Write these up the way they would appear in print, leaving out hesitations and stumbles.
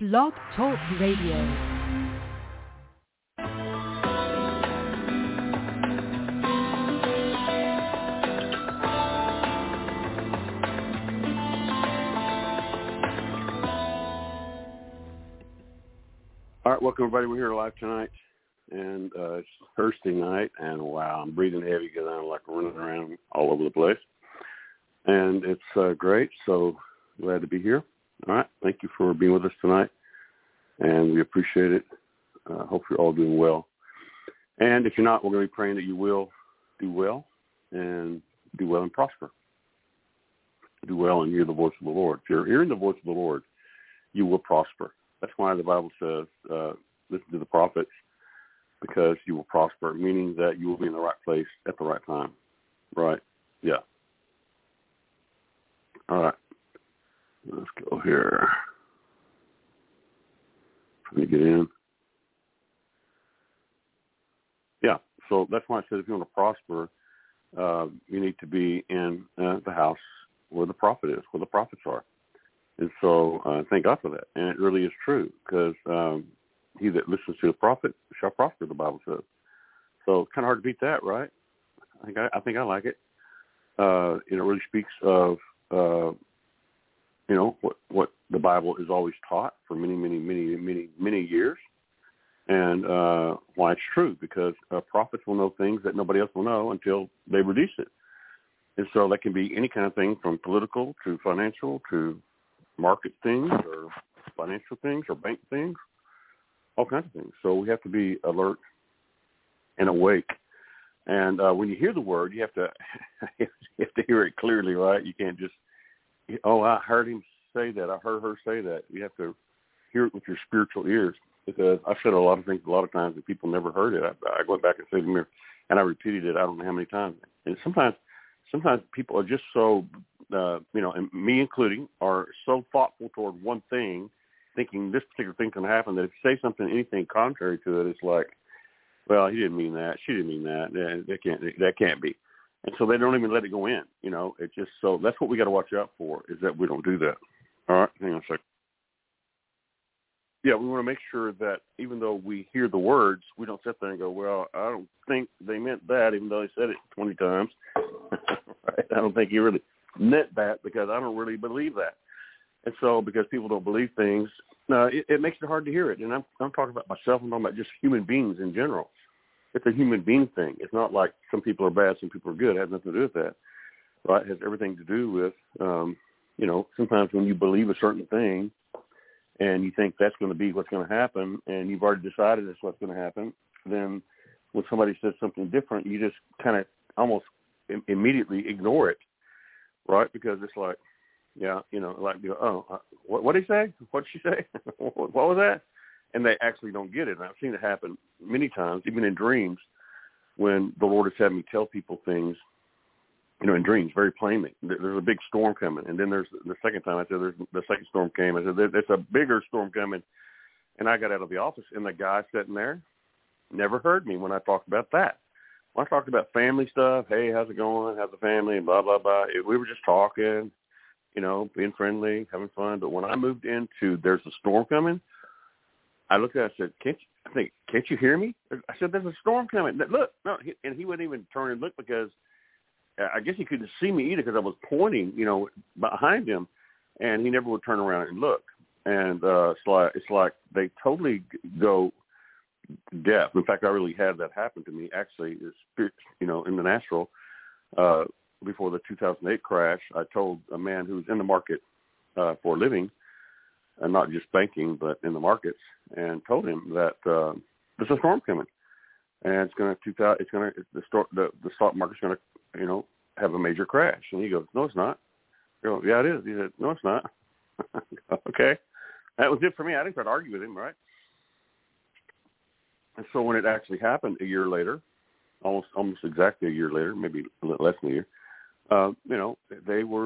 Blog Talk Radio. All right, welcome everybody. We're here live tonight, and it's Thursday night, and wow, I'm breathing heavy because I'm like running around all over the place, and it's great, so glad to be here. All right, thank you for being with us tonight, and we appreciate it. Hope you're all doing well, and if you're not, we're going to be praying that you will do well and prosper. Do well and hear the voice of the Lord. If you're hearing the voice of the Lord, you will prosper. That's why the Bible says, listen to the prophets, because you will prosper, meaning that you will be in the right place at the right time. Right? Yeah. All right. Let's go here. Trying to get in. Yeah. So that's why I said if you want to prosper, you need to be in the house where the prophet is, where the prophets are. And so thank God for that. And it really is true, because he that listens to the prophet shall prosper, the Bible says. So it's kind of hard to beat that, right? I think I like it. It really speaks of, what the Bible is always taught for many years. And why it's true, because prophets will know things that nobody else will know until they release it. And so that can be any kind of thing, from political to financial to market things or financial things or bank things, all kinds of things. So we have to be alert and awake. And when you hear the word, you have to hear it clearly, right? You can't just, I heard him say that. I heard her say that. You have to hear it with your spiritual ears, because I've said a lot of things a lot of times that people never heard it. I went back and said to them, and I repeated it I don't know how many times. And sometimes people are just so, and me including, are so thoughtful toward one thing, thinking this particular thing can happen, that if you say something, anything contrary to it, it's like, well, he didn't mean that, she didn't mean that, that can't be. And so they don't even let it go in, It's just, so that's what we got to watch out for, is that we don't do that. All right, hang on a second. Yeah, we want to make sure that even though we hear the words, we don't sit there and go, well, I don't think they meant that, even though they said it 20 times. Right? I don't think he really meant that, because I don't really believe that. And so because people don't believe things, it makes it hard to hear it. And I'm talking about myself. I'm talking about just human beings in general. It's a human being thing. It's not like some people are bad, some people are good. It has nothing to do with that. Right? It has everything to do with, sometimes when you believe a certain thing, and you think that's going to be what's going to happen, and you've already decided that's what's going to happen, then when somebody says something different, you just kind of almost immediately ignore it, right? Because it's like, what did he say? What did she say? What was that? And they actually don't get it. And I've seen it happen many times, even in dreams, when the Lord has had me tell people things, in dreams, very plainly. There's a big storm coming. And then there's the second time I said, the second storm came. I said, there's a bigger storm coming. And I got out of the office, and the guy sitting there never heard me when I talked about that. When I talked about family stuff, hey, how's it going? How's the family? And blah, blah, blah. We were just talking, being friendly, having fun. But when I moved into there's a storm coming, I looked at it, I said, can't you hear me? I said, there's a storm coming. Look, no. And he wouldn't even turn and look, because I guess he couldn't see me either, because I was pointing, behind him, and he never would turn around and look. And it's like they totally go deaf. In fact, I really had that happen to me, actually, in the natural. Before the 2008 crash, I told a man who was in the market for a living, and not just banking, but in the markets, and told him that there's a storm coming, and the stock market's going to, have a major crash. And he goes, no, it's not. I go, yeah, it is. He said, no, it's not. Okay. That was it for me. I didn't try to argue with him, right? And so when it actually happened a year later, almost exactly a year later, maybe a little less than a year, they were,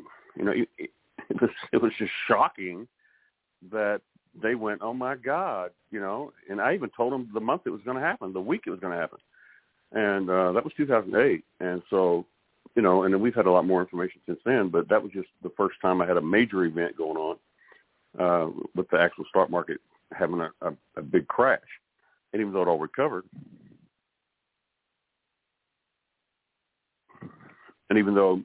it was just shocking that they went, oh my God, and I even told them the month it was going to happen, the week it was going to happen. And that was 2008. And so, and then we've had a lot more information since then, but that was just the first time I had a major event going on with the actual stock market having a big crash. And even though it all recovered, and even though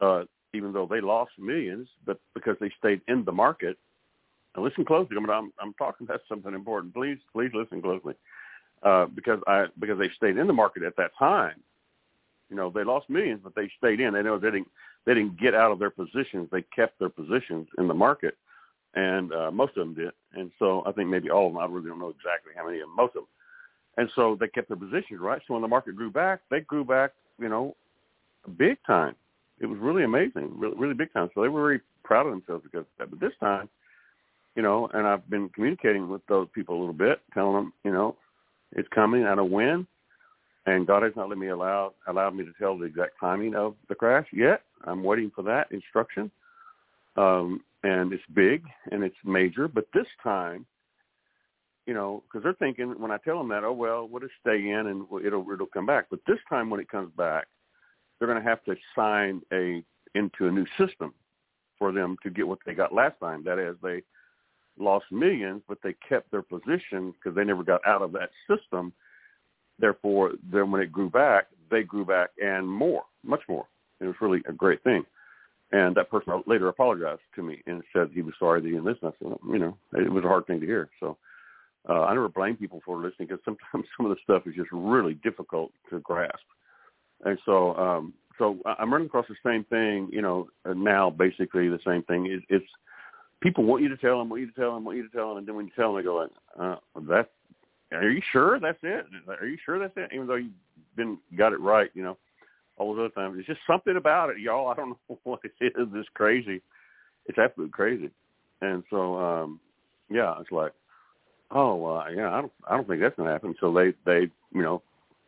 they lost millions, but because they stayed in the market, and listen closely. I'm talking about something important. Please listen closely, because they stayed in the market at that time. You know, they lost millions, but they stayed in. They didn't get out of their positions. They kept their positions in the market, and most of them did. And so I think maybe all of them. I really don't know exactly how many of them. Most of them. And so they kept their positions, right? So when the market grew back, they grew back, you know, big time. It was really amazing, really, really big time. So they were very proud of themselves because of that. But this time, you know, and I've been communicating with those people a little bit, telling them, you know, it's coming, I know when. And God has not allowed me to tell the exact timing of the crash yet. I'm waiting for that instruction. And it's big and it's major. But this time, you know, because they're thinking when I tell them that, oh, well, we'll just stay in and it'll come back. But this time when it comes back, they're going to have to sign into a new system for them to get what they got last time. That is, they lost millions, but they kept their position because they never got out of that system. Therefore, then when it grew back, they grew back and more, much more. It was really a great thing. And that person later apologized to me and said he was sorry that he didn't listen. I said, you know, it was a hard thing to hear. So I never blame people for listening because sometimes some of the stuff is just really difficult to grasp. And so I'm running across the same thing, you know, now basically the same thing. It's people want you to tell them, and then when you tell them, they go like, are you sure that's it? Are you sure that's it? Even though you've got it right, you know, all those other times. It's just something about it, y'all. I don't know what it is. It's crazy. It's absolutely crazy. And so, yeah, it's like, yeah, I don't think that's going to happen. So they, you know,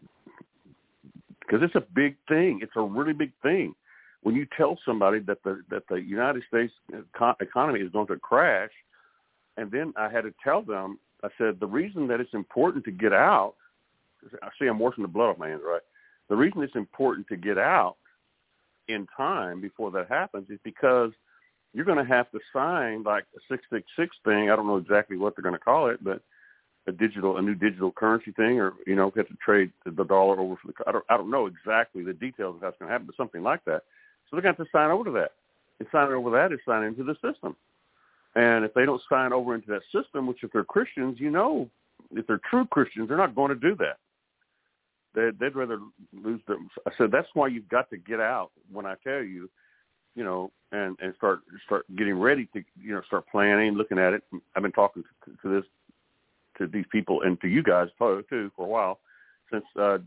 because it's a big thing. It's a really big thing. When you tell somebody that the United States economy is going to crash, and then I had to tell them, I said, the reason that it's important to get out, I see I'm washing the blood off my hands, right? The reason it's important to get out in time before that happens is because you're going to have to sign like a 666 thing. I don't know exactly what they're going to call it, but a new digital currency thing, or, you know, have to trade the dollar over for the, I don't know exactly the details of how it's going to happen, but something like that. So they're going to have to sign over to that. And signing over that is signing into the system. And if they don't sign over into that system, which if they're Christians, you know, if they're true Christians, they're not going to do that. They'd rather lose them. I said, that's why you've got to get out when I tell you, you know, and start getting ready to, you know, start planning, looking at it. I've been talking to these people and to you guys too for a while, since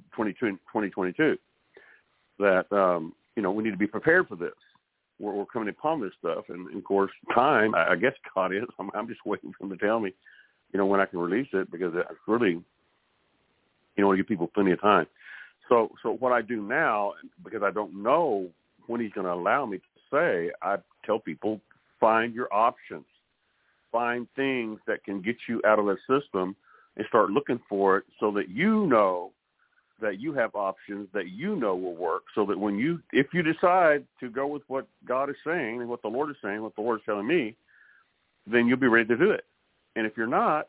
2022, that, you know, we need to be prepared for this. We're coming upon this stuff, and of course, time. I guess God is. I'm just waiting for him to tell me, you know, when I can release it, because it's really, you know, to give people plenty of time. So what I do now, because I don't know when he's going to allow me to say, I tell people, find your options, find things that can get you out of the system, and start looking for it, so that you know that you have options that you know will work, so that if you decide to go with what God is saying and what the Lord is saying, what the Lord is telling me, then you'll be ready to do it. And if you're not,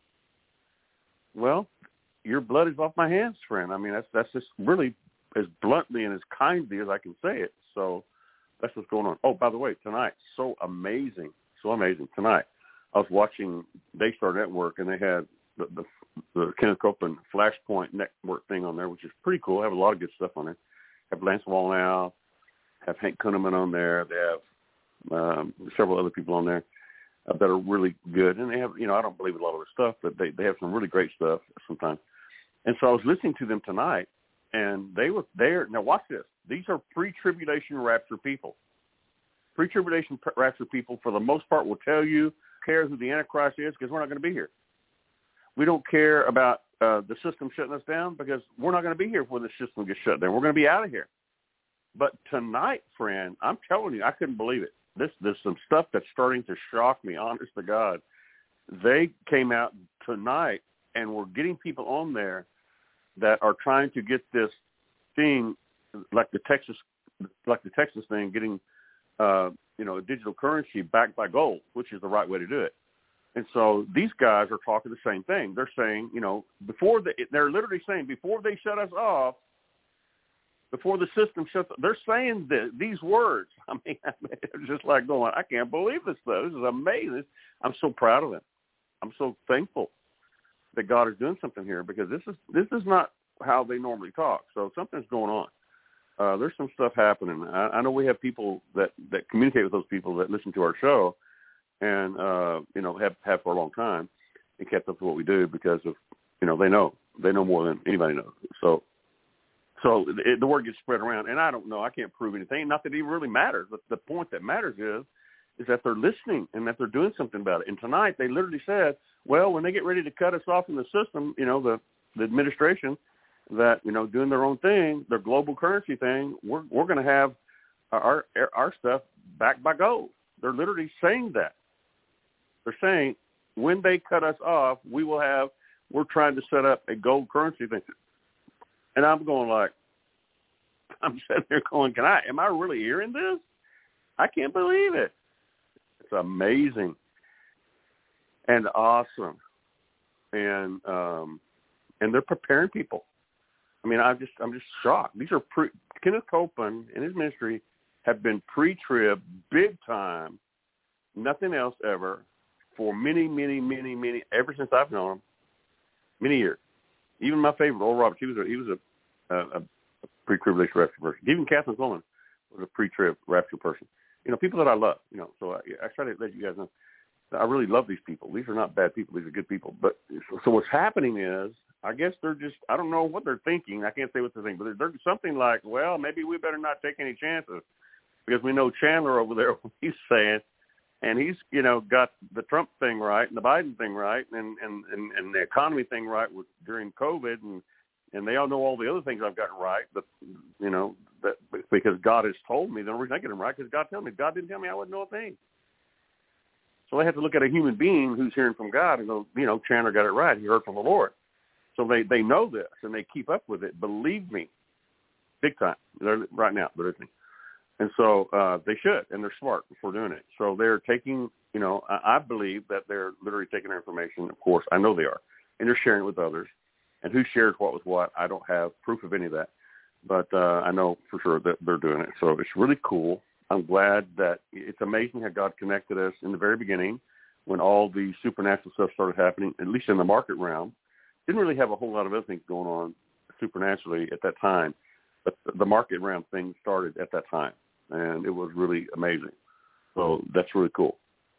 well, your blood is off my hands, friend. I mean, that's just really as bluntly and as kindly as I can say it. So that's what's going on. Oh, by the way, tonight, so amazing. Tonight, I was watching Daystar Network, and they had the Kenneth Copeland Flashpoint Network thing on there, which is pretty cool. They have a lot of good stuff on there. Have Lance Wallnau, have Hank Kunneman on there. They have several other people on there that are really good. And they have, you know, I don't believe a lot of their stuff, but they have some really great stuff sometimes. And so I was listening to them tonight, and they were there. Now watch this. These are pre-tribulation rapture people. Pre-tribulation rapture people, for the most part, will tell you, care who the Antichrist is, because we're not going to be here. We don't care about the system shutting us down, because we're not going to be here when the system gets shut down. We're going to be out of here. But tonight, friend, I'm telling you, I couldn't believe it. There's some stuff that's starting to shock me, honest to God. They came out tonight and we're getting people on there that are trying to get this thing, like the Texas thing, getting, a digital currency backed by gold, which is the right way to do it. And so these guys are talking the same thing. They're saying, they're literally saying before they shut us off, before the system shuts, they're saying these words. I mean, it's just like going, I can't believe this stuff. This is amazing. I'm so proud of them. I'm so thankful that God is doing something here, because this is not how they normally talk. So something's going on. There's some stuff happening. I know we have people that communicate with those people that listen to our show, and have for a long time, and kept up with what we do because of they know more than anybody knows. So the word gets spread around, and I don't know. I can't prove anything. Not that it really matters. But the point that matters is that they're listening and that they're doing something about it. And tonight they literally said, well, when they get ready to cut us off from the system, the administration, that doing their own thing, their global currency thing, we're going to have our stuff backed by gold. They're literally saying that. They're saying when they cut us off, we're trying to set up a gold currency thing. And I'm sitting there going, am I really hearing this? I can't believe it. It's amazing and awesome. And they're preparing people. I mean, I'm just shocked. These are Kenneth Copeland and his ministry have been pre-trib, big time, nothing else ever, for many, many, many, many, ever since I've known him, many years. Even my favorite, Oral Roberts, he was a pre-tribulation rapture person. Even Catherine Coleman was a pre-trib rapture person. People that I love. So I try to let you guys know. I really love these people. These are not bad people. These are good people. But so what's happening is, I guess they're just, I don't know what they're thinking. I can't say what they're thinking, but they're something like, well, maybe we better not take any chances, because we know Chandler over there, what he's saying, and he's, got the Trump thing right and the Biden thing right and the economy thing right during COVID, and they all know all the other things I've gotten right, but, that because God has told me. The only reason I get them right because God told me. If God didn't tell me, I wouldn't know a thing. So they have to look at a human being who's hearing from God and go, Chandler got it right. He heard from the Lord. So they know this, and they keep up with it. Believe me, big time. They're right now, they're listening. And so they should, and they're smart for doing it. So they're taking, I believe that they're literally taking their information. Of course, I know they are, and they're sharing it with others. And who shares what with what, I don't have proof of any of that. But I know for sure that they're doing it. So it's really cool. I'm glad that it's amazing how God connected us in the very beginning when all the supernatural stuff started happening, at least in the market realm. Didn't really have a whole lot of other things going on supernaturally at that time, but the market realm thing started at that time, and it was really amazing. So that's really cool.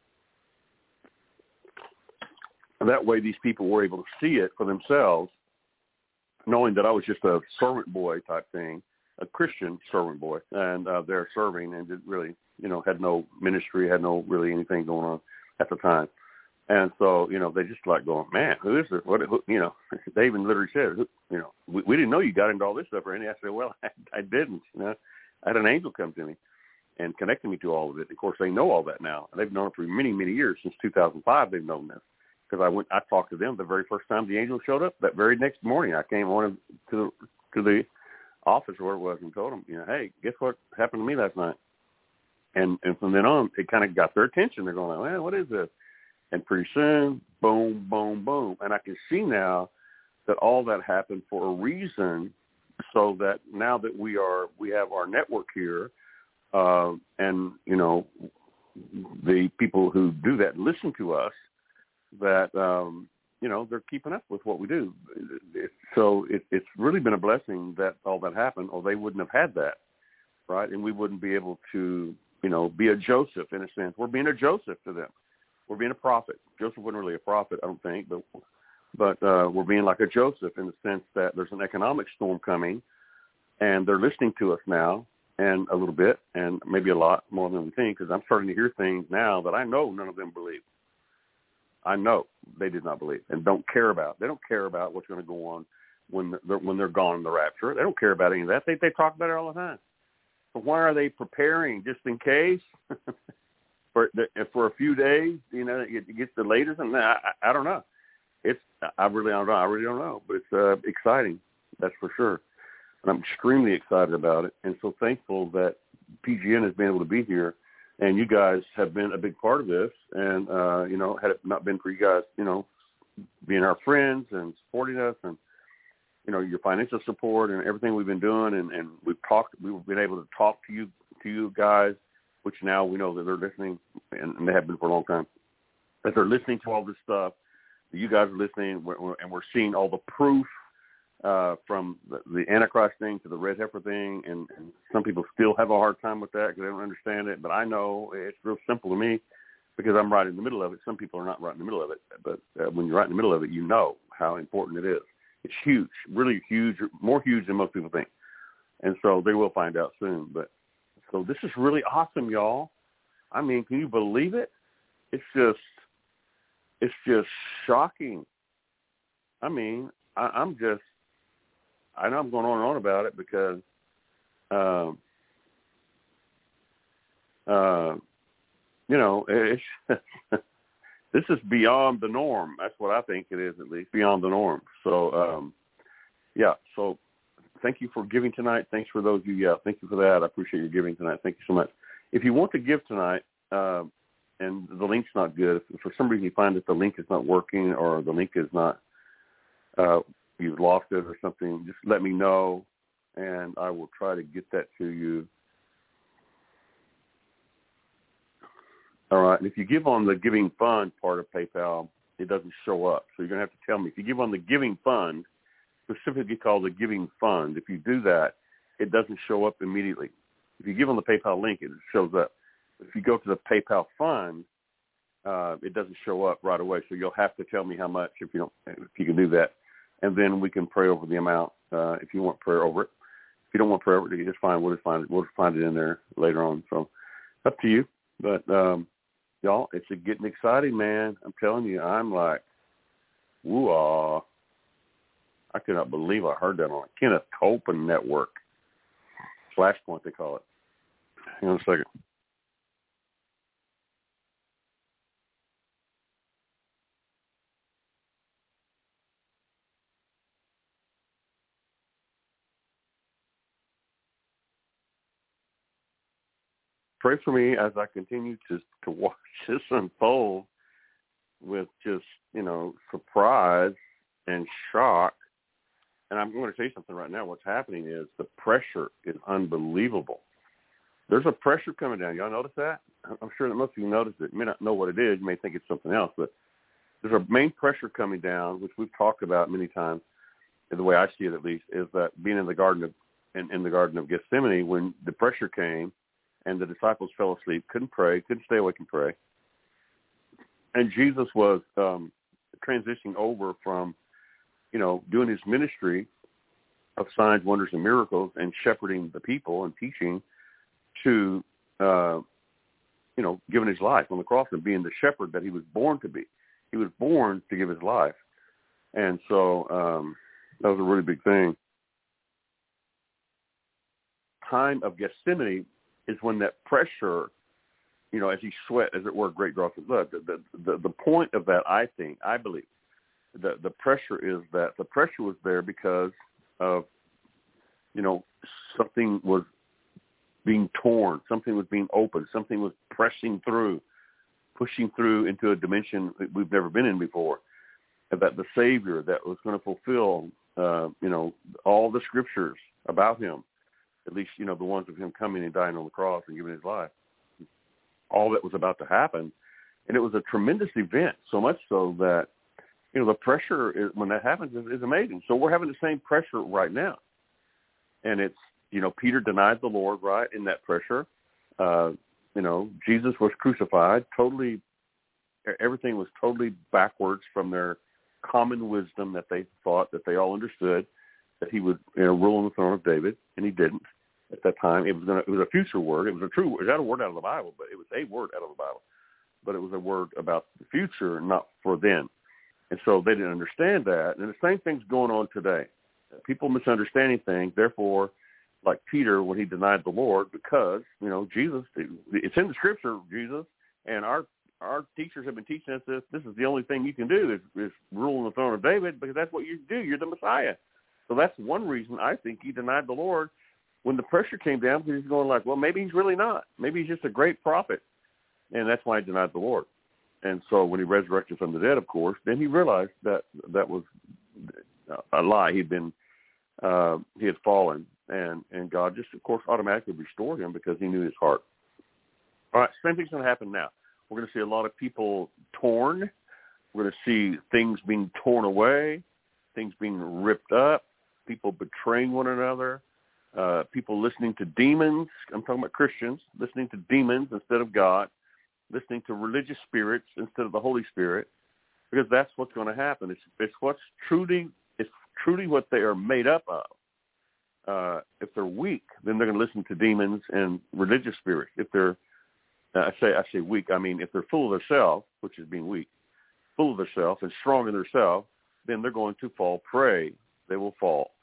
And that way these people were able to see it for themselves, knowing that I was just a servant boy type thing, a Christian servant boy, and they're serving and didn't really, had no ministry, had no really anything going on at the time. And so, they just like going, man, who is this? They even literally said, we didn't know you got into all this stuff or anything. I said, well, I didn't. I had an angel come to me and connected me to all of it. Of course, they know all that now. They've known it for many, many years. Since 2005, they've known this. Because I talked to them the very first time the angel showed up. That very next morning, I came on to the office where it was and told them, hey, guess what happened to me last night? And from then on, it kind of got their attention. They're going, well, what is this? And pretty soon, boom, boom, boom. And I can see now that all that happened for a reason, so that now that we have our network here, and, the people who do that listen to us, that, they're keeping up with what we do. So it's really been a blessing that all that happened, or they wouldn't have had that, right? And we wouldn't be able to, be a Joseph in a sense. We're being a Joseph to them. We're being a prophet. Joseph wasn't really a prophet, I don't think, but we're being like a Joseph in the sense that there's an economic storm coming, and they're listening to us now, and a little bit, and maybe a lot more than we think, because I'm starting to hear things now that I know none of them believe. I know they did not believe and don't care about. They don't care about what's going to go on when they're gone in the rapture. They don't care about any of that. They talk about it all the time. So why are they preparing just in case for a few days? It gets delayed or something. I don't know. I really don't know. I really don't know. But it's exciting. That's for sure. And I'm extremely excited about it, and so thankful that PGN has been able to be here And you guys have been a big part of this. And, had it not been for you guys, being our friends and supporting us and, your financial support and everything we've been doing. And we've been able to talk to you guys, which now we know that they're listening, and they have been for a long time, that they're listening to all this stuff. You guys are listening, and we're seeing all the proof from the Antichrist thing to the red heifer thing, and some people still have a hard time with that because they don't understand it. But I know it's real simple to me because I'm right in the middle of it. Some people are not right in the middle of it, but when you're right in the middle of it, you know how important it is. It's huge, really huge, more huge than most people think. And so they will find out soon. But so this is really awesome, y'all. I mean, can you believe it? It's just shocking. I mean, I know I'm going on and on about it because, it's this is beyond the norm. That's what I think it is, at least beyond the norm. So, So thank you for giving tonight. Thanks for those of you. Yeah, thank you for that. I appreciate your giving tonight. Thank you so much. If you want to give tonight, and the link's not good, if for some reason you find that the link is not working or the link is not, you've lost it or something, just let me know, and I will try to get that to you. All right. And if you give on the Giving Fund part of PayPal, it doesn't show up. So you're going to have to tell me. If you give on the Giving Fund, specifically called the Giving Fund, if you do that, it doesn't show up immediately. If you give on the PayPal link, it shows up. If you go to the PayPal Fund, it doesn't show up right away. So you'll have to tell me how much if you can do that. And then we can pray over the amount if you want prayer over it. If you don't want prayer over it, it's fine. We'll just find it in there later on. So up to you. But y'all, it's getting exciting, man. I'm telling you, I'm like, woo-ah. I could not believe I heard that on Kenneth Copeland Network. Flashpoint, they call it. Hang on a second. Pray for me as I continue to watch this unfold with just, surprise and shock. And I'm going to tell you something right now. What's happening is the pressure is unbelievable. There's a pressure coming down. Y'all notice that? I'm sure that most of you noticed it. You may not know what it is. You may think it's something else. But there's a main pressure coming down, which we've talked about many times, and the way I see it at least, is that being in the Garden of Gethsemane, when the pressure came, and the disciples fell asleep, couldn't pray, couldn't stay awake and pray. And Jesus was transitioning over from, doing his ministry of signs, wonders, and miracles and shepherding the people and teaching to, giving his life on the cross and being the shepherd that he was born to be. He was born to give his life. And so that was a really big thing. Time of Gethsemane is when that pressure, as he sweat, as it were, great drops of blood. The point of that, I believe, the pressure is that the pressure was there because of, something was being torn, something was being opened, something was pushing through into a dimension that we've never been in before. That the Savior that was going to fulfill, all the scriptures about him, at least, the ones of him coming and dying on the cross and giving his life. All that was about to happen. And it was a tremendous event, so much so that, the pressure, when that happens, is amazing. So we're having the same pressure right now. And it's, Peter denied the Lord, right, in that pressure. Jesus was crucified, everything was totally backwards from their common wisdom that they thought, that they all understood, that he would rule on the throne of David, and he didn't at that time. It was a future word. It was a true word. It was not a word out of the Bible, but it was a word out of the Bible. But it was a word about the future, not for then. And so they didn't understand that. And the same thing's going on today. People misunderstanding things. Therefore, like Peter when he denied the Lord, because Jesus. It's in the Scripture, Jesus, and our teachers have been teaching us this. This is the only thing you can do is rule on the throne of David, because that's what you do. You're the Messiah. So that's one reason I think he denied the Lord when the pressure came down, because he's going like, well, maybe he's really not. Maybe he's just a great prophet. And that's why he denied the Lord. And so when he resurrected from the dead, of course, then he realized that that was a lie. He had fallen, and God just, of course, automatically restored him because he knew his heart. All right, same thing's going to happen now. We're going to see a lot of people torn. We're going to see things being torn away, things being ripped up, people betraying one another, people listening to demons. I'm talking about Christians, listening to demons instead of God, listening to religious spirits instead of the Holy Spirit, because that's what's going to happen. It's truly what they are made up of. If they're weak, then they're going to listen to demons and religious spirits. If they're I say weak. I mean, if they're full of themselves, which is being weak, full of themselves and strong in themselves, then they're going to fall prey. They will fall,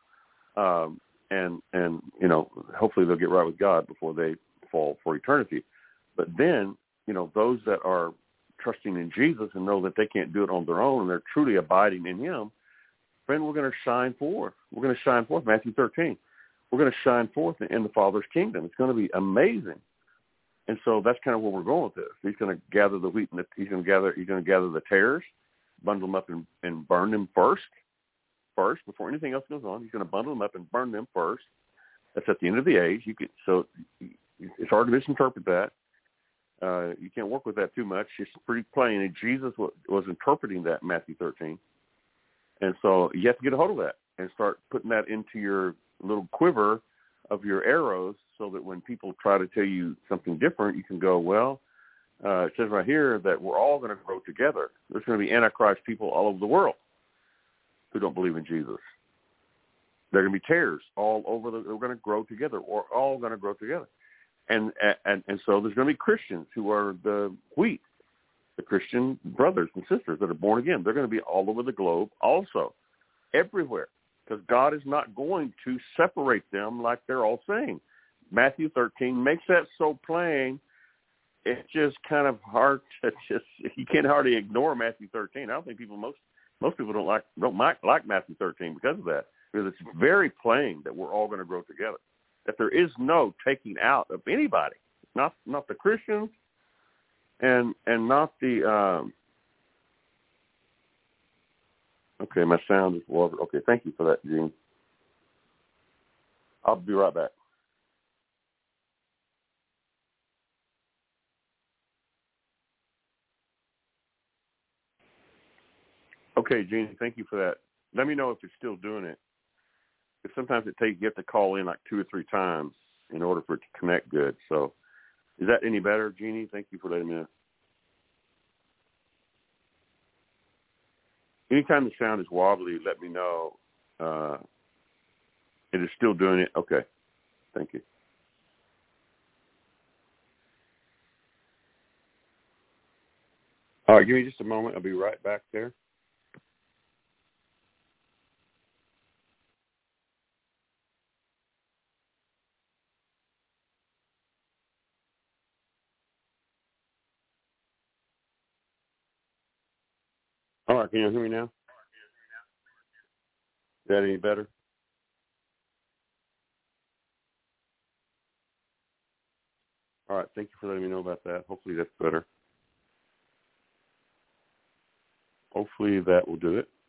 and hopefully they'll get right with God before they fall for eternity. But then, those that are trusting in Jesus and know that they can't do it on their own and they're truly abiding in Him, friend, we're going to shine forth. We're going to shine forth. Matthew 13. We're going to shine forth in the Father's kingdom. It's going to be amazing. And so that's kind of where we're going with this. He's going to gather the wheat, and he's going to gather the tares, bundle them up and burn them first before anything else goes on. He's going to bundle them up and burn them first. That's at the end of the age. So it's hard to misinterpret that. You can't work with that too much. It's pretty plain. And Jesus was interpreting that in Matthew 13. And so you have to get a hold of that and start putting that into your little quiver of your arrows, so that when people try to tell you something different, you can go, well, it says right here that we're all going to grow together. There's going to be Antichrist people all over the world who don't believe in Jesus. There are going to be tares all over. We're going to grow together. We're all going to grow together. And so there's going to be Christians who are the wheat, the Christian brothers and sisters that are born again. They're going to be all over the globe also, everywhere, because God is not going to separate them like they're all saying. Matthew 13 makes that so plain, it's just kind of hard to you can't hardly ignore Matthew 13. I don't think most people don't like Matthew 13 because of that, because it's very plain that we're all going to grow together, that there is no taking out of anybody, not the Christians and not the okay, my sound is water. Okay, thank you for that, Gene. I'll be right back. Okay, Jeannie, thank you for that. Let me know if it's still doing it. Because sometimes you have to call in like 2 or 3 times in order for it to connect good. So is that any better, Jeannie? Thank you for letting me know. Anytime the sound is wobbly, let me know. It is still doing it? Okay. Thank you. All right, give me just a moment. I'll be right back there. All right, can you hear me now? Is that any better? All right, thank you for letting me know about that. Hopefully that's better. Hopefully that will do it.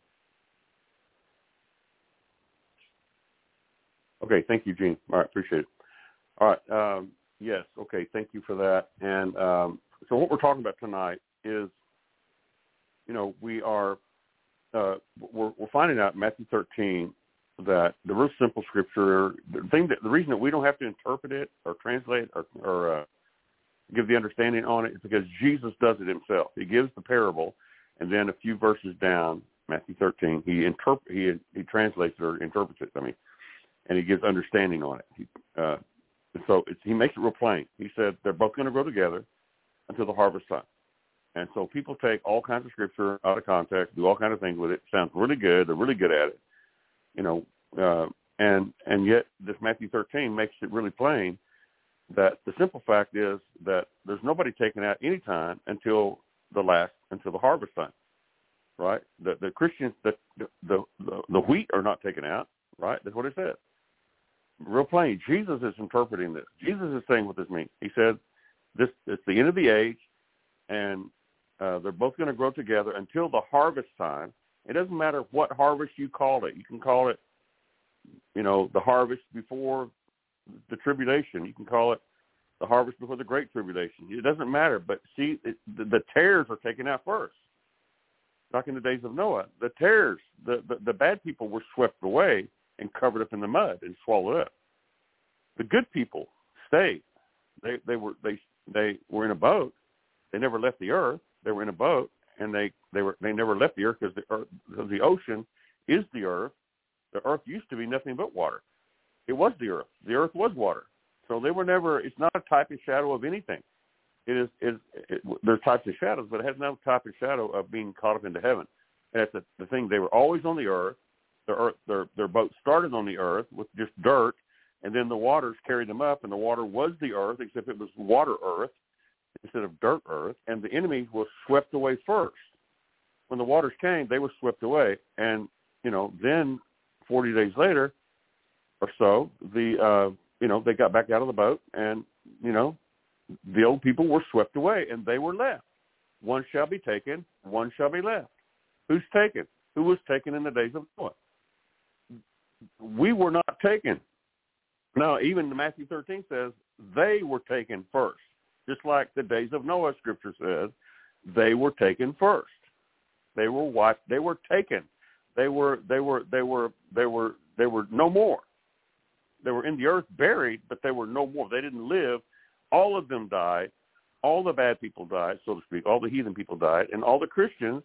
Okay, thank you, Gene. All right, appreciate it. All right, yes, okay, thank you for that. And so what we're talking about tonight is, we are we're finding out in Matthew 13 that the real simple scripture, the reason that we don't have to interpret it or translate or give the understanding on it is because Jesus does it himself. He gives the parable, and then a few verses down, Matthew 13, he translates it or interprets it. And he gives understanding on it. So he makes it real plain. He said they're both going to grow together until the harvest time. And so people take all kinds of scripture out of context, do all kinds of things with it. Sounds really good. They're really good at it, and yet this Matthew 13 makes it really plain that the simple fact is that there's nobody taken out any time until the harvest time, right? The Christians, the wheat are not taken out, right? That's what it says. Real plain. Jesus is interpreting this. Jesus is saying what this means. He said, it's the end of the age. and they're both going to grow together until the harvest time. It doesn't matter what harvest you call it. You can call it, the harvest before the tribulation. You can call it the harvest before the great tribulation. It doesn't matter. But see, the tares are taken out first. Like in the days of Noah, the tares, the bad people were swept away and covered up in the mud and swallowed up. The good people stayed. They were in a boat. They never left the earth. They were in a boat, and they never left the earth because the ocean is the earth. The earth used to be nothing but water. It was the earth. The earth was water. So they were never. It's not a type and shadow of anything. There's types of shadows, but it has no type and shadow of being caught up into heaven. And that's the thing. They were always on the earth. Their boat started on the earth with just dirt, and then the waters carried them up, and the water was the earth, except it was water earth instead of dirt earth, and the enemies were swept away first. When the waters came, they were swept away, and then 40 days later or so, they got back out of the boat, and the old people were swept away, and they were left. One shall be taken, one shall be left. Who's taken? Who was taken in the days of Noah? We were not taken. No, even Matthew 13 says they were taken first. Just like the days of Noah, Scripture says, they were taken first. They were wiped. They were taken. They were no more. They were in the earth buried, but they were no more. They didn't live. All of them died. All the bad people died, so to speak. All the heathen people died, and all the Christians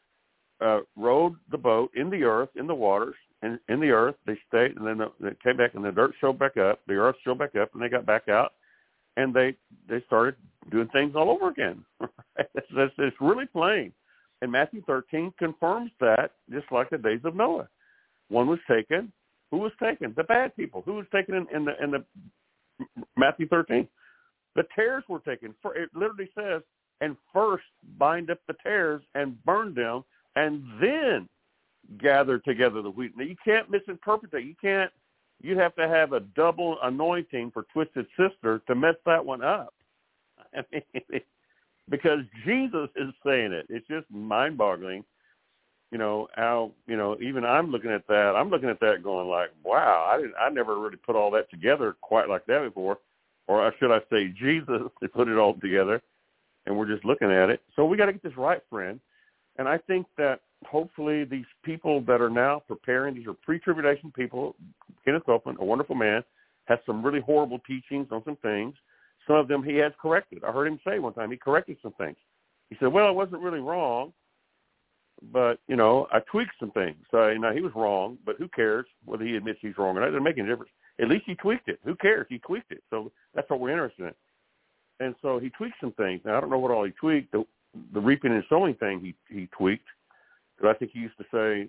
rode the boat in the earth, in the waters, and in the earth. They stayed, and then they came back, and the dirt showed back up. The earth showed back up, and they got back out, and they started doing things all over again. It's really plain. And Matthew 13 confirms that, just like the days of Noah. One was taken. Who was taken? The bad people. Who was taken in the Matthew 13? The tares were taken. It literally says, and first bind up the tares and burn them, and then gather together the wheat. Now, you can't misinterpret that. You'd have to have a double anointing for Twisted Sister to mess that one up. I mean, because Jesus is saying it. It's just mind-boggling. How, even I'm looking at that going like, wow, I never really put all that together quite like that before. Or should I say Jesus put it all together, and we're just looking at it. So we got to get this right, friend. And I think that hopefully these people that are now preparing, these are pre-tribulation people. Kenneth Copeland, a wonderful man, has some really horrible teachings on some things. Some of them he has corrected. I heard him say one time he corrected some things. He said, well, I wasn't really wrong, but, I tweaked some things. So, he was wrong, but who cares whether he admits he's wrong or not? It doesn't make any difference. At least he tweaked it. Who cares? He tweaked it. So that's what we're interested in. And so he tweaked some things. Now, I don't know what all he tweaked. The reaping and sowing thing he tweaked. Because I think he used to say,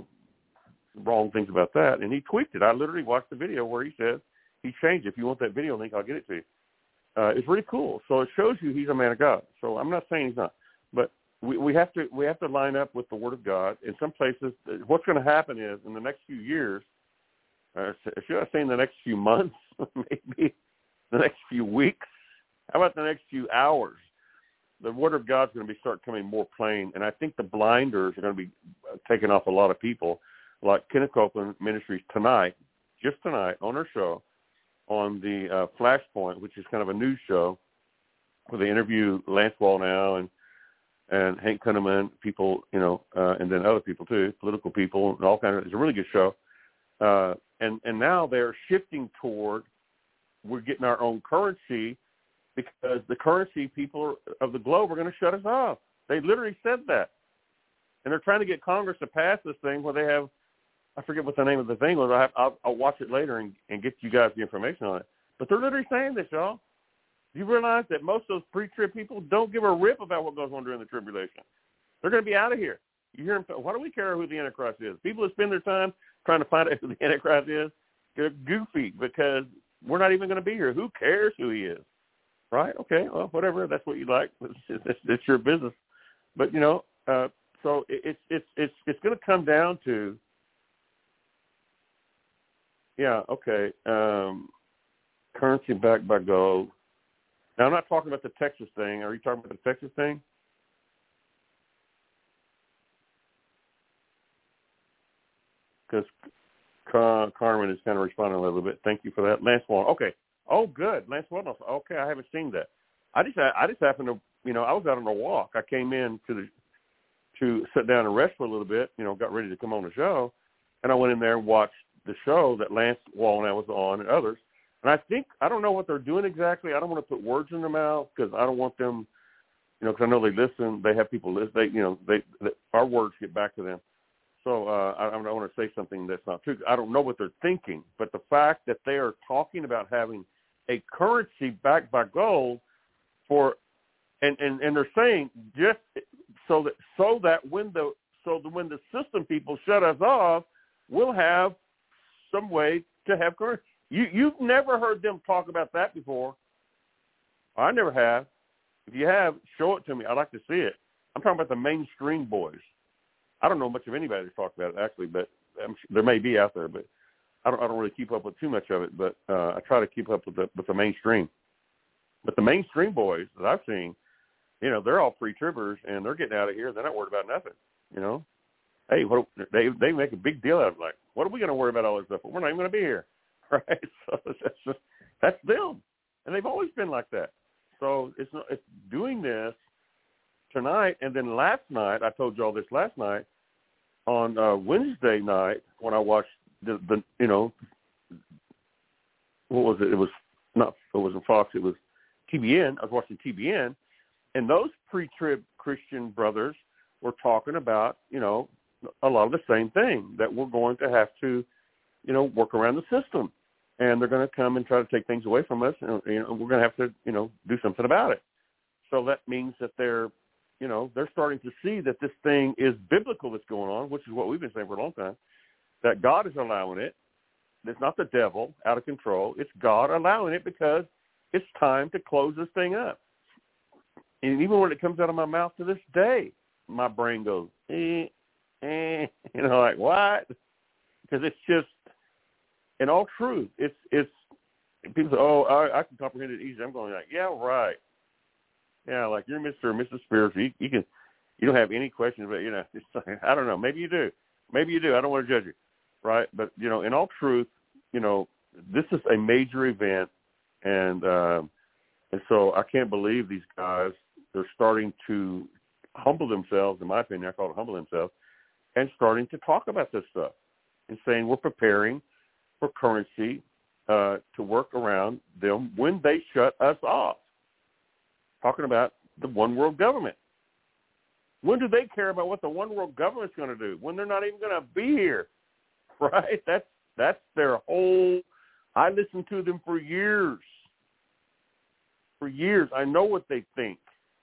wrong things about that. And he tweaked it. I literally watched the video where he says he changed it. If you want that video link, I'll get it to you. It's really cool. So it shows you he's a man of God. So I'm not saying he's not. But we have to line up with the Word of God. In some places, what's going to happen is in the next few years, should I say in the next few months, maybe the next few weeks, how about the next few hours, the Word of God's going to start coming more plain. And I think the blinders are going to be taking off a lot of people, like Kenneth Copeland Ministries just tonight on our show, on the Flashpoint, which is kind of a news show, where they interview Lance Wallnau and Hank Kunneman, people, and then other people too, political people, and all kinds of. It's a really good show. And now they're shifting toward we're getting our own currency because the currency people of the globe are going to shut us off. They literally said that. And they're trying to get Congress to pass this thing where they have, I forget what the name of the thing was. I'll watch it later and get you guys the information on it. But they're literally saying this, y'all. Do you realize that most of those pre-trib people don't give a rip about what goes on during the tribulation? They're going to be out of here. You hear them, why do we care who the Antichrist is? People who spend their time trying to find out who the Antichrist is, they're goofy because we're not even going to be here. Who cares who he is? Right? Okay, well, whatever. That's what you like. It's your business. But, so it's going to come down to, currency backed by gold. Now, I'm not talking about the Texas thing. Are you talking about the Texas thing? Because Carmen is kind of responding a little bit. Thank you for that. Lance Wallen. Okay. Oh, good. Lance Wallen. Okay, I haven't seen that. I just happened to, I was out on a walk. I came in to sit down and rest for a little bit, got ready to come on the show, and I went in there and watched the show that Lance Wallen was on and others. And I don't know what they're doing exactly. I don't want to put words in their mouth because I don't want them, because I know they listen. They have people listen. Our words get back to them. So I don't want to say something that's not true. I don't know what they're thinking, but the fact that they are talking about having a currency backed by gold and they're saying just so that when the system people shut us off, we'll have some way to have currency. You've never heard them talk about that before. I never have. If you have, show it to me. I'd like to see it. I'm talking about the mainstream boys. I don't know much of anybody that's talked about it, actually, but there may be out there, but I don't really keep up with too much of it, but I try to keep up with the mainstream. But the mainstream boys that I've seen, they're all pre-tribbers, and they're getting out of here. They're not worried about nothing, Hey, they make a big deal out of it. Like, what are we going to worry about all this stuff? We're not even going to be here, right? So that's them, and they've always been like that. So it's doing this tonight, and then last night, I told you all this last night, on Wednesday night when I watched the what was it? It wasn't Fox, it was TBN. I was watching TBN, and those pre-trib Christian brothers were talking about, a lot of the same thing, that we're going to have to, work around the system, and they're going to come and try to take things away from us, and we're going to have to, do something about it. So that means that they're starting to see that this thing is biblical that's going on, which is what we've been saying for a long time, that God is allowing it. It's not the devil out of control. It's God allowing it because it's time to close this thing up. And even when it comes out of my mouth to this day, my brain goes, like, what? Because it's just, in all truth, it's people say, I can comprehend it easy. I'm going like, yeah, right. Yeah, like you're Mr. or Mrs. Spiritual. You don't have any questions, but it's like, I don't know. Maybe you do. Maybe you do. I don't want to judge you, right? But in all truth, this is a major event, and so I can't believe these guys. They're starting to humble themselves. In my opinion, I call it humble themselves, and starting to talk about this stuff and saying we're preparing for currency to work around them when they shut us off. Talking about the one world government. When do they care about what the one world government's going to do? When they're not even going to be here, right? That's their whole. I listened to them for years. For years, I know what they think,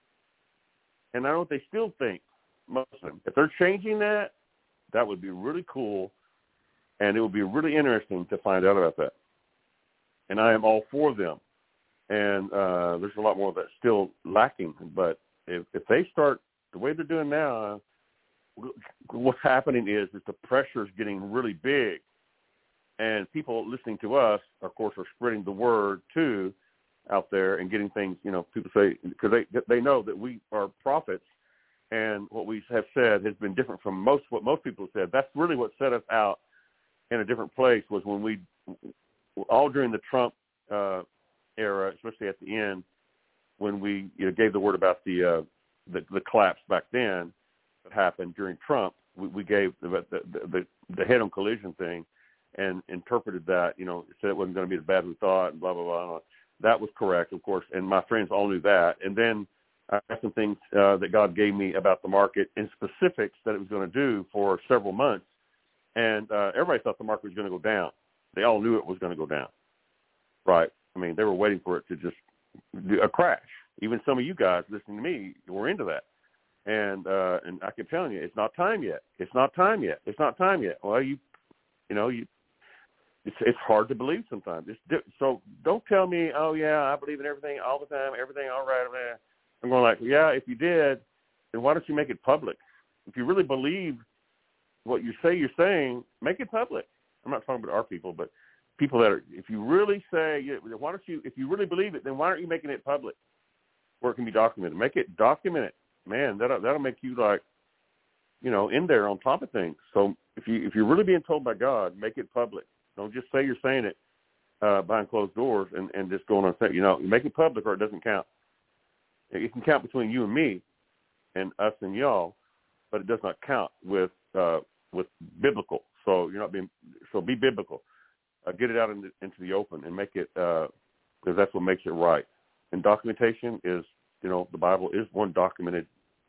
and I know what they still think. Most of them. If they're changing that, that would be really cool, and it would be really interesting to find out about that. And I am all for them. And there's a lot more of that still lacking. But if they start the way they're doing now, what's happening is the pressure is getting really big. And people listening to us, of course, are spreading the word, too, out there and getting things, people say, because they know that we are prophets. And what we have said has been different from what most people have said. That's really what set us out in a different place was when we, all during the Trump era, especially at the end, when we gave the word about the collapse back then that happened during Trump, we gave the head-on collision thing and interpreted that, said it wasn't going to be as bad as we thought, and blah, blah, blah. That was correct, of course, and my friends all knew that. And then I had some things that God gave me about the market in specifics that it was going to do for several months, and everybody thought the market was going to go down. They all knew it was going to go down, right? I mean, they were waiting for it to just do a crash. Even some of you guys listening to me were into that. And I kept telling you, it's not time yet. It's not time yet. It's not time yet. Well, it's hard to believe sometimes. So don't tell me, oh, yeah, I believe in everything all the time, everything all right. I'm going like, yeah, if you did, then why don't you make it public? If you really believe what you say you're saying, make it public. I'm not talking about our people, but people that are, if you really say, why don't you, if you really believe it, then why aren't you making it public where it can be documented? Make it documented. Man, that'll make you like, in there on top of things. So if you're really being told by God, make it public. Don't just say you're saying it behind closed doors and just going on saying, make it public or it doesn't count. It can count between you and me and us and y'all, but it does not count with biblical. So be biblical. Get it out into the open and make it, because that's what makes it right. And documentation is, the Bible is one documented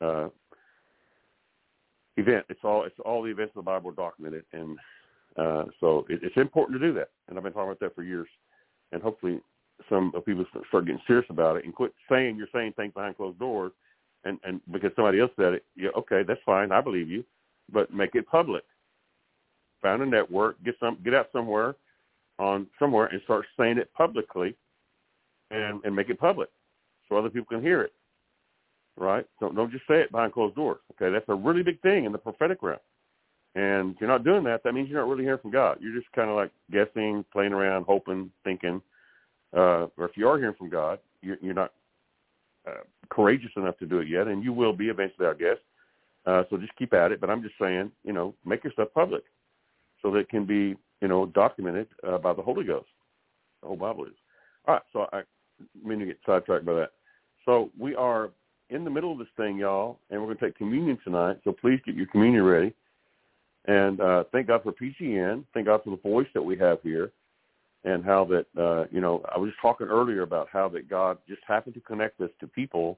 event. It's all the events of the Bible are documented, and so it's important to do that. And I've been talking about that for years, and hopefully some people start getting serious about it and quit saying you're saying things behind closed doors, and because somebody else said it, okay, that's fine, I believe you, but make it public. Found a network, get out somewhere and start saying it publicly, and make it public so other people can hear it. Right? Don't just say it behind closed doors. Okay, that's a really big thing in the prophetic realm. And if you're not doing that, that means you're not really hearing from God. You're just kind of like guessing, playing around, hoping, thinking. Or if you are hearing from God, you're not courageous enough to do it yet, and you will be eventually, I guess. So just keep at it. But I'm just saying, make your stuff public so that it can be, documented by the Holy Ghost. The whole Bible is. All right, so I mean to get sidetracked by that. So we are in the middle of this thing, y'all, and we're going to take communion tonight, so please get your communion ready. And thank God for PCN. Thank God for the voice that we have here, and how that, I was just talking earlier about how that God just happened to connect us to people,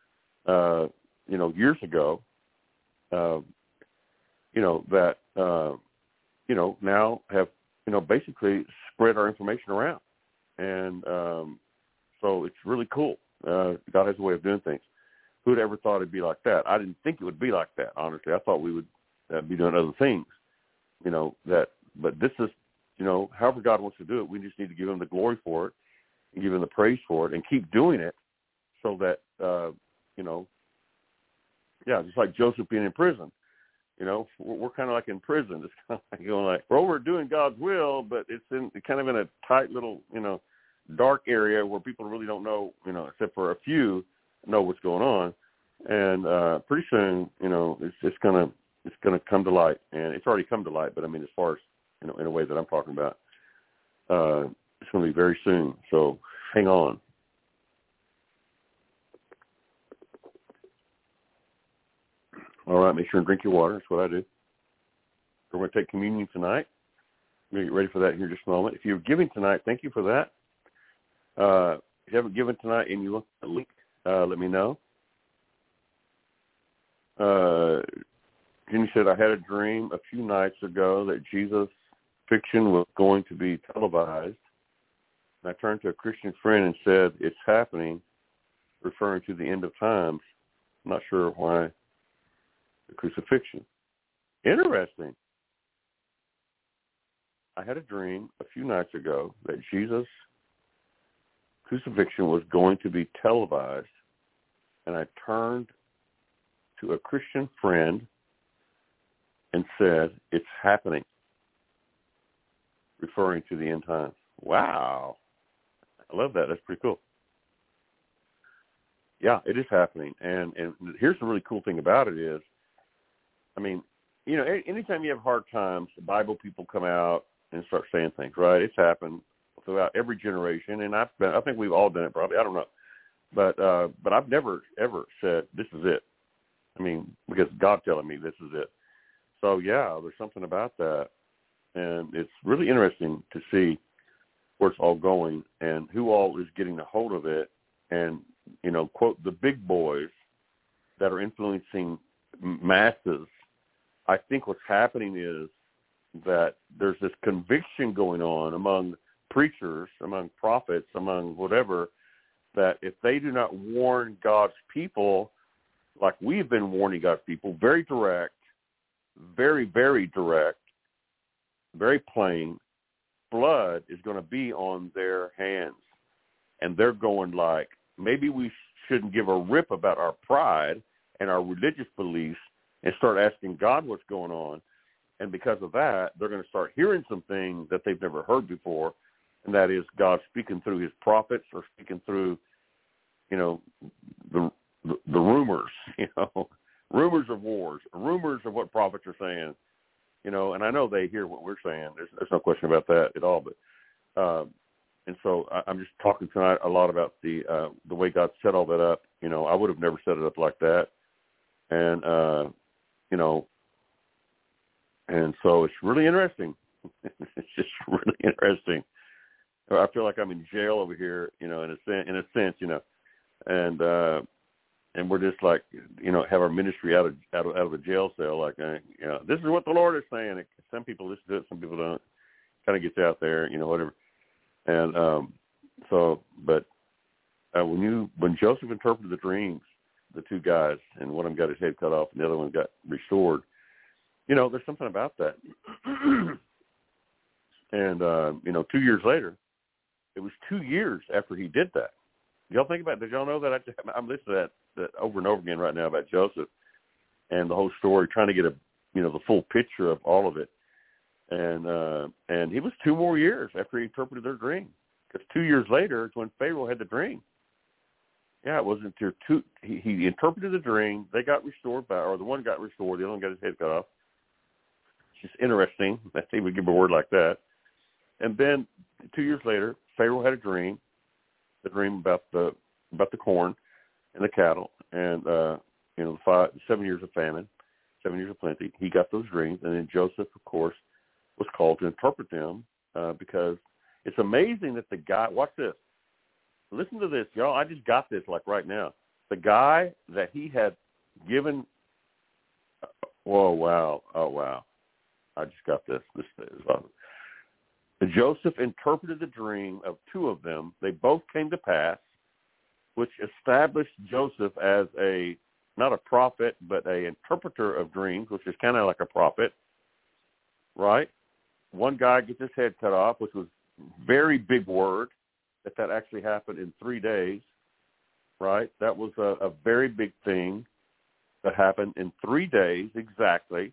years ago, that, now have, basically spread our information around. And so it's really cool. God has a way of doing things. Who'd ever thought it'd be like that? I didn't think it would be like that, honestly. I thought we would be doing other things, but this is, however God wants to do it, we just need to give him the glory for it and give him the praise for it and keep doing it so that, just like Joseph being in prison, we're kind of like in prison. It's kind of like going like, we're doing God's will, but it's kind of in a tight little, dark area where people really don't know, except for a few, know what's going on, and pretty soon, it's gonna come to light, and it's already come to light. But I mean, as far as in a way that I'm talking about, it's going to be very soon. So hang on. All right, make sure and drink your water. That's what I do. We're going to take communion tonight. We're going to get ready for that here in just a moment. If you're giving tonight, thank you for that. If you haven't given tonight and you look at the link, let me know. Jenny said, I had a dream a few nights ago that Jesus fiction was going to be televised. And I turned to a Christian friend and said, it's happening, referring to the end of times. I'm not sure why the crucifixion. Interesting. I had a dream a few nights ago that Jesus' crucifixion was going to be televised, and I turned to a Christian friend and said, it's happening, referring to the end times. Wow. I love that. That's pretty cool. Yeah, it is happening. And here's the really cool thing about it is, I mean, anytime you have hard times, the Bible people come out and start saying things, right? It's happened throughout every generation, and I think we've all done it probably. I don't know. But I've never, ever said, this is it. I mean, because God's telling me this is it. So, yeah, there's something about that. And it's really interesting to see where it's all going and who all is getting a hold of it. And, quote, the big boys that are influencing masses. I think what's happening is that there's this conviction going on among preachers, among prophets, among whatever, that if they do not warn God's people like we've been warning God's people, very direct, very, very direct, very plain, blood is going to be on their hands. And they're going like, maybe we shouldn't give a rip about our pride and our religious beliefs and start asking God what's going on And because of that, they're going to start hearing some things that they've never heard before, and that is God speaking through his prophets or speaking through, the rumors, rumors of wars, rumors of what prophets are saying, and I know they hear what we're saying. There's no question about that at all. But and so I'm just talking tonight a lot about the way God set all that up. I would have never set it up like that, and and so it's really interesting. It's just really interesting. I feel like I'm in jail over here, in a sense, and we're just like, have our ministry out of a jail cell. Like, this is what the Lord is saying. Some people listen to it, some people don't. Kind of gets out there, whatever. And when Joseph interpreted the dreams, the two guys, and one of them got his head cut off, and the other one got restored. There's something about that. And 2 years later, it was 2 years after he did that. Y'all think about it? Did y'all know that? I'm listening to that over and over again right now about Joseph and the whole story, trying to get the full picture of all of it. And he was 2 more years after he interpreted their dream, because 2 years later is when Pharaoh had the dream. Yeah, it wasn't until he interpreted the dream. They got restored or the one got restored. The other one got his head cut off. It's just interesting that he would give a word like that. And then 2 years later, Pharaoh had a dream about the corn and the cattle, and 7 years of famine, 7 years of plenty. He got those dreams, and then Joseph, of course, was called to interpret them, because it's amazing that the guy. Watch this. Listen to this, y'all. I just got this like right now. The guy that he had given. Whoa! Wow! Oh wow! I just got this. This is awesome. Joseph interpreted the dream of 2 of them. They both came to pass, which established Joseph as not a prophet, but an interpreter of dreams, which is kind of like a prophet, right? One guy gets his head cut off, which was very big word, that actually happened in 3 days, right? That was a very big thing that happened in 3 days exactly.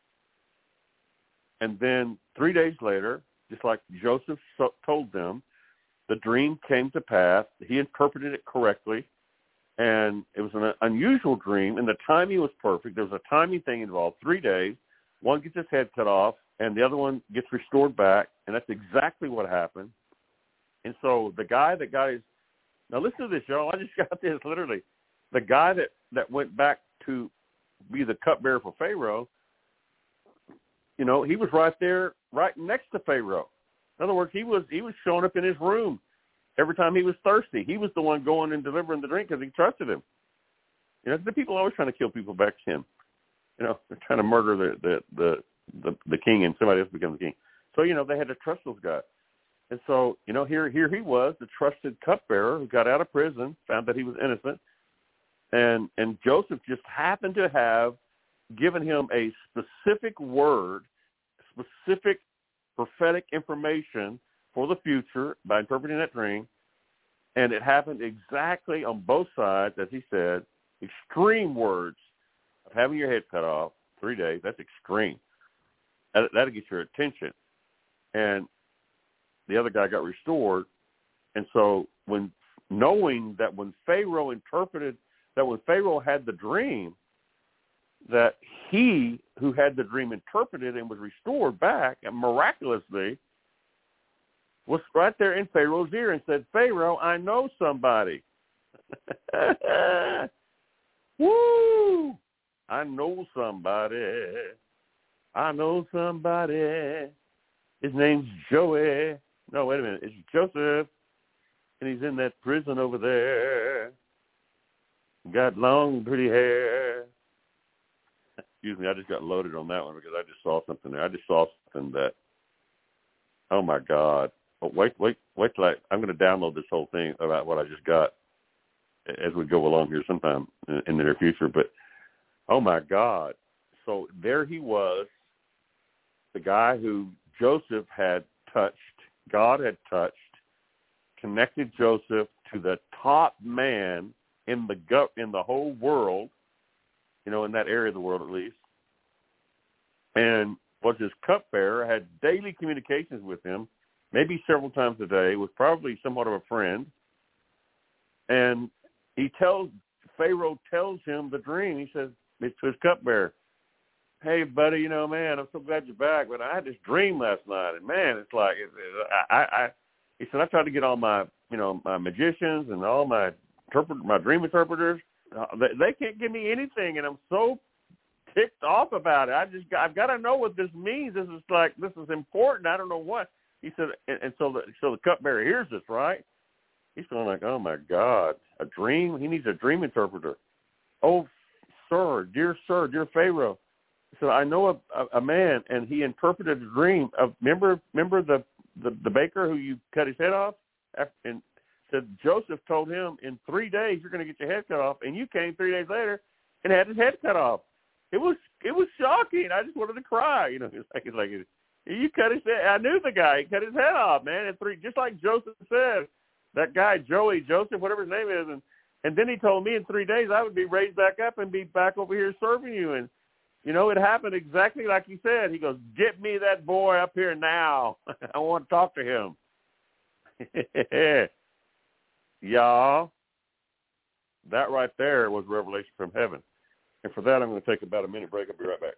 And then 3 days later, just like Joseph told them, the dream came to pass. He interpreted it correctly, and it was an unusual dream, and the timing was perfect. There was a timing thing involved. 3 days. One gets his head cut off, and the other one gets restored back, and that's exactly what happened. And so the guy that got his – now listen to this, y'all. I just got this literally. The guy that went back to be the cupbearer for Pharaoh, he was right there, right next to Pharaoh. In other words, he was showing up in his room every time he was thirsty. He was the one going and delivering the drink because he trusted him. The people are always trying to kill people back to him. They're trying to murder the king, and somebody else becomes the king. So they had to trust those guys. And so here he was, the trusted cupbearer who got out of prison, found that he was innocent, and Joseph just happened to have given him a specific word, specific prophetic information for the future by interpreting that dream, and it happened exactly on both sides, as he said. Extreme words of having your head cut off, 3 days. That's extreme. That'll get your attention. And the other guy got restored. And so knowing that when Pharaoh had the dream, that he who had the dream interpreted and was restored back, and miraculously was right there in Pharaoh's ear and said, "Pharaoh, I know somebody." Woo! I know somebody. I know somebody. His name's Joey. No, wait a minute. It's Joseph. And he's in that prison over there. Got long, pretty hair. Excuse me, I just got loaded on that one because I just saw something there. I just saw something that, oh, my God. But wait till I'm going to download this whole thing about what I just got as we go along here sometime in the near future. But, oh, my God. So there he was, the guy who Joseph had touched, God had touched, connected Joseph to the top man in the whole world, in that area of the world at least. And was his cupbearer. I had daily communications with him, maybe several times a day, was probably somewhat of a friend. And Pharaoh tells him the dream. He says, it's to his cupbearer, hey, buddy, man, I'm so glad you're back, but I had this dream last night, and, man, it's like, he said, I tried to get all my, my magicians and all my dream interpreters. They can't give me anything, and I'm so ticked off about it. I've got to know what this means. This is important. I don't know what. He said, and so the cupbearer hears this, right? He's going like, oh, my God, a dream? He needs a dream interpreter. Oh, dear Pharaoh. So I know a man, and he interpreted a dream of remember the baker who you cut his head off, and said Joseph told him in 3 days you're going to get your head cut off, and you came 3 days later and had his head cut off. It was shocking. I just wanted to cry. It's like you cut his head. I knew the guy. He cut his head off, man. And just like Joseph said, that guy Joseph, whatever his name is, and then he told me in 3 days I would be raised back up and be back over here serving you. And it happened exactly like he said. He goes, get me that boy up here now. I want to talk to him. Y'all, that right there was revelation from heaven. And for that, I'm going to take about a minute break. I'll be right back.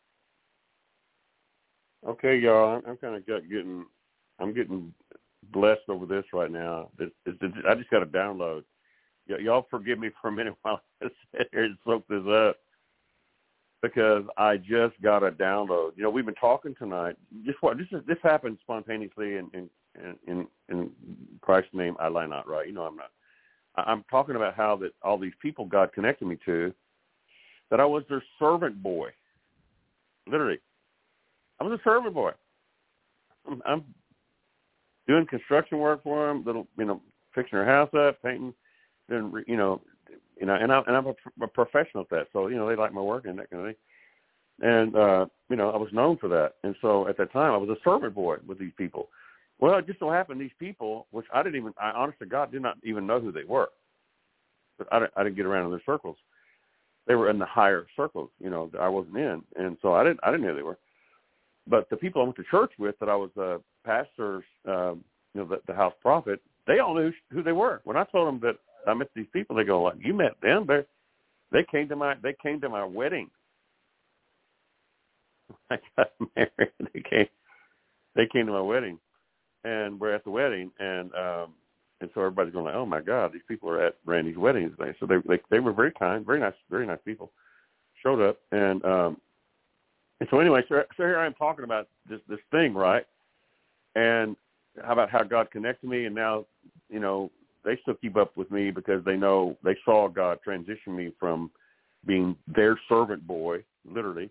Okay, y'all, I'm kind of getting blessed over this right now. I just got a download. Y'all forgive me for a minute while I sit here and soak this up, because I just got a download. We've been talking tonight. This happened spontaneously in Christ's name. I lie not, right? I'm not. I'm talking about how that all these people God connected me to, that I was their servant boy. Literally, I was a servant boy. I'm doing construction work for them, little, fixing their house up, painting, then and I'm a professional at that. So, they like my work and that kind of thing. And, I was known for that. And so at that time I was a servant boy with these people. Well, it just so happened these people, which I honest to God, did not even know who they were. But I didn't get around in their circles. They were in the higher circles, that I wasn't in. And so I didn't know who they were. But the people I went to church with, that I was pastors, the house prophet, they all knew who they were. When I told them that I met these people, they go like, you met them? They came to my wedding. I got married. They came to my wedding, and we're at the wedding, and so everybody's going like, oh my God, these people are at Randy's wedding today. So they were very kind, very nice people. Showed up, and so anyway, so here I am talking about this thing, right? And how about how God connected me, and now they still keep up with me because they saw God transition me from being their servant boy, literal,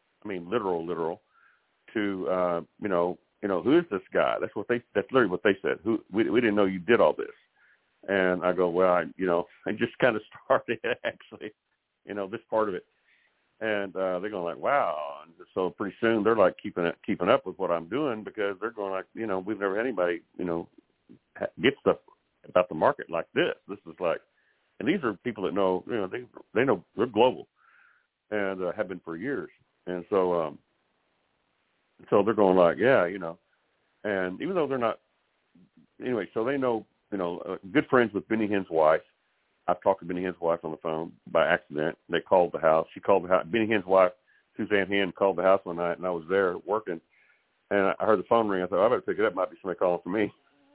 to who is this guy? That's literally what they said. We didn't know you did all this. And I go, well, I just kind of started actually, this part of it. And they're going like, wow. And so pretty soon they're like keeping up with what I'm doing, because they're going like, we've never had anybody, get stuff about the market like this. This is like, and these are people that know, they know they're global and have been for years. And so they're going like, yeah, and even though they're not, anyway, so they know, good friends with Benny Hinn's wife. I've talked to Benny Hinn's wife on the phone by accident. They called the house. She called the house. Benny Hinn's wife, Suzanne Hinn, called the house one night, and I was there working. And I heard the phone ring. I thought, I better pick it up. Might be somebody calling for me.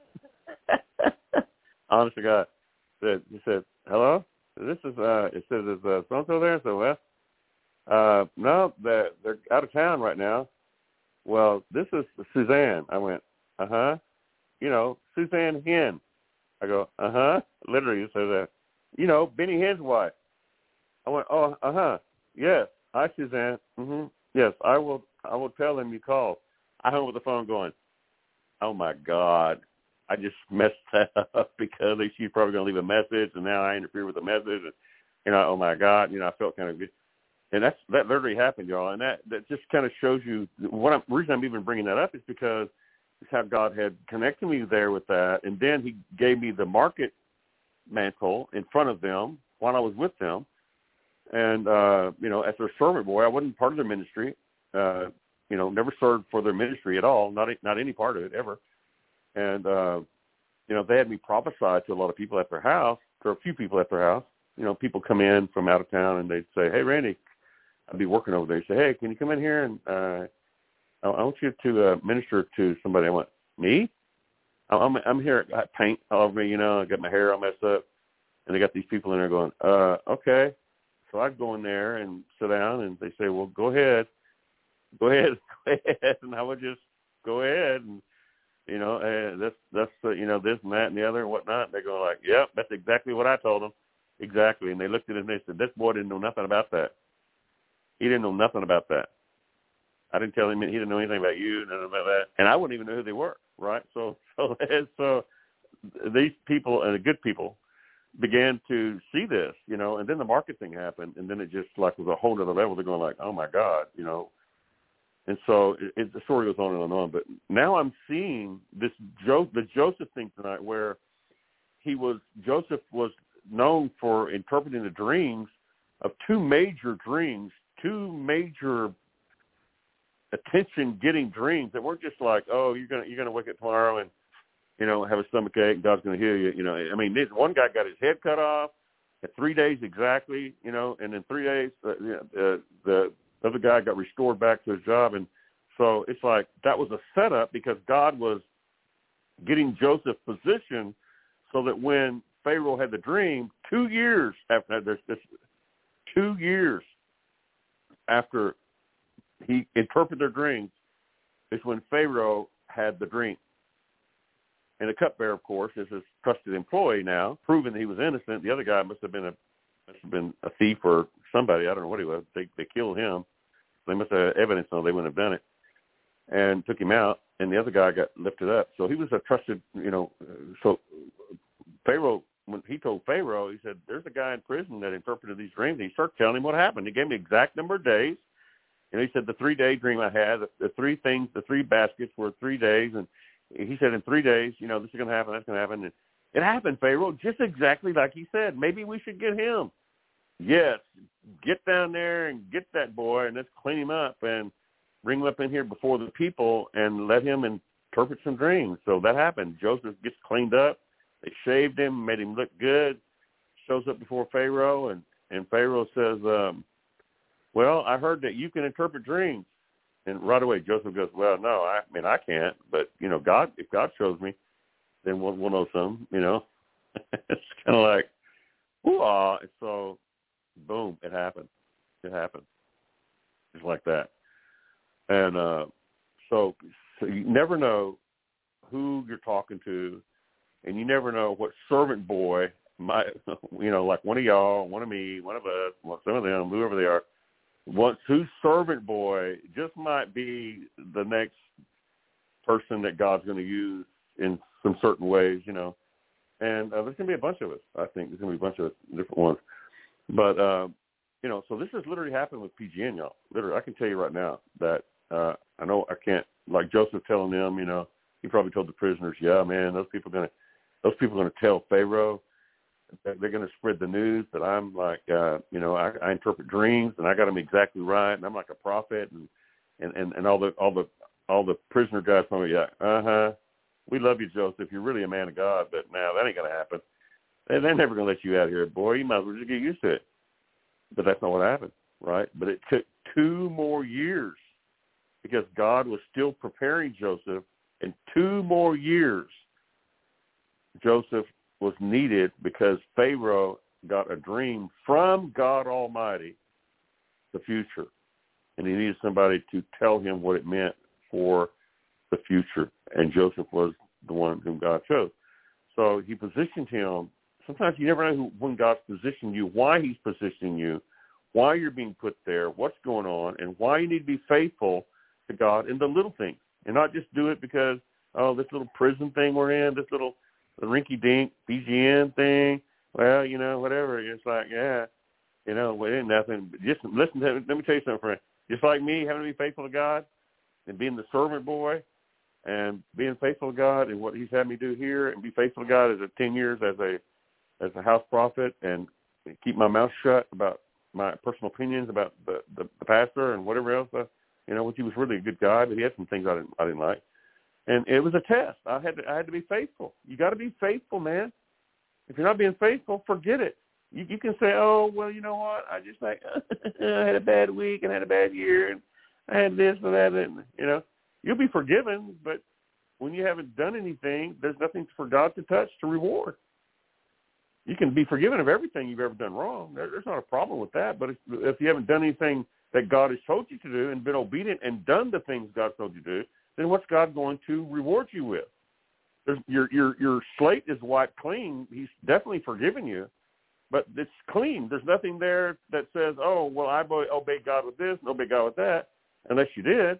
Honest to God. He said, hello? This is, it says, is so-and-so there? So, well, no, they're out of town right now. Well, this is Suzanne. I went, uh-huh. Suzanne Hinn. I go, uh-huh. Literally, it says that. Benny Hinn's wife. I went, oh, uh-huh. Yes. Hi, Suzanne. Mm-hmm. Yes, I will tell them you called. I hung up the phone going, oh, my God. I just messed that up because she's probably going to leave a message, and now I interfere with the message. And, oh, my God, I felt kind of good. And that literally happened, y'all. And that just kind of shows you the reason I'm even bringing that up is because it's how God had connected me there with that. And then he gave me the market mantle in front of them while I was with them. And, as their servant boy, I wasn't part of their ministry. never served for their ministry at all, not any part of it ever. And, they had me prophesy to a lot of people at their house, or a few people at their house. People come in from out of town and they'd say, "Hey, Randy," I'd be working over there. He'd say, "Hey, can you come in here and I want you to minister to somebody." I went, "Me? I'm here. I paint all over me, I got my hair all messed up." And they got these people in there going, "Okay." So I'd go in there and sit down, and they say, "Well, go ahead. And I would just go ahead, and that's this and that and the other and whatnot. And they're going like, "Yep, that's exactly what I told them, exactly." And they looked at it and they said, "This boy didn't know nothing about that. He didn't know nothing about that. I didn't tell him he didn't know anything about you, nothing about that." And I wouldn't even know who they were, right? So these people and the good people began to see this, and then the market thing happened, and then it just like was a whole other level. They're going like, "Oh my God," And so the story goes on and on. But now I'm seeing the Joseph thing tonight, where Joseph was known for interpreting the dreams of two major attention-getting dreams that weren't just like, "Oh, you're gonna wake up tomorrow and have a stomach ache and God's gonna heal you." I mean, this one guy got his head cut off at 3 days exactly, and in 3 days the other guy got restored back to his job. And so it's like that was a setup, because God was getting Joseph positioned so that when Pharaoh had the dream, 2 years after that, there's 2 years after he interpreted their dreams, is when Pharaoh had the dream. And the cupbearer, of course, is his trusted employee now, proving that he was innocent. The other guy must have been a thief or somebody. I don't know what he was. They killed him. They must have evidence, so they wouldn't have done it, and took him out. And the other guy got lifted up. So he was a trusted, So Pharaoh, when he told Pharaoh, he said, "There's a guy in prison that interpreted these dreams." And he started telling him what happened. He gave me the exact number of days. And he said, the 3-day dream I had, the 3 things, the 3 baskets were 3 days. And he said, in 3 days, this is going to happen, that's going to happen. And it happened, Pharaoh, just exactly like he said. Maybe we should get him. Yes, get down there and get that boy, and let's clean him up and bring him up in here before the people and let him interpret some dreams. So that happened. Joseph gets cleaned up. They shaved him, made him look good, shows up before Pharaoh, and Pharaoh says, "Well, I heard that you can interpret dreams." And right away Joseph goes, "Well, no, I can't, but, God, if God shows me, then we'll know some, It's kind of like, ooh-ah. And so, boom, it happened. It happened. Just like that. And so you never know who you're talking to, and you never know what servant boy might, like one of y'all, one of me, one of us, some of them, whoever they are, whose servant boy just might be the next person that God's going to use in some certain ways, And there's going to be a bunch of us, I think. There's going to be a bunch of different ones. But, so this has literally happened with PGN, y'all. Literally, I can tell you right now that I know I can't, like Joseph telling them, he probably told the prisoners, "Yeah, man, those people are going to tell Pharaoh. They're going to spread the news that I'm like, I interpret dreams, and I got them exactly right, and I'm like a prophet." And all the prisoner guys told me, "Yeah, we love you, Joseph. You're really a man of God, but now that ain't going to happen. They're never going to let you out here, boy. You might as well just get used to it." But that's not what happened, right? But it took 2 more years, because God was still preparing Joseph. In 2 more years, Joseph was needed, because Pharaoh got a dream from God Almighty, the future, and he needed somebody to tell him what it meant for the future, and Joseph was the one whom God chose. So he positioned him. Sometimes you never know when God's positioned you, why he's positioning you, why you're being put there, what's going on, and why you need to be faithful to God in the little things, and not just do it because, this little prison thing we're in, this little rinky-dink BGN thing, well, whatever. It's like, yeah, well, it ain't nothing. Just listen to, let me tell you something, friend. Just like me, having to be faithful to God and being the servant boy and being faithful to God and what he's had me do here, and be faithful to God as 10 years as a house prophet, and keep my mouth shut about my personal opinions about the pastor and whatever else, which he was really a good guy, but he had some things I didn't like. And it was a test. I had to be faithful. You got to be faithful, man. If you're not being faithful, forget it. You can say, oh, well, you know what? I just I had a bad week and had a bad year and I had this and that, and you'll be forgiven. But when you haven't done anything, there's nothing for God to touch to reward. You can be forgiven of everything you've ever done wrong. There's not a problem with that. But if you haven't done anything that God has told you to do and been obedient and done the things God told you to do, then what's God going to reward you with? Your slate is wiped clean. He's definitely forgiven you, but it's clean. There's nothing there that says, oh, well, I obeyed God with this and obeyed God with that, unless you did,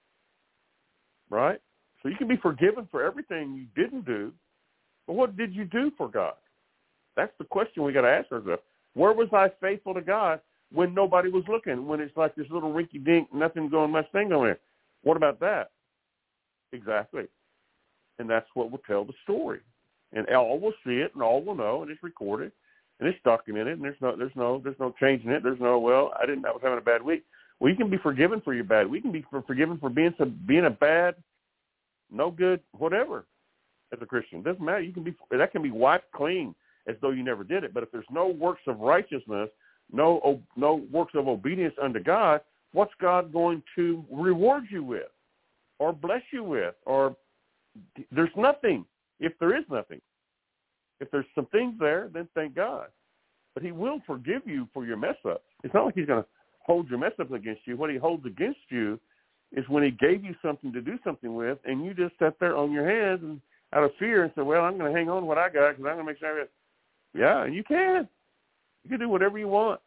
right? So you can be forgiven for everything you didn't do, but what did you do for God? That's the question we got to ask ourselves. Where was I faithful to God when nobody was looking, when it's like this little rinky-dink, nothing going, much thing going there? What about that? Exactly. And that's what will tell the story. And all will see it, and all will know, and it's recorded, and it's documented, and there's no changing it. There's no, well, I was having a bad week. Well, you can be forgiven for your bad week. You can be forgiven for being a bad, no good, whatever, as a Christian. It doesn't matter. That can be wiped clean as though you never did it. But if there's no works of righteousness, no works of obedience unto God, what's God going to reward you with or bless you with? Or there's nothing. If there is nothing. If there's some things there, then thank God. But he will forgive you for your mess up. It's not like he's going to hold your mess up against you. What he holds against you is when he gave you something to do something with, and you just sat there on your hands and out of fear and said, well, I'm going to hang on to what I got because I'm going to make sure I get. Yeah, and you can. You can do whatever you want.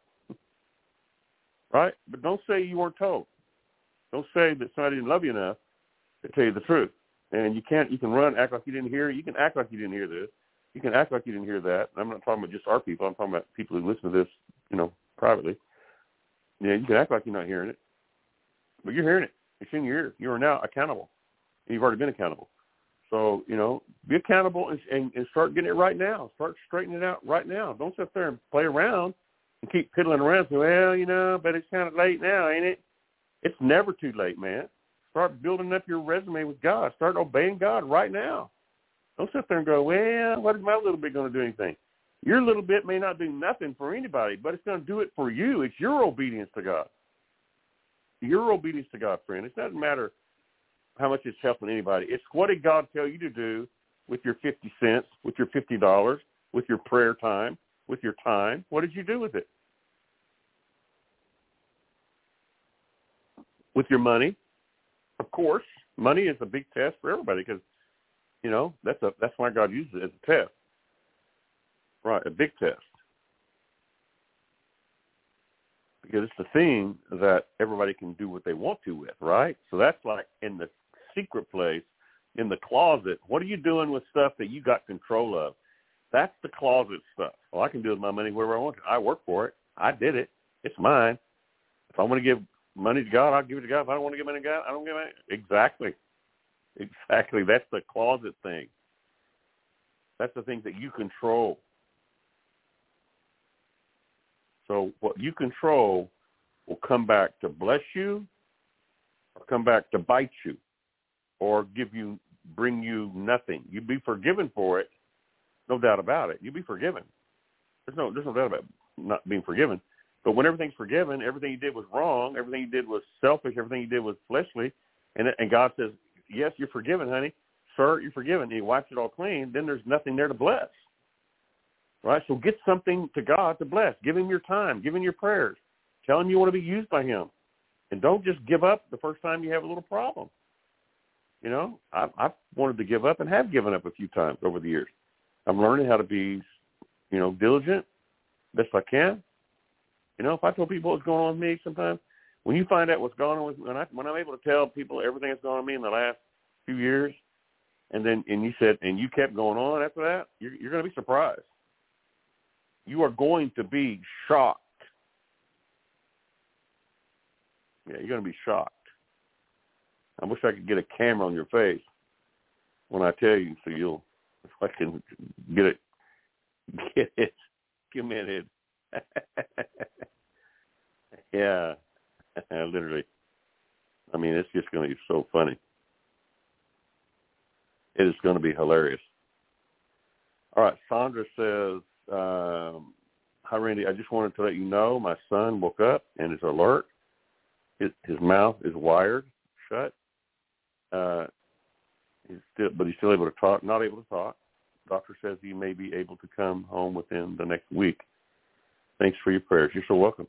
Right? But don't say you weren't told. Don't say that somebody didn't love you enough to tell you the truth. And you can run, act like you didn't hear it. You can act like you didn't hear this. You can act like you didn't hear that. I'm not talking about just our people. I'm talking about people who listen to this, privately. Yeah, you can act like you're not hearing it. But you're hearing it. It's in your ear. You are now accountable. And you've already been accountable. So, be accountable and start getting it right now. Start straightening it out right now. Don't sit there and play around and keep piddling around and say, well, but it's kind of late now, ain't it? It's never too late, man. Start building up your resume with God. Start obeying God right now. Don't sit there and go, well, what is my little bit going to do anything? Your little bit may not do nothing for anybody, but it's going to do it for you. It's your obedience to God. Your obedience to God, friend. It doesn't matter how much it's helping anybody. It's what did God tell you to do with your 50 cents, with your $50, with your prayer time, with your time? What did you do with it? With your money? Of course, money is a big test for everybody because, that's why God uses it as a test. Right, a big test. Because it's the thing that everybody can do what they want to with, right? So that's like in the secret place, in the closet. What are you doing with stuff that you got control of? That's the closet stuff. Well, I can do with my money wherever I want to. I work for it. I did it. It's mine. If I want to give money to God, I'll give it to God. If I don't want to give money to God, I don't give it. Exactly. That's the closet thing. That's the thing that you control. So what you control will come back to bless you or come back to bite you or bring you nothing. You'd be forgiven for it, no doubt about it. You'd be forgiven. There's no doubt about not being forgiven. But when everything's forgiven, everything you did was wrong, everything you did was selfish, everything you did was fleshly, and God says, yes, you're forgiven, honey. Sir, you're forgiven. And he wipes it all clean. Then there's nothing there to bless. Right? So get something to God to bless. Give him your time. Give him your prayers. Tell him you want to be used by him. And don't just give up the first time you have a little problem. I've wanted to give up and have given up a few times over the years. I'm learning how to be, diligent best I can. If I told people what's going on with me sometimes, when you find out what's going on with me, when I'm able to tell people everything that's going on with me in the last few years, and you kept going on after that, you're going to be surprised. You are going to be shocked. Yeah, you're going to be shocked. I wish I could get a camera on your face when I tell you, so if I can get it committed. Yeah, literally. I mean, it's just going to be so funny. It is going to be hilarious. All right, Sandra says, hi, Randy. I just wanted to let you know my son woke up and is alert. His mouth is wired shut. He's still able to talk, not able to talk. Doctor says he may be able to come home within the next week. Thanks for your prayers. You're so welcome.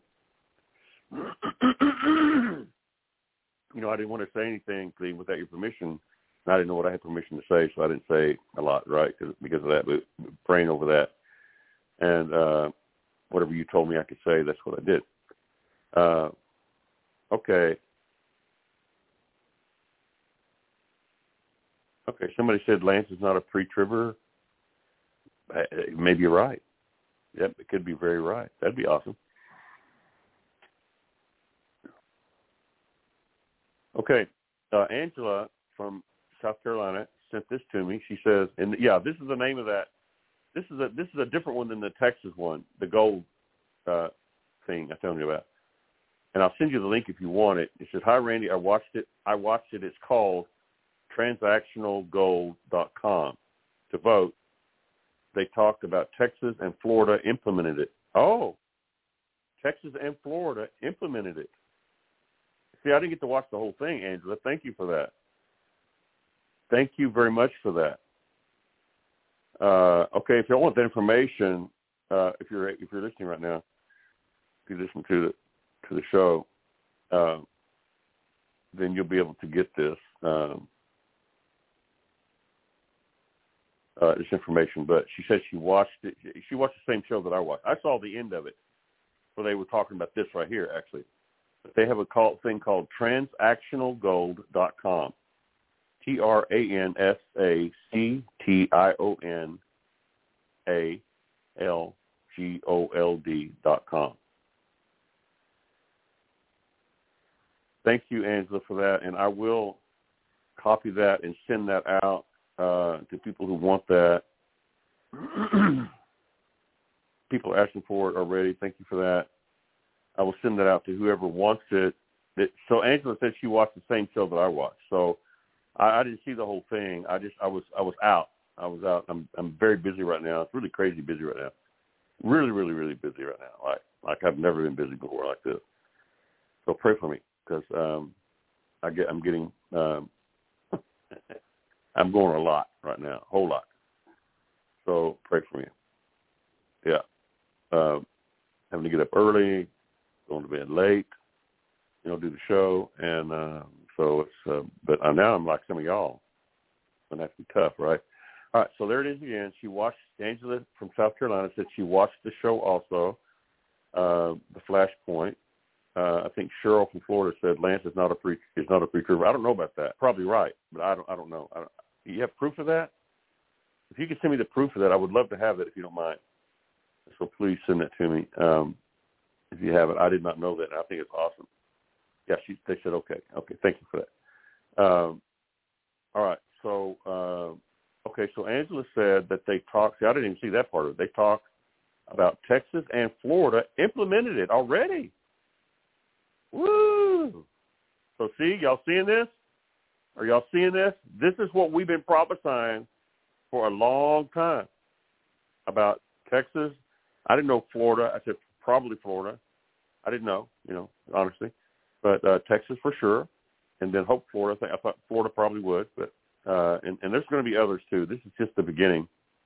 You know, I didn't want to say anything, Cleve, without your permission. I didn't know what I had permission to say, so I didn't say a lot, right, because of that, but praying over that. And whatever you told me I could say, that's what I did. Okay. Okay, somebody said Lance is not a pre-tribber. Maybe you're right. Yep, it could be very right. That'd be awesome. Okay, Angela from South Carolina sent this to me. She says, and yeah, this is the name of that. This is a different one than the Texas one, the gold thing I told you about. And I'll send you the link if you want it. It says, hi, Randy, I watched it. It's called transactionalgold.com. To vote, they talked about Texas and Florida implemented it. Oh, Texas and Florida implemented it. See, I didn't get to watch the whole thing, Angela. Thank you for that. Thank you very much for that. Okay, if you want that information, if you're listening right now, if you listen to the show, then you'll be able to get this this information. But she said she watched it. She watched the same show that I watched. I saw the end of it, where they were talking about this right here, actually. But they have a thing called transactionalgold.com. transactionalgold.com. Thank you, Angela, for that. And I will copy that and send that out to people who want that. People are asking for it already. Thank you for that. I will send that out to whoever wants it. So Angela said she watched the same show that I watched. So I didn't see the whole thing. I was out. I'm very busy right now. It's really crazy busy right now. Really, really, really busy right now. Like I've never been busy before like this. So pray for me because I'm going a lot right now, a whole lot. So pray for me. Yeah. Having to get up early, going to bed late, do the show. And so it's, but now I'm like some of y'all. And that's tough, right? All right, so there it is again. Angela from South Carolina said she watched the show also, The Flashpoint. I think Cheryl from Florida said Lance is not a pre-trooper. I don't know about that. Probably right, but I don't know. Do you have proof of that? If you could send me the proof of that, I would love to have it if you don't mind. So please send that to me if you have it. I did not know that. I think it's awesome. Yeah, they said okay. Okay, thank you for that. All right, so so Angela said that they talked. See, I didn't even see that part of it. They talked about Texas and Florida implemented it already. Woo! So see, y'all seeing this? Are y'all seeing this? This is what we've been prophesying for a long time about Texas. I didn't know Florida. I said probably Florida. I didn't know, honestly. But Texas for sure. And then hope Florida. I thought Florida probably would. But and there's going to be others too. This is just the beginning.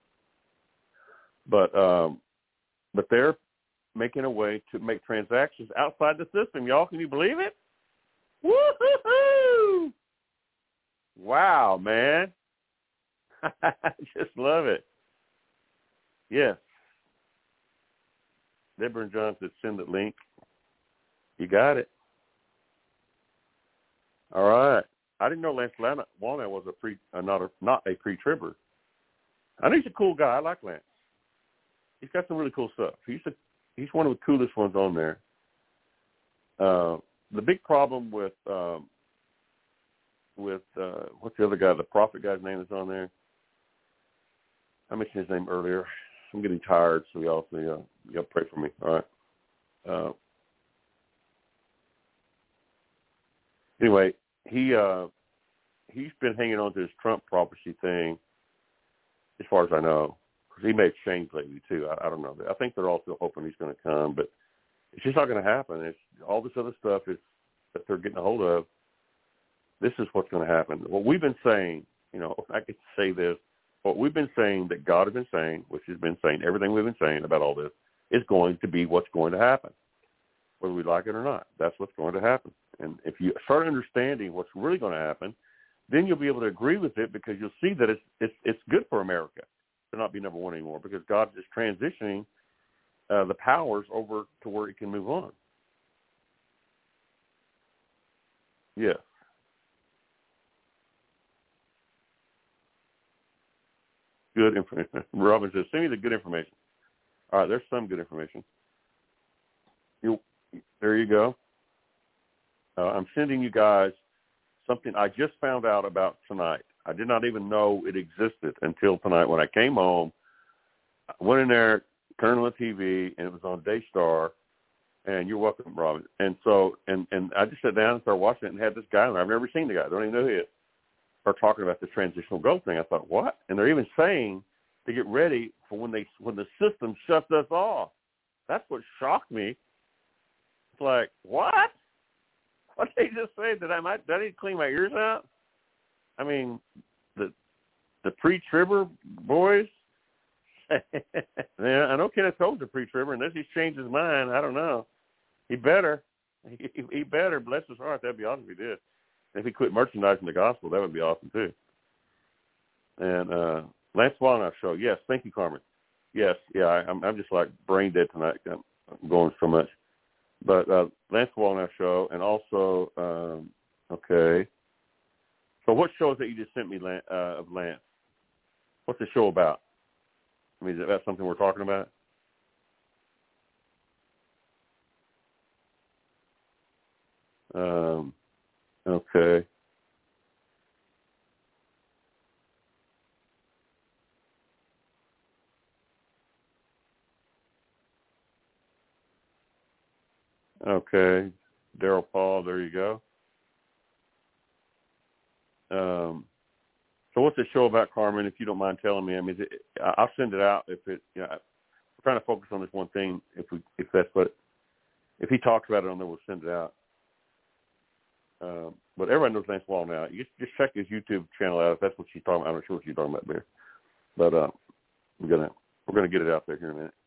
But they're making a way to make transactions outside the system. Y'all, can you believe it? Woo-hoo-hoo! Wow, man. I just love it. Yes. Deborah and John said send the link. You got it. All right. I didn't know Lance Walnut was not a pre-tribber. I know he's a cool guy. I like Lance. He's got some really cool stuff. He's one of the coolest ones on there. The big problem with what's the other guy? The prophet guy's name is on there. I mentioned his name earlier. I'm getting tired, so y'all pray for me. All right. Anyway, he's been hanging on to his Trump prophecy thing, as far as I know, because he may have changed lately too. I don't know. I think they're all still hoping he's going to come, but it's just not going to happen. It's all this other stuff that they're getting a hold of. This is what's going to happen. What we've been saying, I could say this. What we've been saying that God has been saying, which has been saying, everything we've been saying about all this is going to be what's going to happen, whether we like it or not. That's what's going to happen. And if you start understanding what's really going to happen, then you'll be able to agree with it, because you'll see that it's good for America to not be number one anymore, because God is transitioning the powers over to where it can move on. Yeah. Good information. Robin says, send me the good information. All right, there's some good information. There you go. I'm sending you guys something I just found out about tonight. I did not even know it existed until tonight when I came home. I went in there, turned on the TV, and it was on Daystar. And you're welcome, Robin. And so, and I just sat down and started watching it and had this guy on there. I've never seen the guy. I don't even know who he is. Start talking about the transitional growth thing. I thought, what? And they're even saying to get ready for when the system shuts us off. That's what shocked me. It's like, what? What did they just say? Did I need to clean my ears out? I mean, the pre-tribber boys. Yeah, I know Kenneth Cope's a pre-tribber, unless he's changed his mind. I don't know. He better. He better. Bless his heart. That'd be awesome if he did. If he quit merchandising the gospel, that would be awesome too. And Lance Wallnau show. Yes, thank you, Carmen. Yes, yeah, I'm just like brain dead tonight. I'm going so much. But Lance Wallnau show, and also, okay. So what shows that you just sent me of Lance? What's the show about? I mean, is that something we're talking about? Okay. Okay. Daryl Paul, there you go. So what's the show about, Carmen, if you don't mind telling me? I mean, I'll send it out if it, we're trying to focus on this one thing. If he talks about it on there, we'll send it out. But everybody knows Lance Wallnau. You just check his YouTube channel out if that's what she's talking about. I'm not sure what she's talking about there. But we're gonna get it out there here in a minute.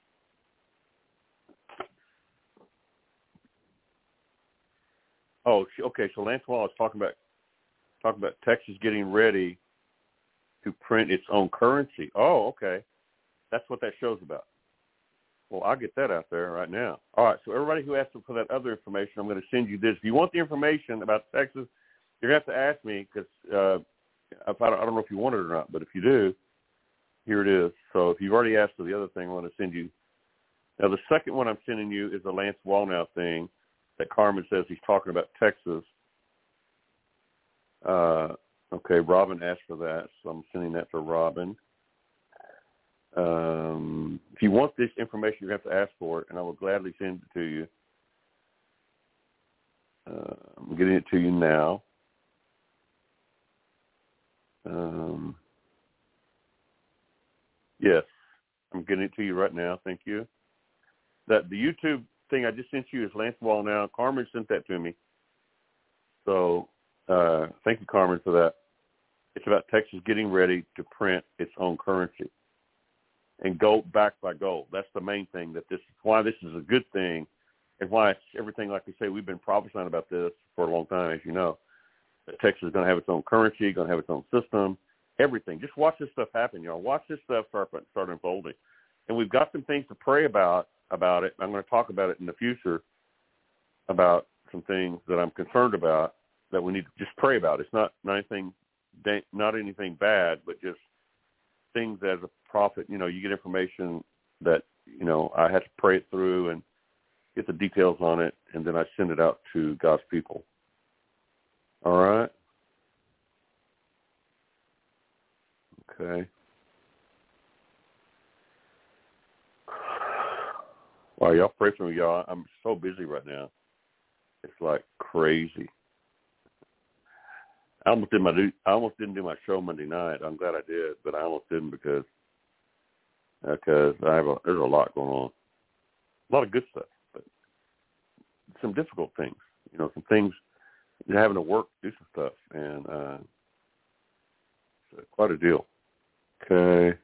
Oh, okay. So Lance Wallnau is talking about Texas getting ready to print its own currency. Oh, okay. That's what that show's about. Well, I'll get that out there right now. All right, so everybody who asked for that other information, I'm going to send you this. If you want the information about Texas, you're going to have to ask me, because I don't know if you want it or not, but if you do, here it is. So if you've already asked for the other thing, I want to send you. Now, the second one I'm sending you is the Lance Wallnau thing that Carmen says he's talking about Texas. Okay, Robin asked for that, so I'm sending that to Robin. If you want this information, you have to ask for it, and I will gladly send it to you. I'm getting it to you now. Yes, I'm getting it to you right now. Thank you. The YouTube thing I just sent you is Lance Wallnau. Carmen sent that to me. So thank you, Carmen, for that. It's about Texas getting ready to print its own currency. And gold backed by gold. That's the main thing. Why this is a good thing, and why it's everything. Like we say, we've been prophesying about this for a long time, as you know. That Texas is going to have its own currency, going to have its own system, everything. Just watch this stuff happen, y'all. Watch this stuff start unfolding. And we've got some things to pray about it. I'm going to talk about it in the future, about some things that I'm concerned about that we need to just pray about. It's not anything bad, but just things as a prophet, you get information that, I had to pray it through and get the details on it, and then I send it out to God's people. All right? Okay. Wow, y'all pray for me, y'all. I'm so busy right now. It's like crazy. I almost didn't do my show Monday night. I'm glad I did, but I almost didn't because there's a lot going on, a lot of good stuff, but some difficult things. Some things you're having to work, do some stuff, and it's quite a deal. Okay.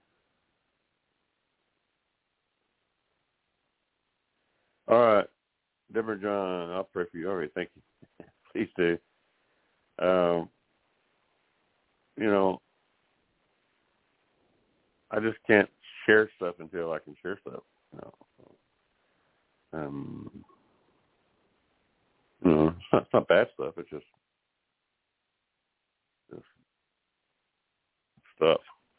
All right, Deborah John, I'll pray for you. All right, thank you. Please do. I just can't share stuff until I can share stuff. It's not bad stuff. It's just stuff.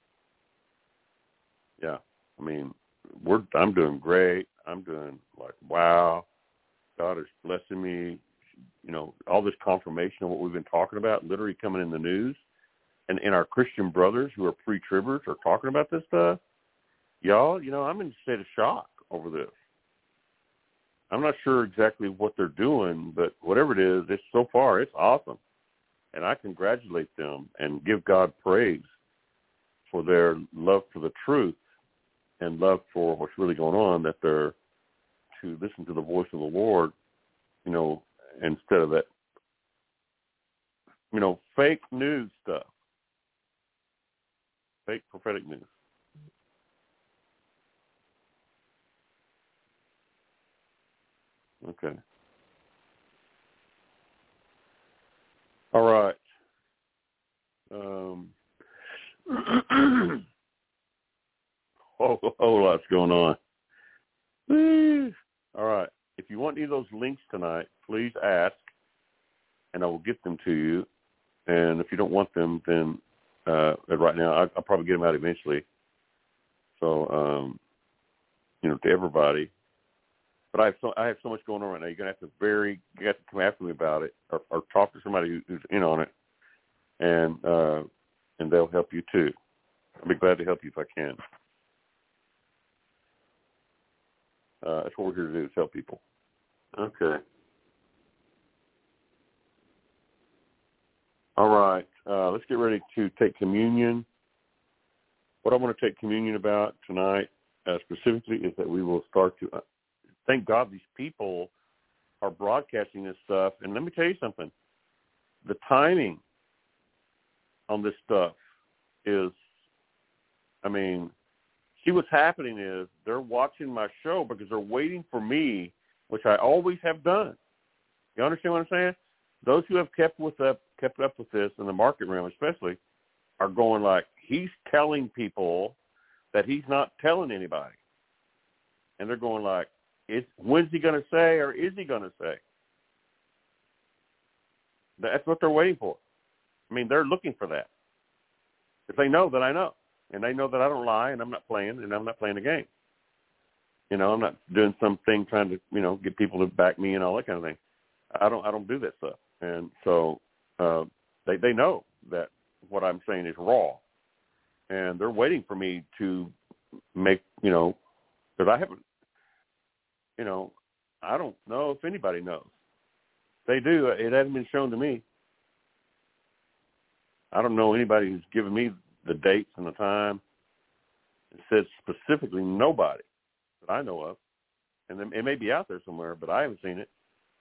Yeah, I mean, I'm doing great. I'm doing like, wow, God is blessing me. All this confirmation of what we've been talking about, literally coming in the news, and our Christian brothers who are pre-tribbers are talking about this stuff. Y'all, I'm in a state of shock over this. I'm not sure exactly what they're doing, but whatever it is, so far it's awesome, and I congratulate them and give God praise for their love for the truth and love for what's really going on, that they're to listen to the voice of the Lord, instead of that, fake news stuff, fake prophetic news. Okay. All right. Whole lot's going on. All right. If you want any of those links tonight, please ask, and I will get them to you. And if you don't want them, then right now, I'll probably get them out eventually. So, to everybody. But I have so much going on right now. You're gonna have to come after me about it, or talk to somebody who's in on it, and they'll help you too. I'll be glad to help you if I can. That's what we're here to do, is help people. Okay. All right. Let's get ready to take communion. What I want to take communion about tonight specifically is that we will start to thank God these people are broadcasting this stuff. And let me tell you something. The timing on this stuff is, see, what's happening is they're watching my show because they're waiting for me, which I always have done. You understand what I'm saying? Those who have kept up with this in the market realm especially are going like, he's telling people that he's not telling anybody. And they're going like, when's he going to say, or is he going to say? That's what they're waiting for. They're looking for that. If they know, then I know. And they know that I don't lie, and I'm not playing a game. I'm not doing something trying to, get people to back me and all that kind of thing. I don't do that stuff. And so they know that what I'm saying is raw. And they're waiting for me to make, because I haven't, I don't know if anybody knows. They do. It hasn't been shown to me. I don't know anybody who's given me the dates and the time. It says specifically nobody that I know of. And it may be out there somewhere, but I haven't seen it.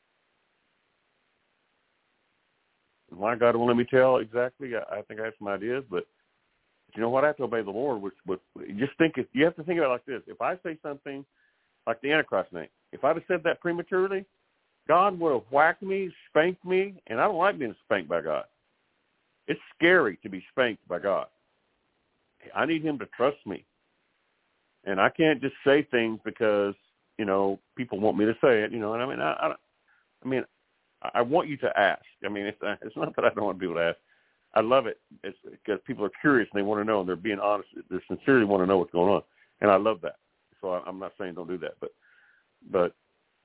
And why God won't let me tell exactly, I think I have some ideas, but you know what? I have to obey the Lord. You have to think about it like this. If I say something like the Antichrist name, if I'd have said that prematurely, God would have whacked me, spanked me, and I don't like being spanked by God. It's scary to be spanked by God. I need him to trust me. And I can't just say things because, people want me to say it, and I want you to ask. It's not that I don't want people to ask. I love it. It's because people are curious and they want to know, and they're being honest. They sincerely want to know what's going on. And I love that. So I'm not saying don't do that, but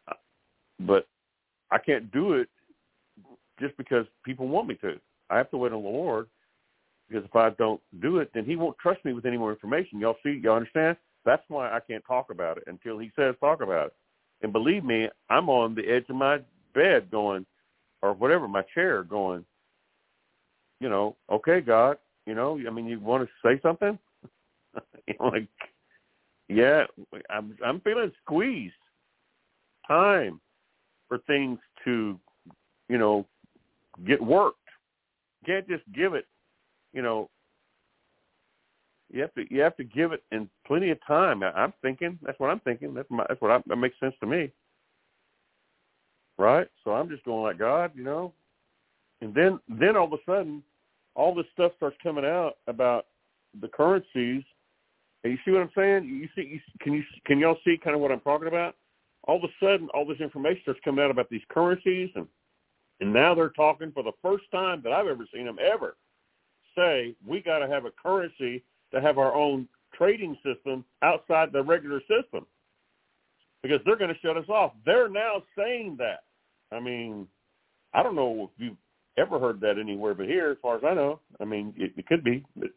I can't do it just because people want me to. I have to wait on the Lord, because if I don't do it, then he won't trust me with any more information. Y'all understand? That's why I can't talk about it until he says talk about it. And believe me, I'm on the edge of my bed going, or whatever, my chair going, okay, God, you want to say something? Like, yeah, I'm feeling squeezed. Time for things to, get worked. You can't just give it, you have to give it in plenty of time. I'm thinking, that's what I'm thinking. That makes sense to me. Right? So I'm just going like, God, and then all of a sudden, all this stuff starts coming out about the currencies. And you see what I'm saying? Can y'all see kind of what I'm talking about? All of a sudden, all this information starts coming out about these currencies, and now they're talking for the first time that I've ever seen them ever say, we got to have a currency to have our own trading system outside the regular system because they're going to shut us off. They're now saying that. I mean, I don't know if you've ever heard that anywhere but here, as far as I know. I mean, it could be, but,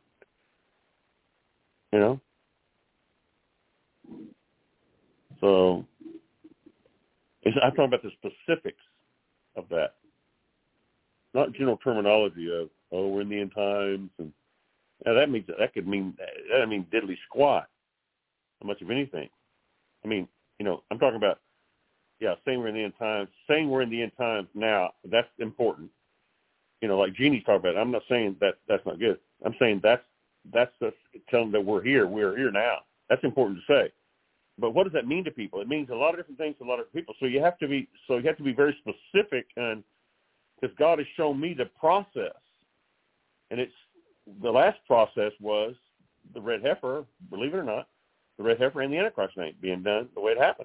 So I'm talking about the specifics of that, not general terminology of, we're in the end times, and that could mean diddly squat, how much of anything. I mean, I'm talking about, saying we're in the end times. Saying we're in the end times now, that's important. Like Jeannie's talking about. I'm not saying that's not good. I'm saying that's just telling them that we're here. We're here now. That's important to say. But what does that mean to people? It means a lot of different things to a lot of people. So you have to be very specific, and because God has shown me the process, and the last process was the red heifer. Believe it or not, the red heifer and the Antichrist name being done the way it happened.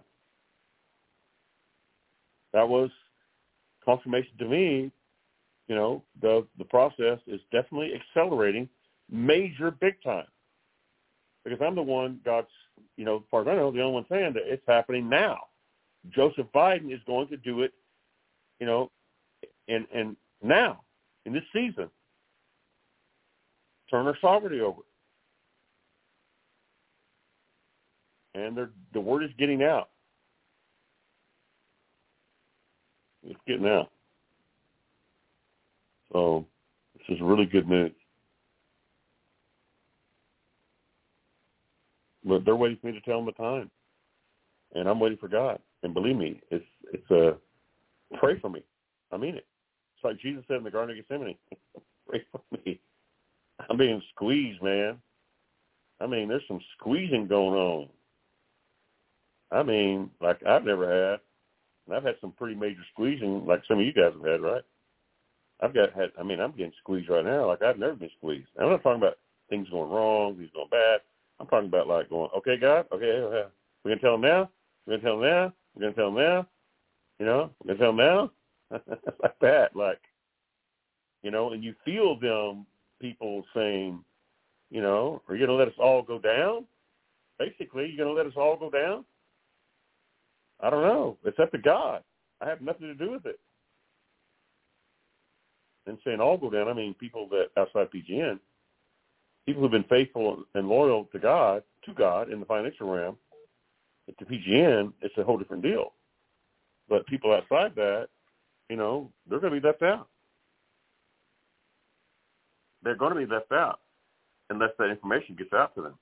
That was confirmation to me. The process is definitely accelerating, major, big time. Because I'm the one, God's, as far as I know, the only one saying that it's happening now. Joseph Biden is going to do it, and now, in this season, turn our sovereignty over. And the word is getting out. It's getting out. So this is really good news. But they're waiting for me to tell them the time, and I'm waiting for God. And believe me, it's pray for me. I mean it. It's like Jesus said in the Garden of Gethsemane, pray for me. I'm being squeezed, man. I mean, there's some squeezing going on. I mean, like I've never had. And I've had some pretty major squeezing, like some of you guys have had, right? I'm getting squeezed right now like I've never been squeezed. I'm not talking about things going wrong, things going bad. I'm talking about like going, okay, God, okay, we're going to tell them now? We're going to tell them now? We're going to tell them now? We're going to tell them now? Like that, like, and you feel them, people saying, are you going to let us all go down? Basically, you're going to let us all go down? I don't know. It's up to God. I have nothing to do with it. And saying all go down, I mean people that outside PGN, people who've been faithful and loyal to God in the financial realm. To PGN, it's a whole different deal. But people outside that, they're going to be left out. They're going to be left out unless that information gets out to them.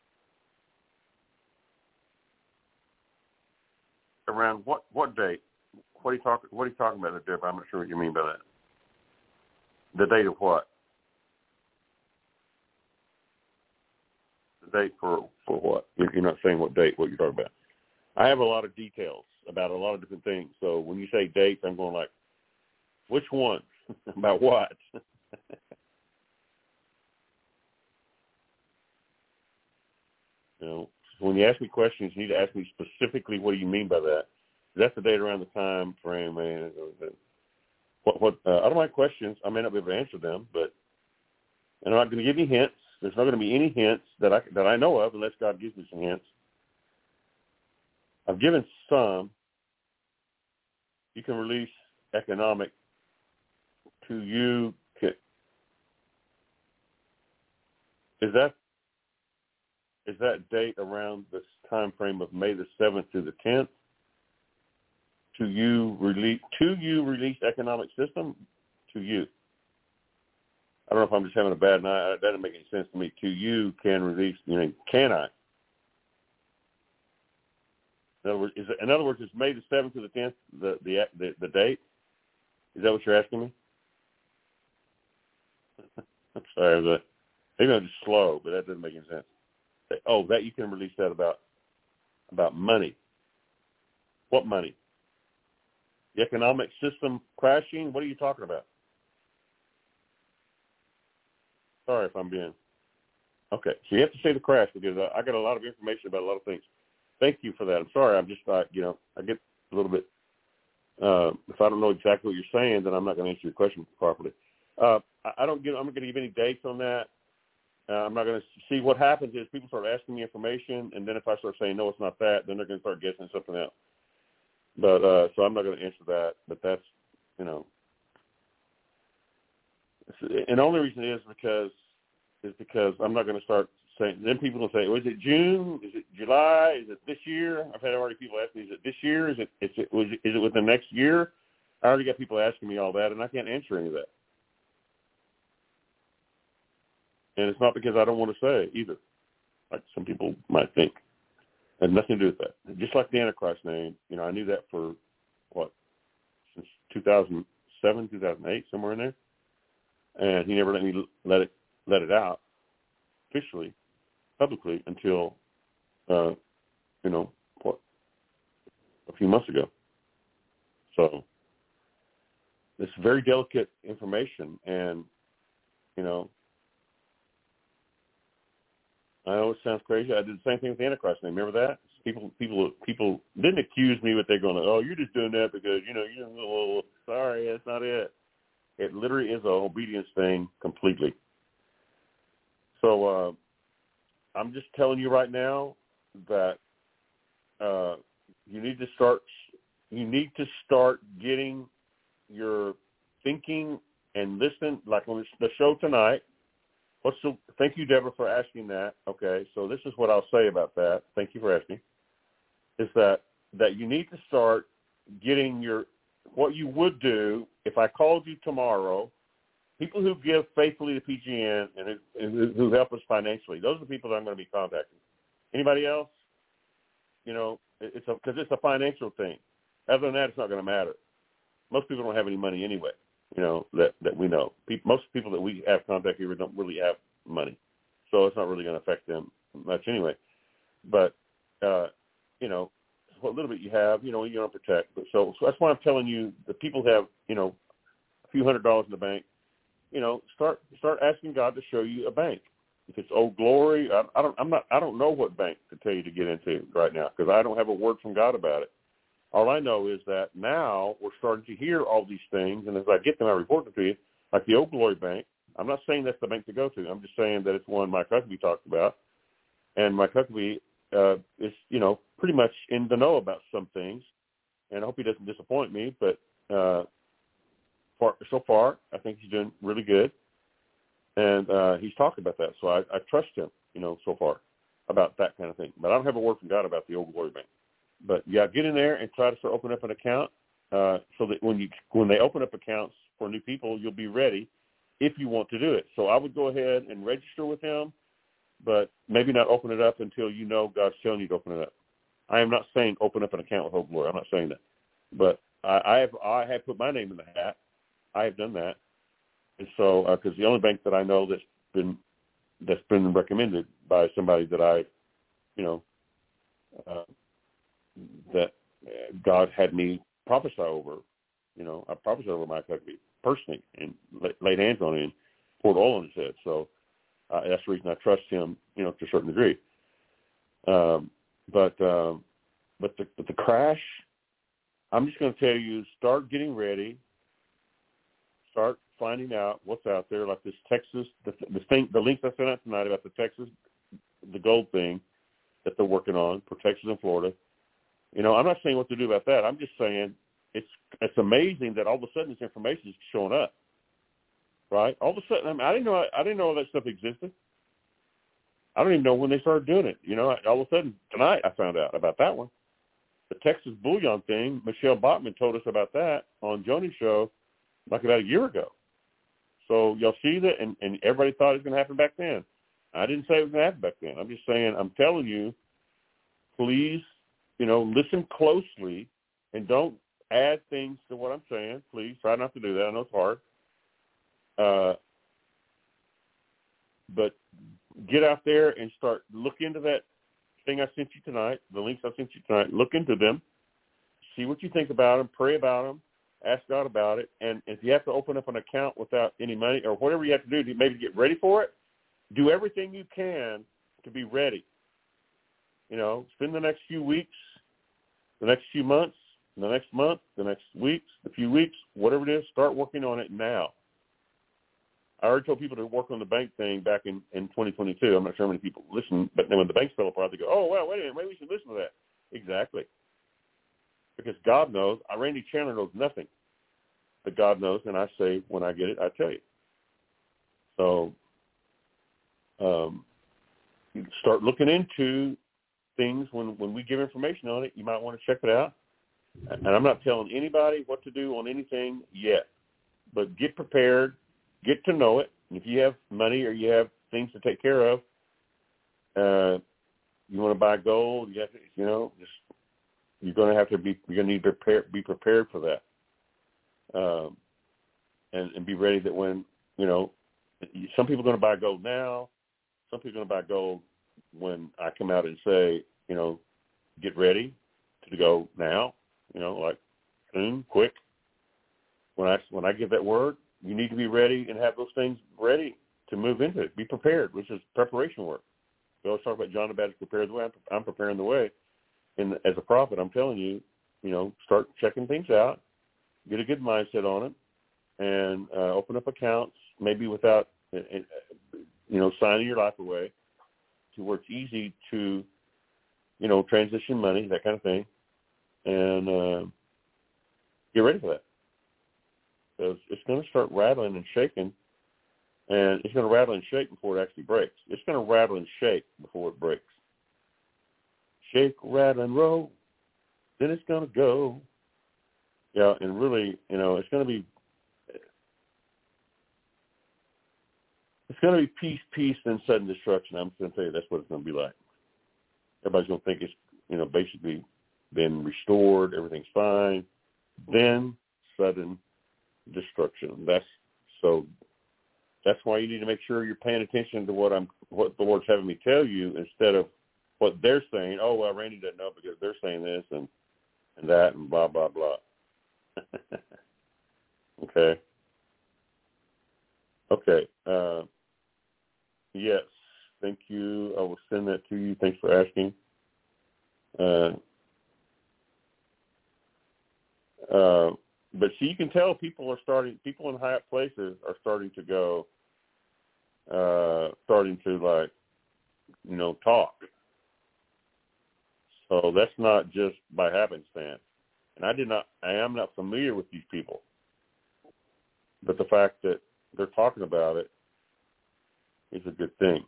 Around what date? What are you talking about there, Deborah? I'm not sure what you mean by that. The date of what? The date for what? You're not saying what date, what you're talking about. I have a lot of details about a lot of different things. So when you say dates, I'm going like, which one? About what? When you ask me questions, you need to ask me specifically what do you mean by that. That's the date around the time frame, man. I don't like questions. I may not be able to answer them, but I'm not going to give you hints. There's not going to be any hints that I know of unless God gives me some hints. I've given some. You can release economic to you. Is that date around this time frame of May the 7th to the 10th? To you release economic system? To you. I don't know if I'm just having a bad night. That doesn't make any sense to me. To you, can release, can I? In other words, it's May the 7th to the 10th, the date? Is that what you're asking me? I'm sorry. Maybe I'm just slow, but that doesn't make any sense. Oh, that you can release that about money. What money? The economic system crashing? What are you talking about? Sorry if I'm being... Okay, so you have to say the crash because I got a lot of information about a lot of things. Thank you for that. I'm sorry. I'm just I get a little bit... if I don't know exactly what you're saying, then I'm not going to answer your question properly. I'm not going to give any dates on that. I'm not going to see what happens is people start asking me information, and then if I start saying, no, it's not that, then they're going to start guessing something else. But so I'm not going to answer that. But that's, and the only reason is because I'm not going to start saying, then people will say, well, is it June? Is it July? Is it this year? I've had already people ask me, is it this year? Is it within the next year? I already got people asking me all that, and I can't answer any of that. And it's not because I don't want to say either, like some people might think. It had nothing to do with that. Just like the Antichrist name, I knew that for, since 2007, 2008, somewhere in there. And he never let me let it out officially, publicly, until, a few months ago. So it's very delicate information, and, I know it sounds crazy. I did the same thing with the Antichrist name. Remember that? People didn't accuse me, but they're going, oh, you're just doing that because, sorry, that's not it. It literally is an obedience thing completely. So I'm just telling you right now that you need to start getting your thinking and listen, like on the show tonight. Thank you, Deborah, for asking that. Okay, so this is what I'll say about that. Thank you for asking. Is that you need to start getting what you would do if I called you tomorrow. People who give faithfully to PGN and who help us financially, those are the people that I'm going to be contacting. Anybody else? Because it's a financial thing. Other than that, it's not going to matter. Most people don't have any money anyway. That we know. Most people that we have contact here don't really have money. So it's not really going to affect them much anyway. But, what little bit you have, you don't protect. But so that's why I'm telling you, the people have, a few $100s in the bank, start asking God to show you a bank. If it's Old Glory, I don't know what bank to tell you to get into right now because I don't have a word from God about it. All I know is that now we're starting to hear all these things, and as I get them, I report them to you, like the Old Glory Bank. I'm not saying that's the bank to go to. I'm just saying that it's one Mike Huckabee talked about, and Mike Huckabee is, pretty much in the know about some things, and I hope he doesn't disappoint me, but so far, I think he's doing really good, and he's talked about that, so I trust him, so far about that kind of thing. But I don't have a word from God about the Old Glory Bank. But, yeah, get in there and try to start opening up an account so that when they open up accounts for new people, you'll be ready if you want to do it. So I would go ahead and register with him, but maybe not open it up until God's telling you to open it up. I am not saying open up an account with Hope Glory. I'm not saying that. But I have put my name in the hat. I have done that. And so because the only bank that I know that's been recommended by somebody that I, that God had me prophesy over. I prophesied over Mike Huckabee personally and laid hands on him and poured oil on his head. So that's the reason I trust him, to a certain degree. But the crash, I'm just going to tell you, start getting ready. Start finding out what's out there, like this Texas, the links I sent out tonight about the Texas, the gold thing that they're working on for Texas and Florida. I'm not saying what to do about that. I'm just saying it's amazing that all of a sudden this information is showing up, right? All of a sudden, I didn't know all that stuff existed. I don't even know when they started doing it. All of a sudden tonight I found out about that one. The Texas bullion thing, Michelle Bachman told us about that on Joni's show like about a year ago. So y'all see that, and everybody thought it was going to happen back then. I didn't say it was going to happen back then. I'm just saying, I'm telling you, please, listen closely and don't add things to what I'm saying. Please try not to do that. I know it's hard. But get out there and start look into that thing I sent you tonight, the links I sent you tonight. Look into them. See what you think about them. Pray about them. Ask God about it. And if you have to open up an account without any money or whatever you have to do to maybe get ready for it, do everything you can to be ready. Spend the next few weeks, the next few months, the next month, the next weeks, the few weeks, whatever it is, start working on it now. I already told people to work on the bank thing back in 2022. I'm not sure how many people listen, but then when the banks fell apart, they go, oh, well, wait a minute, maybe we should listen to that. Exactly. Because God knows. Randy Chandler knows nothing. But God knows, and I say when I get it, I tell you. So start looking into things when we give information on it. You might want to check it out. And I'm not telling anybody what to do on anything yet. But get prepared. Get to know it. And if you have money or you have things to take care of, you want to buy gold, you have to, you're going to have to be, you're going to need to be prepared for that. And be ready that when, some people are going to buy gold now. Some people are going to buy gold when I come out and say, get ready to go now, like soon, quick. When I give that word, you need to be ready and have those things ready to move into it. Be prepared, which is preparation work. We always talk about John the Baptist prepared the way. I'm preparing the way. And as a prophet, I'm telling you, start checking things out, get a good mindset on it, and open up accounts, maybe without, signing your life away, to where it's easy to, transition money, that kind of thing, and get ready for that. Because it's going to start rattling and shaking, and it's going to rattle and shake before it actually breaks. It's going to rattle and shake before it breaks. Shake, rattle, and roll, then it's going to go. Yeah, and really, it's going to be peace, then sudden destruction. I'm going to tell you that's what it's going to be like. Everybody's going to think it's, basically been restored, everything's fine, then sudden destruction. That's why you need to make sure you're paying attention to what the Lord's having me tell you instead of what they're saying. Oh, well, Randy doesn't know because they're saying this and that and blah, blah, blah. Okay. Yes. Thank you. I will send that to you. Thanks for asking. But see, you can tell people in high up places are starting to go, talk. So that's not just by happenstance. And I am not familiar with these people. But the fact that they're talking about it is a good thing.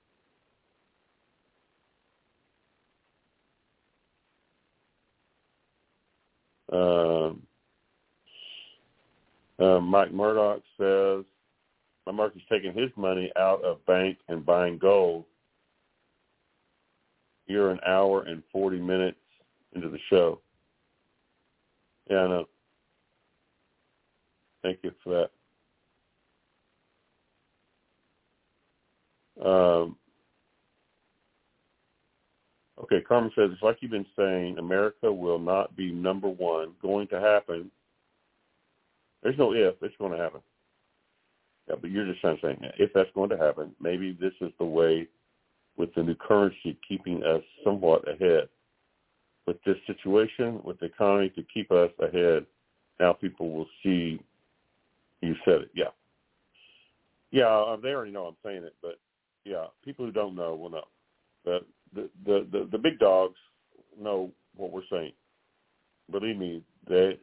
Mike Murdoch says, my Mark is taking his money out of bank and buying gold. You're an hour and 40 minutes into the show. Yeah, I know. Thank you for that. Okay, Carmen says, it's like you've been saying, America will not be number one. Going to happen. There's no if. It's going to happen. Yeah, but you're just saying that. If that's going to happen, maybe this is the way with the new currency keeping us somewhat ahead. With this situation, with the economy to keep us ahead, now people will see you said it. Yeah. Yeah, they already know I'm saying it, but yeah, people who don't know will know. But the big dogs know what we're saying. Believe me, it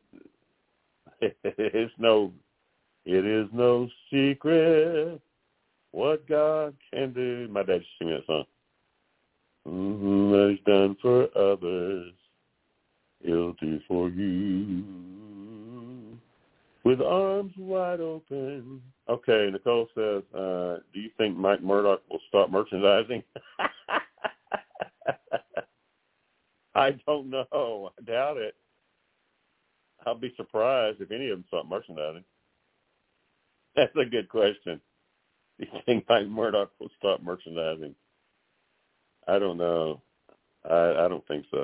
is no secret what God can do. My dad used to sing that song. What he's done for others, he'll do for you. With arms wide open. Okay, Nicole says, do you think Mike Murdoch will stop merchandising? I don't know. I doubt it. I'll be surprised if any of them stop merchandising. That's a good question. Do you think Mike Murdoch will stop merchandising? I don't know. I don't think so.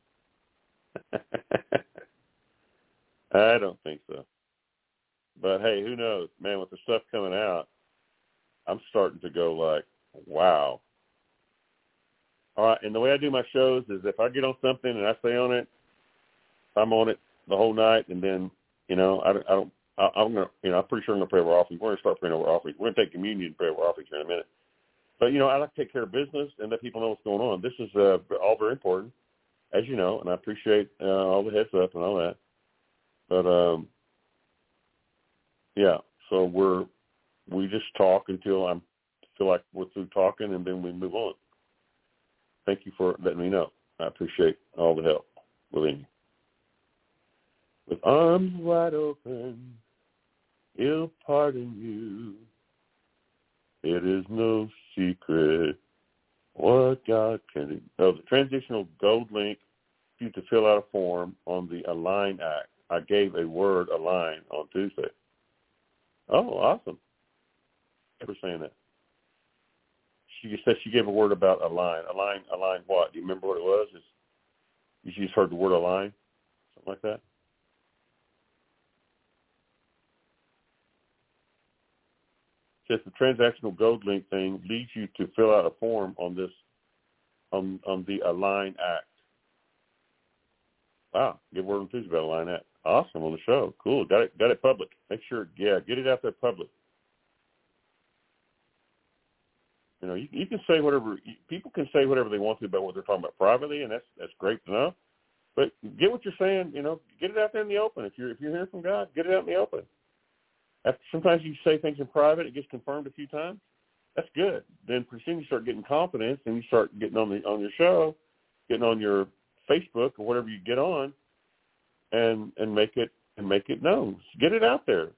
I don't think so. But, hey, who knows? Man, with the stuff coming out, I'm starting to go like, wow. All right, and the way I do my shows is if I get on something and I stay on it, I'm on it the whole night, and then, I'm going to, I'm pretty sure I'm going to pray over offerings. We're going to start praying over offerings. We're going to take communion and pray over offerings here in a minute. But, I like to take care of business and let people know what's going on. This is all very important, as you know, and I appreciate all the heads up and all that. But, yeah, so we just talk until I feel like we're through talking, and then we move on. Thank you for letting me know. I appreciate all the help within you. With arms wide open, he'll pardon you. It is no secret what God can do. Oh, the transitional gold link for you to fill out a form on the Align Act. I gave a word, Align, on Tuesday. Oh, awesome. Never saying that. She said she gave a word about Align. Align what? Do you remember what it was? You just heard the word Align? Something like that? Says the transactional gold link thing leads you to fill out a form on this, on the Align Act. Wow, give word on Tuesday about Align Act. Awesome, on the show. Cool, got it public. Make sure, get it out there public. You can say whatever, people can say whatever they want to about what they're talking about privately, and that's great to know. But get what you're saying, get it out there in the open. If you're hearing from God, get it out in the open. Sometimes you say things in private, it gets confirmed a few times. That's good. Then pretty soon you start getting confidence, and you start getting on your show, getting on your Facebook or whatever you get on, and make it known. Get it out there.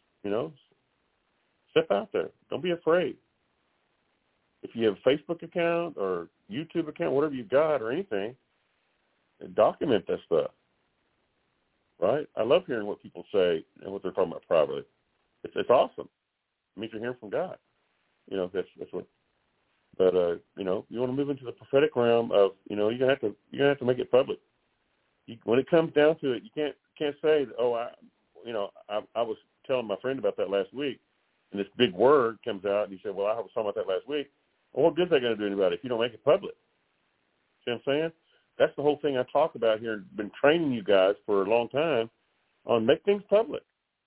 Step out there. Don't be afraid. If you have a Facebook account or YouTube account, whatever you've got or anything, document that stuff. Right? I love hearing what people say and what they're talking about privately. It's awesome. It means you're hearing from God. That's what. But you want to move into the prophetic realm of you're gonna have to make it public. When it comes down to it, you can't say, I was telling my friend about that last week, and this big word comes out, and he said, well, I was talking about that last week. Well, what good is that going to do anybody if you don't make it public? See what I'm saying? That's the whole thing I talk about here and been training you guys for a long time on make things public.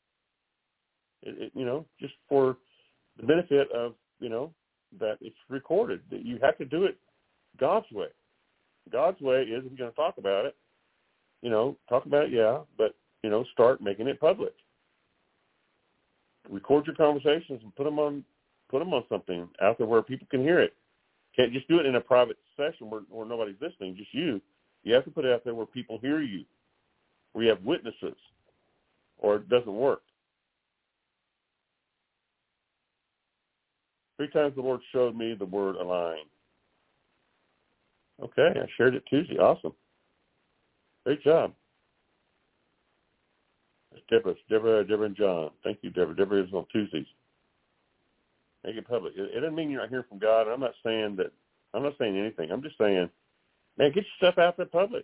Just for the benefit of, that it's recorded, that you have to do it God's way. God's way is, if you're going to talk about it, talk about it, yeah, but, start making it public. Record your conversations and put them on something out there where people can hear it. Can't just do it in a private session where nobody's listening, just you. You have to put it out there where people hear you, where you have witnesses, or it doesn't work. 3 times the Lord showed me the word Align. Okay, I shared it Tuesday. Awesome. Great job. That's Deborah and John. Thank you, Deborah. Deborah is on Tuesdays. Make it public. It doesn't mean you're not hearing from God. I'm not saying anything. I'm just saying, man, get your stuff out there public.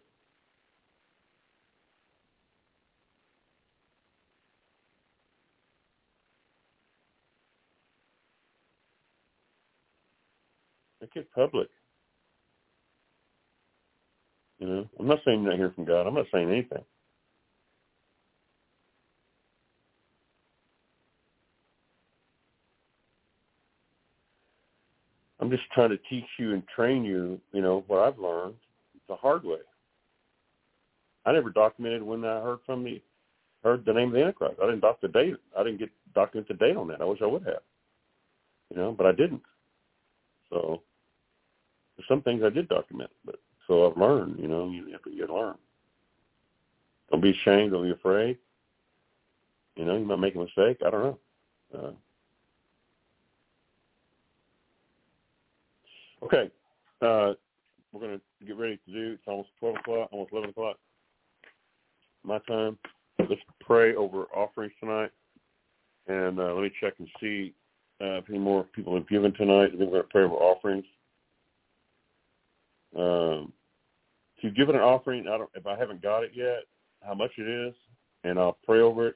Make it public. I'm not saying you're not hearing from God. I'm not saying anything. I'm just trying to teach you and train you, what I've learned the hard way. I never documented when I heard the name of the Antichrist. I didn't document the date on that. I wish I would have, but I didn't. So there's some things I did document, but so I've learned, you have to learn. Don't be ashamed. Don't be afraid. You know, you might make a mistake. I don't know. Okay. We're going to get ready to do, it's almost 12 o'clock, almost 11 o'clock my time. Let's pray over offerings tonight. And let me check and see if any more people have given tonight. Then we're going to pray over offerings. If you've given an offering, if I haven't got it yet, how much it is, and I'll pray over it.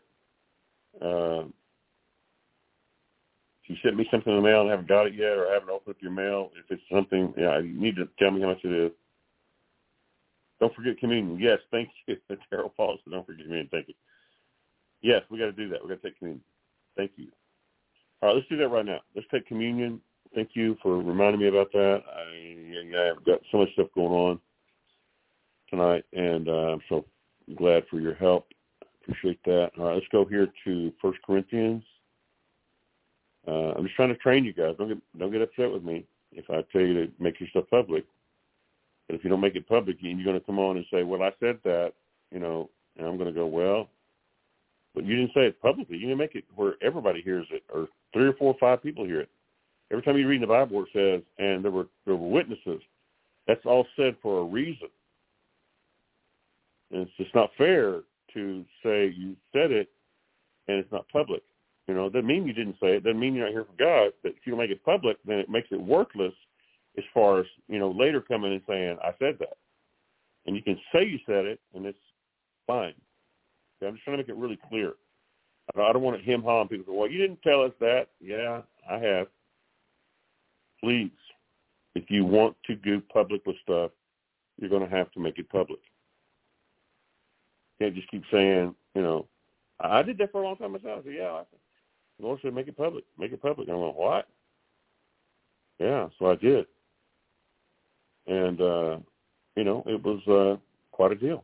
If you sent me something in the mail and haven't got it yet, or haven't opened up your mail, if it's something, you need to tell me how much it is. Don't forget communion. Yes, thank you. Terrell Paul said, don't forget communion. Thank you. Yes, we got to do that. We got to take communion. Thank you. All right, let's do that right now. Let's take communion. Thank you for reminding me about that. I've got so much stuff going on tonight, and I'm so glad for your help. Appreciate that. All right, let's go here to 1 Corinthians. I'm just trying to train you guys. Don't get upset with me if I tell you to make your stuff public. But if you don't make it public, you're going to come on and say, well, I said that, and I'm going to go, well, but you didn't say it publicly. You didn't make it where everybody hears it, or 3 or 4 or 5 people hear it. Every time you read in the Bible, it says, and there were witnesses. That's all said for a reason. And it's just not fair to say you said it and it's not public. It doesn't mean you didn't say it. It doesn't mean you're not here for God. But if you don't make it public, then it makes it worthless as far as, later coming and saying, I said that. And you can say you said it, and it's fine. Okay, I'm just trying to make it really clear. I don't want to hem-ham people say, well, you didn't tell us that. Yeah, I have. Please, if you want to go public with stuff, you're going to have to make it public. You can't just keep saying, I did that for a long time myself. I said, yeah, the Lord said, make it public. Make it public. And I went, what? Yeah, so I did. And, it was quite a deal.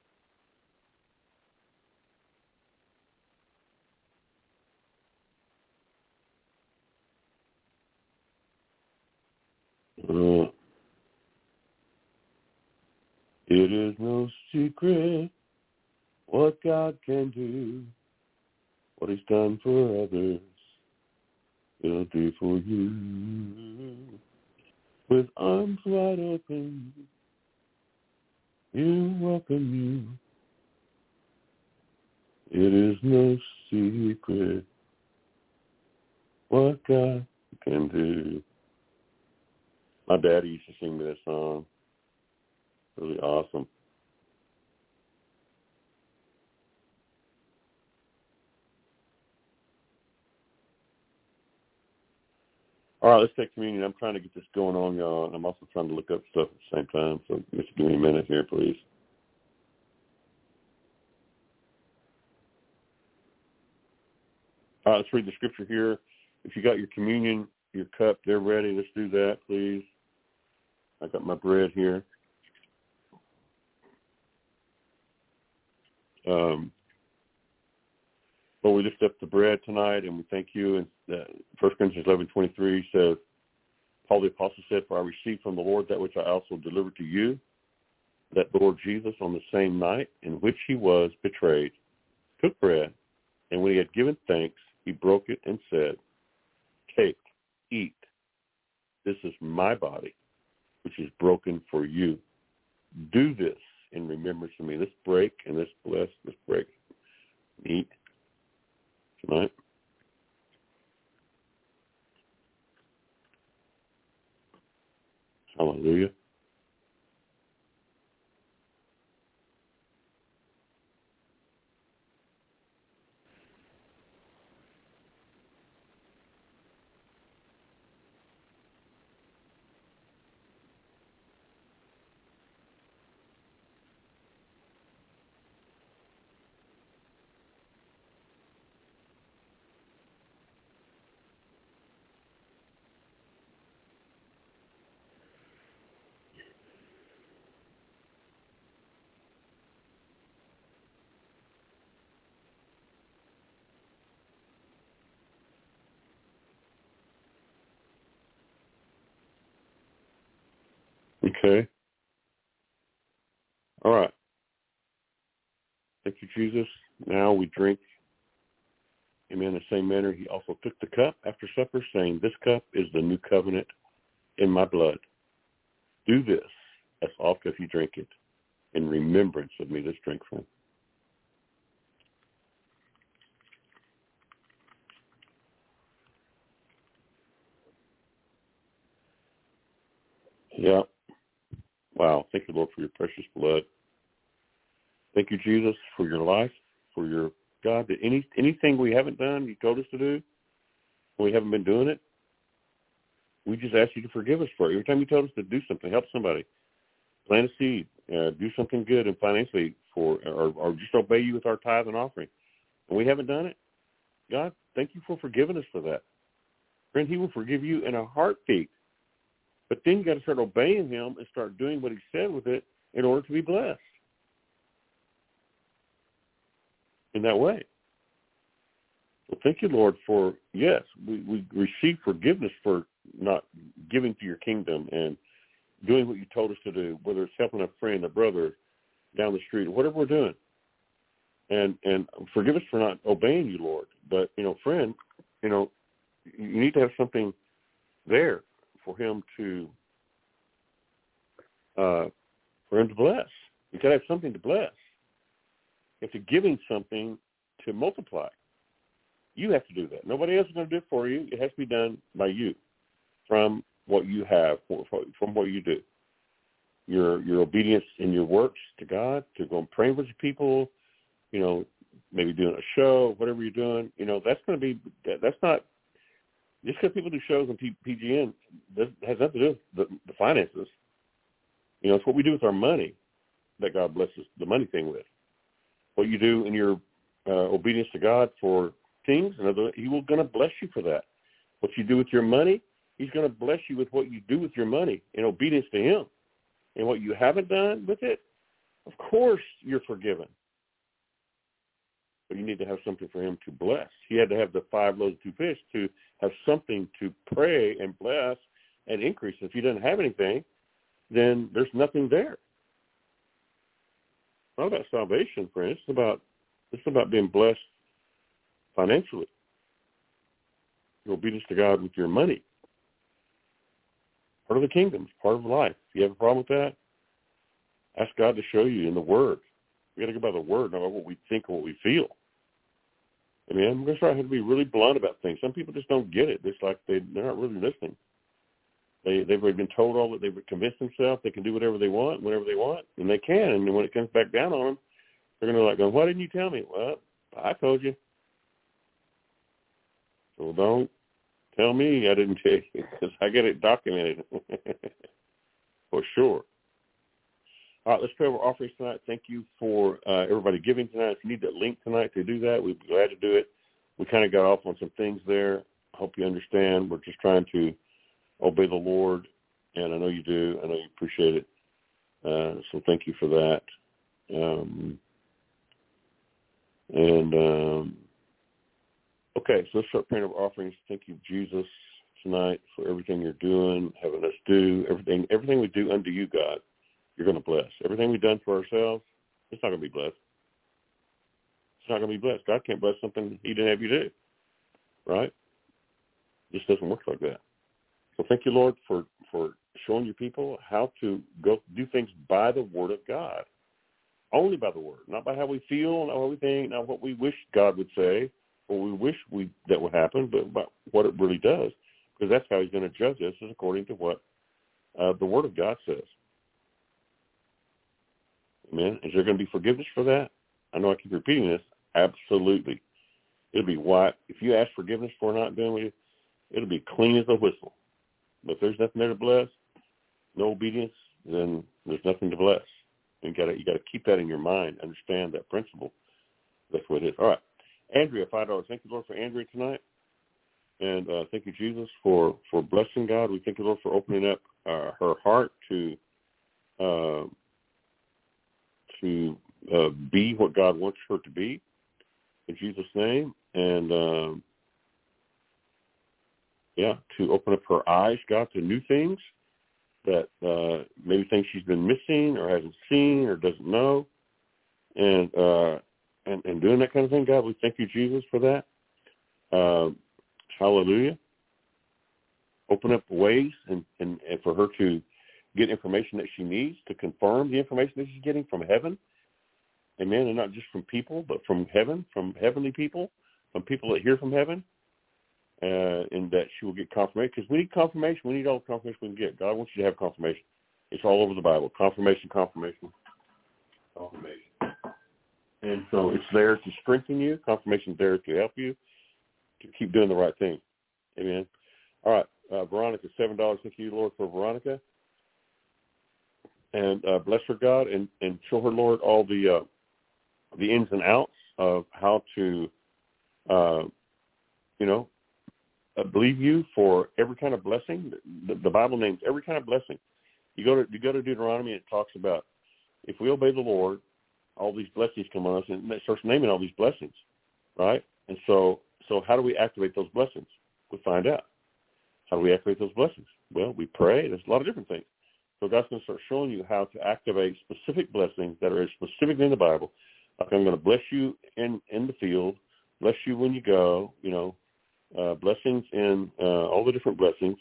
It is no secret what God can do. What he's done for others, he'll do for you. With arms wide open, he'll welcome you. It is no secret what God can do. My daddy used to sing me that song. Really awesome. All right, let's take communion. I'm trying to get this going on, y'all, and I'm also trying to look up stuff at the same time, so just give me a minute here, please. All right, let's read the scripture here. If you got your communion, your cup, they're ready. Let's do that, please. I got my bread here. Well, we lift up the bread tonight, and we thank you. And 1 Corinthians 11:23 says, Paul the Apostle said, for I received from the Lord that which I also delivered to you, that the Lord Jesus on the same night in which he was betrayed took bread, and when he had given thanks, he broke it and said, take, eat. This is my body, which is broken for you. Do this in remembrance of me. Let's break and let's bless. Let's break. Eat tonight. Hallelujah. Okay. All right. Thank you, Jesus. Now we drink Amen. In the same manner, he also took the cup after supper, saying, "This cup is the new covenant in my blood. Do this as often as you drink it in remembrance of me." Let's drink from it. Yeah. Wow. Thank you, Lord, for your precious blood. Thank you, Jesus, for your life, for your God, that anything we haven't done, you told us to do, and we haven't been doing it, we just ask you to forgive us for it. Every time you told us to do something, help somebody, plant a seed, do something good and financially or just obey you with our tithe and offering, and we haven't done it, God, thank you for forgiving us for that. Friend, he will forgive you in a heartbeat. But then you got to start obeying him and start doing what he said with it in order to be blessed in that way. So thank you, Lord, for, yes, we receive forgiveness for not giving to your kingdom and doing what you told us to do, whether it's helping a friend, a brother down the street, or whatever we're doing. And forgive us for not obeying you, Lord. But, friend, you need to have something there for him to bless. You got to have something to bless. You have to give him something to multiply. You have to do that. Nobody else is going to do it for you. It has to be done by you from what you have, from what you do. Your obedience in your works to God, to go and pray with your people, maybe doing a show, whatever you're doing, that's going to be, that's not, just because people do shows on PGN, that has nothing to do with the finances. It's what we do with our money that God blesses the money thing with. What you do in your obedience to God for things, He will going to bless you for that. What you do with your money, He's going to bless you with what you do with your money in obedience to Him. And what you haven't done with it, of course you're forgiven. But you need to have something for Him to bless. He had to have the 5 loaves and 2 fish to have something to pray and bless and increase. If He doesn't have anything, then there's nothing there. It's not about salvation, friends. It's about being blessed financially. Your obedience to God with your money. Part of the kingdom. It's part of life. If you have a problem with that, ask God to show you in the Word. We got to go by the Word, not by what we think or what we feel. I mean, I'm going to try to be really blunt about things. Some people just don't get it. It's like they're not really listening. They've been told all that. They've convinced themselves they can do whatever they want, whenever they want, and they can. And when it comes back down on them, they're going to why didn't you tell me? Well, I told you. So don't tell me I didn't tell you, because I get it documented for sure. All right, let's pray over offerings tonight. Thank you for everybody giving tonight. If you need that link tonight to do that, we'd be glad to do it. We kind of got off on some things there. I hope you understand. We're just trying to obey the Lord, and I know you do. I know you appreciate it. So thank you for that. Okay, so let's start praying over offerings. Thank you, Jesus, tonight for everything you're doing, having us do, everything we do unto you, God. You're going to bless. Everything we've done for ourselves, it's not going to be blessed. It's not going to be blessed. God can't bless something He didn't have you do, right? It just doesn't work like that. So thank you, Lord, for showing your people how to go do things by the Word of God. Only by the Word, not by how we feel, not what we think, not what we wish God would say, or we wish that would happen, but by what it really does, because that's how He's going to judge us, is according to what the Word of God says. Amen. Is there going to be forgiveness for that? I know I keep repeating this. Absolutely. It'll be white. If you ask forgiveness for not doing it, it'll be clean as a whistle. But if there's nothing there to bless, no obedience, then there's nothing to bless. You got to keep that in your mind. Understand that principle. That's what it is. All right. Andrea, $5. Thank you, Lord, for Andrea tonight. And thank you, Jesus, for blessing God. We thank you, Lord, for opening up her heart to be what God wants her to be, in Jesus' name. And, to open up her eyes, God, to new things that maybe things she's been missing or hasn't seen or doesn't know. And doing that kind of thing, God, we thank you, Jesus, for that. hallelujah, open up ways and for her to get information that she needs to confirm the information that she's getting from heaven. Amen. And not just from people, but from heaven, from heavenly people, from people that hear from heaven, and that she will get confirmation. Because we need confirmation. We need all the confirmation we can get. God wants you to have confirmation. It's all over the Bible. Confirmation, confirmation, confirmation. And so it's there to strengthen you. Confirmation is there to help you to keep doing the right thing. Amen. All right. Veronica, $7. Thank you, Lord, for Veronica. And bless her, God, and show her, Lord, all the ins and outs of how to, believe you for every kind of blessing. The Bible names every kind of blessing. You go to Deuteronomy, and it talks about if we obey the Lord, all these blessings come on us, and it starts naming all these blessings, right? And so how do we activate those blessings? We find out. How do we activate those blessings? Well, we pray. There's a lot of different things. So God's going to start showing you how to activate specific blessings that are specifically in the Bible. Like I'm going to bless you in the field, bless you when you go, blessings in all the different blessings.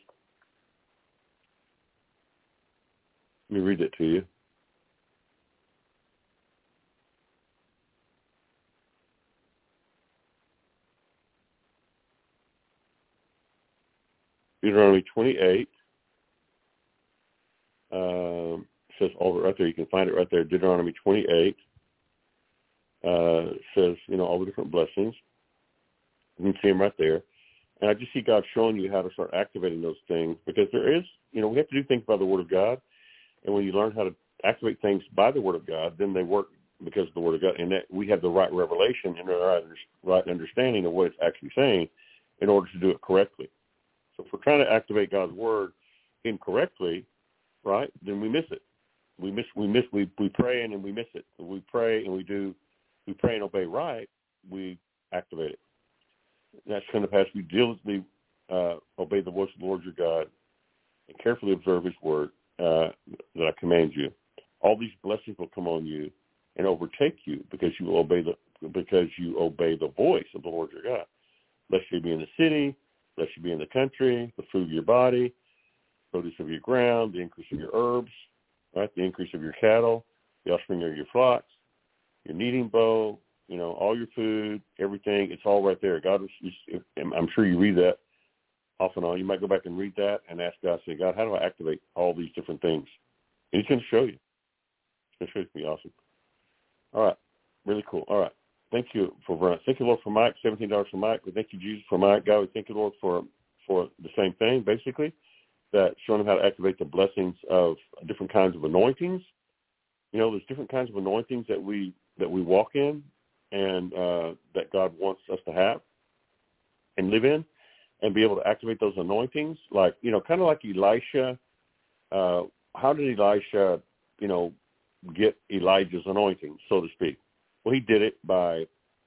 Let me read it to you. Deuteronomy 28 says all right there. You can find it right there. Deuteronomy 28 says, all the different blessings. You can see them right there. And I just see God showing you how to start activating those things, because there is, we have to do things by the Word of God. And when you learn how to activate things by the Word of God, then they work because of the Word of God. And that we have the right revelation and the right understanding of what it's actually saying in order to do it correctly. So if we're trying to activate God's Word incorrectly, right, then we miss it. We pray and we miss it. If we pray and we pray and obey right, we activate it. And that's going to pass. We diligently obey the voice of the Lord your God and carefully observe His word that I command you. All these blessings will come on you and overtake you because you obey the voice of the Lord your God. Blessed you be in the city, blessed you be in the country, the fruit of your body, produce of your ground, the increase of your herbs, right? The increase of your cattle, the offspring of your flocks, your kneading bowl, all your food, everything. It's all right there. God, I'm sure you read that off and on. You might go back and read that and ask God, say, God, how do I activate all these different things? And He's going to show you. It's going to show you. It's going to be awesome. All right. Really cool. All right. Thank you for Brian. Thank you, Lord, for Mike. $17 for Mike. We thank you, Jesus, for Mike. God, we thank you, Lord, for the same thing, basically, that showing him how to activate the blessings of different kinds of anointings. There's different kinds of anointings that we walk in and that God wants us to have and live in and be able to activate those anointings. Like, kind of like Elisha. How did Elisha, get Elijah's anointing, so to speak? Well, he did it by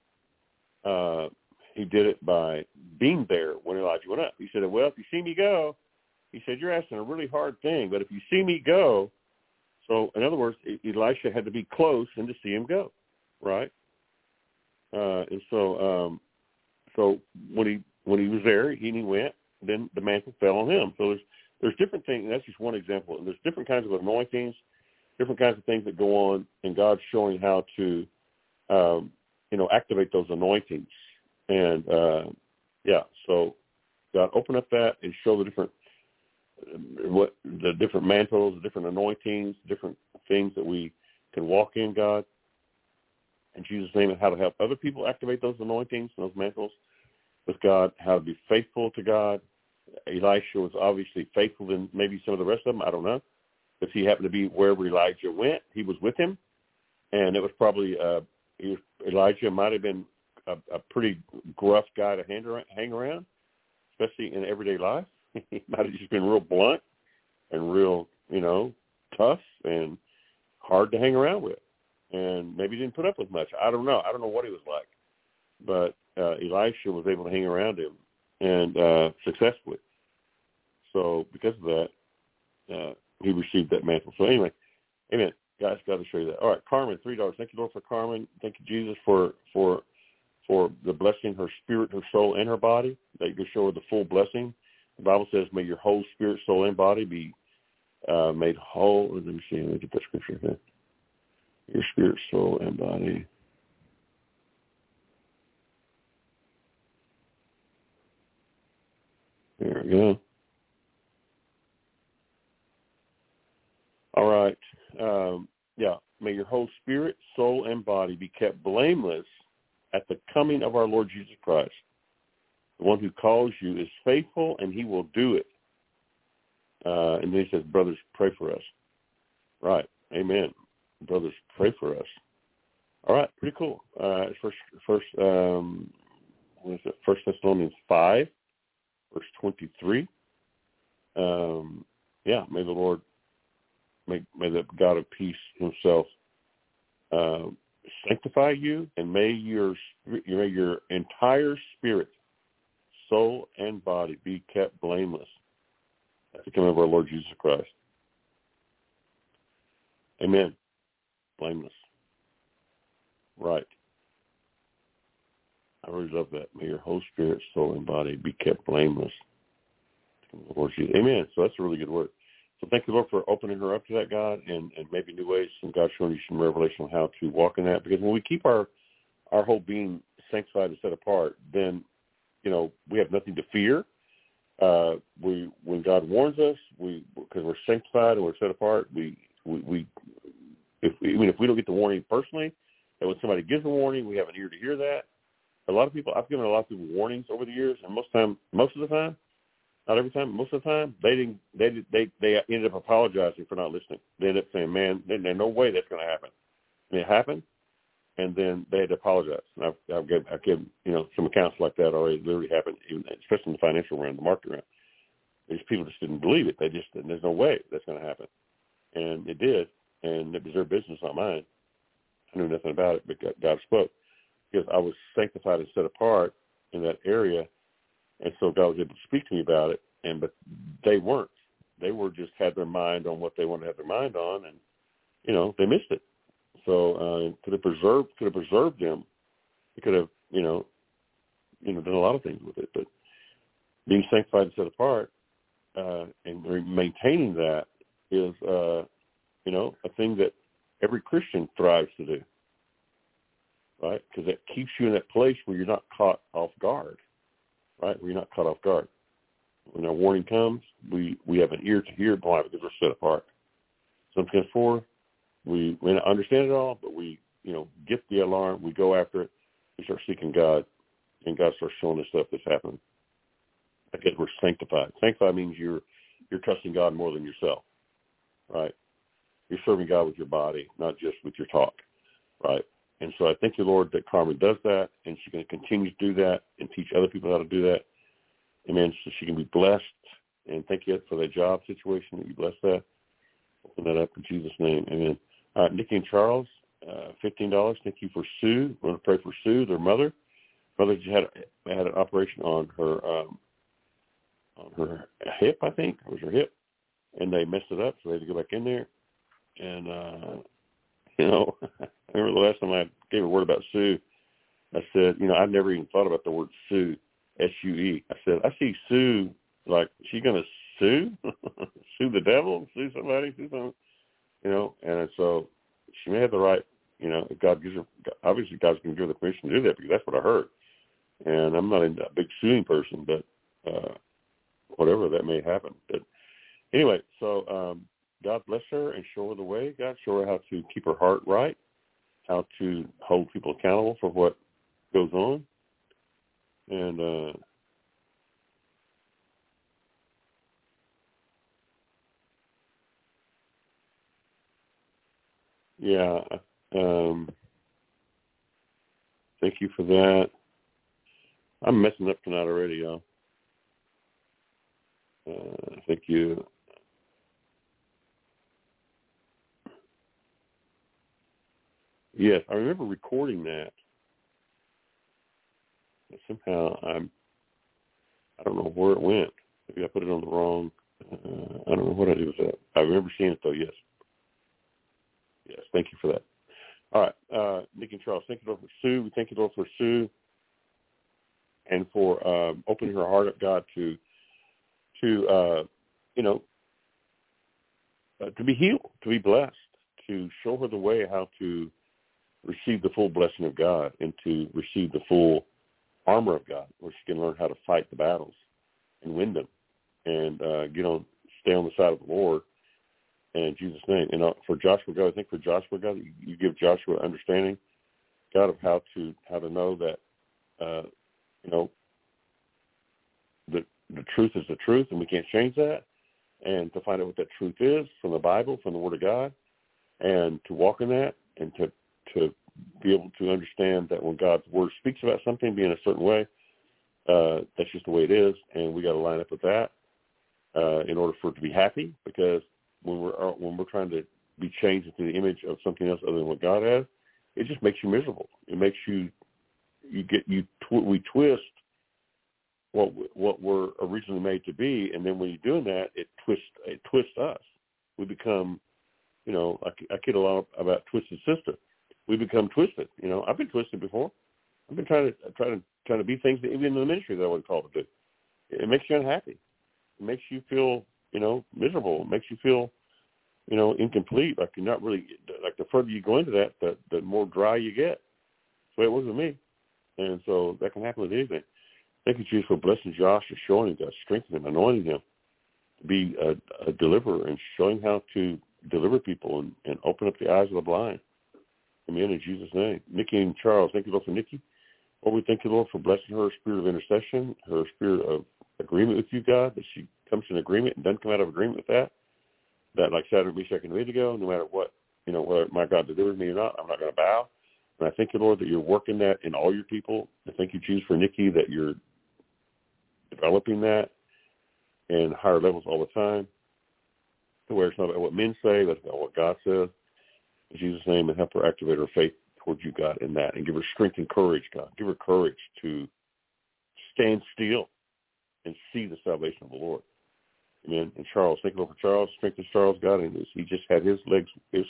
being there when Elijah went up. He said, well, if you see me go, he said, you're asking a really hard thing, but if you see me go, so in other words, Elisha had to be close and to see him go, right? And so when he was there, he went, then the mantle fell on him. So there's different things, and that's just one example. And there's different kinds of anointings, different kinds of things that go on, and God's showing how to activate those anointings. And, so God, open up that and show the different mantles, the different anointings, different things that we can walk in, God, in Jesus' name, and how to help other people activate those anointings, those mantles with God, how to be faithful to God. Elisha was obviously faithful than maybe some of the rest of them. I don't know. But he happened to be wherever Elijah went. He was with him. And it was probably Elijah might have been a pretty gruff guy to hang around, especially in everyday life. He might have just been real blunt and real, tough and hard to hang around with. And maybe didn't put up with much. I don't know. I don't know what he was like. But Elisha was able to hang around him and successfully. So because of that, he received that mantle. So anyway, amen. Guys, got to show you that. All right, Carmen, $3. Thank you, Lord, for Carmen. Thank you, Jesus, for for the blessing, her spirit, her soul, and her body, that you can show her the full blessing. The Bible says, may your whole spirit, soul, and body be made whole. Let me see. Let me get that scripture here. Your spirit, soul, and body. There we go. All right. May your whole spirit, soul, and body be kept blameless at the coming of our Lord Jesus Christ. The one who calls you is faithful, and he will do it. And then he says, brothers, pray for us. Right. Amen. Brothers, pray for us. All right. Pretty cool. First Thessalonians 5, verse 23. May the Lord, may the God of peace himself sanctify you, and may your entire spirit, soul, and body be kept blameless at the coming of our Lord Jesus Christ. Amen. Blameless. Right. I really love that. May your whole spirit, soul, and body be kept blameless. Lord Jesus. Amen. So that's a really good word. So thank you, Lord, for opening her up to that, God, and maybe new ways, and God showing you some revelation on how to walk in that. Because when we keep our whole being sanctified and set apart, then, we have nothing to fear. When God warns us, because we're sanctified and we're set apart, if we don't get the warning personally, and when somebody gives a warning, we have an ear to hear that. I've given a lot of people warnings over the years, and most of the time, not every time, most of the time, they ended up apologizing for not listening. They ended up saying, "Man, there's no way that's going to happen." And it happened, and then they had to apologize. And I've given some accounts like that already. Literally happened, especially in the financial realm, the market realm. These people just didn't believe it. There's no way that's going to happen, and it did. And it was their business, not mine. I knew nothing about it, but God spoke, because I was sanctified and set apart in that area. And so God was able to speak to me about it, but they weren't. They were just had their mind on what they wanted to have their mind on, and they missed it. So could have preserved them. It could have done a lot of things with it. But being sanctified and set apart and maintaining that is a thing that every Christian thrives to do, right? Because that keeps you in that place where you're not caught off guard. Right, we're not caught off guard. When our warning comes, we have an ear to hear. Why? Because we're set apart. Sometimes we may not understand it all, but we get the alarm. We go after it. We start seeking God, and God starts showing us stuff that's happening. Because we're sanctified. Sanctified means you're trusting God more than yourself. Right? You're serving God with your body, not just with your talk. Right? And so I thank you, Lord, that Carmen does that, and she's going to continue to do that and teach other people how to do that. Amen. So she can be blessed. And thank you for that job situation, that you bless that. Open that up in Jesus' name. Amen. All right, Nikki and Charles, $15. Thank you for Sue. We're going to pray for Sue, their mother. Mother just had an operation on her hip, I think. It was her hip. And they messed it up, so they had to go back in there. And, I remember the last time I gave a word about Sue, I said, I never even thought about the word Sue, S-U-E. I said, I see Sue, like, she's going to sue? Sue the devil? Sue somebody? Sue something? And so she may have the right, if God gives her, obviously God's going to give her the permission to do that, because that's what I heard. And I'm not a big suing person, but whatever, that may happen. But anyway, so God bless her and show her the way. God, show her how to keep her heart right, how to hold people accountable for what goes on. And thank you for that. I'm messing up tonight already, y'all. Thank you. Yes, I remember recording that. Somehow I don't know where it went. Maybe I put it on the wrong. I don't know what I did with that. I remember seeing it though. Yes. Yes. Thank you for that. All right, Nick and Charles. Thank you, Lord, for Sue. We thank you, Lord, for Sue. and for opening her heart up, God, to be healed, to be blessed, to show her the way how to receive the full blessing of God and to receive the full armor of God, where she can learn how to fight the battles and win them and stay on the side of the Lord. And in Jesus' name. And for Joshua, God, I think for Joshua, God, you give Joshua understanding, God, of how to know that, the truth is the truth, and we can't change that, and to find out what that truth is from the Bible, from the Word of God, and to walk in that, and to be able to understand that when God's Word speaks about something being a certain way, that's just the way it is, and we got to line up with that in order for it to be happy. Because when we're trying to be changed into the image of something else other than what God has, it just makes you miserable. It makes we twist what we're originally made to be, and then when you're doing that, it twists us. We become, I kid a lot about Twisted Sister. We become twisted. I've been twisted before. I've been trying to be things that even in the ministry that I wasn't called to do. It makes you unhappy. It makes you feel, miserable. It makes you feel, incomplete. Like you're not really, like the further you go into that, the more dry you get. That's the way it was with me. And so that can happen with anything. Thank you, Jesus, for blessing Josh and showing him, God, strengthening him, anointing him to be a deliverer and showing how to deliver people and open up the eyes of the blind. Amen, in Jesus' name. Nikki and Charles, thank you, Lord, for Nikki. Lord, we thank you, Lord, for blessing her spirit of intercession, her spirit of agreement with you, God, that she comes to an agreement and doesn't come out of agreement with that. That, like Shadrach, Meshach, and Abednego, no matter what, whether my God delivers me or not, I'm not going to bow. And I thank you, Lord, that you're working that in all your people. I thank you, Jesus, for Nikki, that you're developing that in higher levels all the time, to where it's not about what men say, but it's about what God says. In Jesus' name, and help her activate her faith towards you, God, in that, and give her strength and courage, God. Give her courage to stand still and see the salvation of the Lord. Amen. And Charles, thank you, Lord, for Charles. Strengthen Charles, God, and he just had his legs, his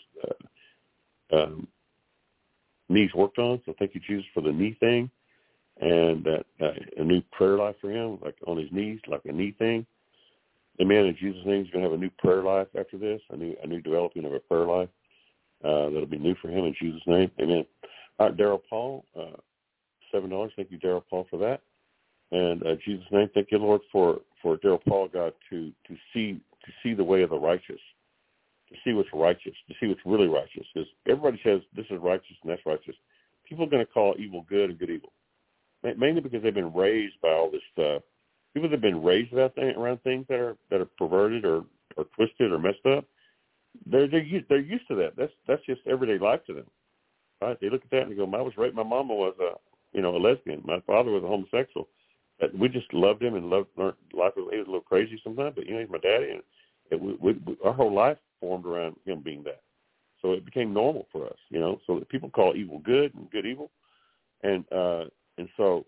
knees worked on. So thank you, Jesus, for the knee thing, and that a new prayer life for him, like on his knees, like a knee thing. Amen. In Jesus' name, he's going to have a new prayer life after this, a new developing of a prayer life. That'll be new for him in Jesus' name. Amen. All right, Daryl Paul, $7. Thank you, Daryl Paul, for that. And Jesus' name, thank you, Lord, for Daryl Paul, God, to see the way of the righteous, to see what's righteous, to see what's really righteous. Because everybody says this is righteous and that's righteous. People are going to call evil good and good evil, mainly because they've been raised by all this stuff. People that have been raised around things that are perverted or twisted or messed up, they're used to that. That's just everyday life to them, right? They look at that and they go, "I was raped. My mama was a lesbian. My father was a homosexual." But we just loved him and learned life. He was a little crazy sometimes, but he's my daddy, and our whole life formed around him being that. So it became normal for us, So that people call evil good and good evil, and so.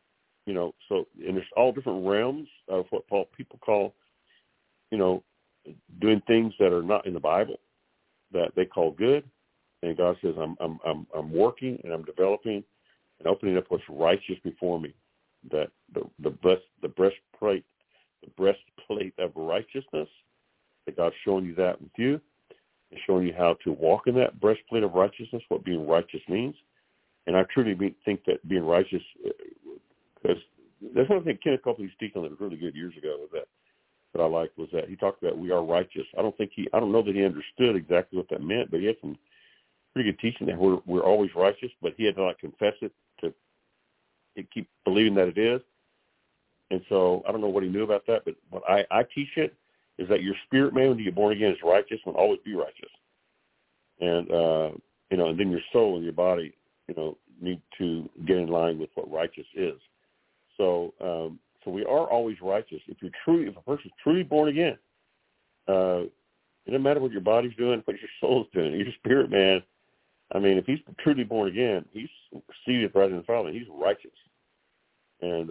And there's all different realms of what people call, doing things that are not in the Bible that they call good. And God says, I'm working and I'm developing and opening up what's righteous before me. That the breastplate of righteousness, that God's showing you that with you and showing you how to walk in that breastplate of righteousness, what being righteous means. And I truly think that being righteous, because that's one thing Kenneth Copeland's deacon that was really good years ago that I liked, was that he talked about we are righteous. I don't know that he understood exactly what that meant, but he had some pretty good teaching that we're always righteous, but he had to confess it to keep believing that it is. And so I don't know what he knew about that, but what I teach it is that your spirit man, when you get born again, is righteous and will always be righteous. And, and then your soul and your body, need to get in line with what righteous is. So we are always righteous. If a person's truly born again, it doesn't matter what your body's doing, what your soul's doing, your spirit man. I mean, if he's truly born again, he's seated right in the Father. He's righteous. And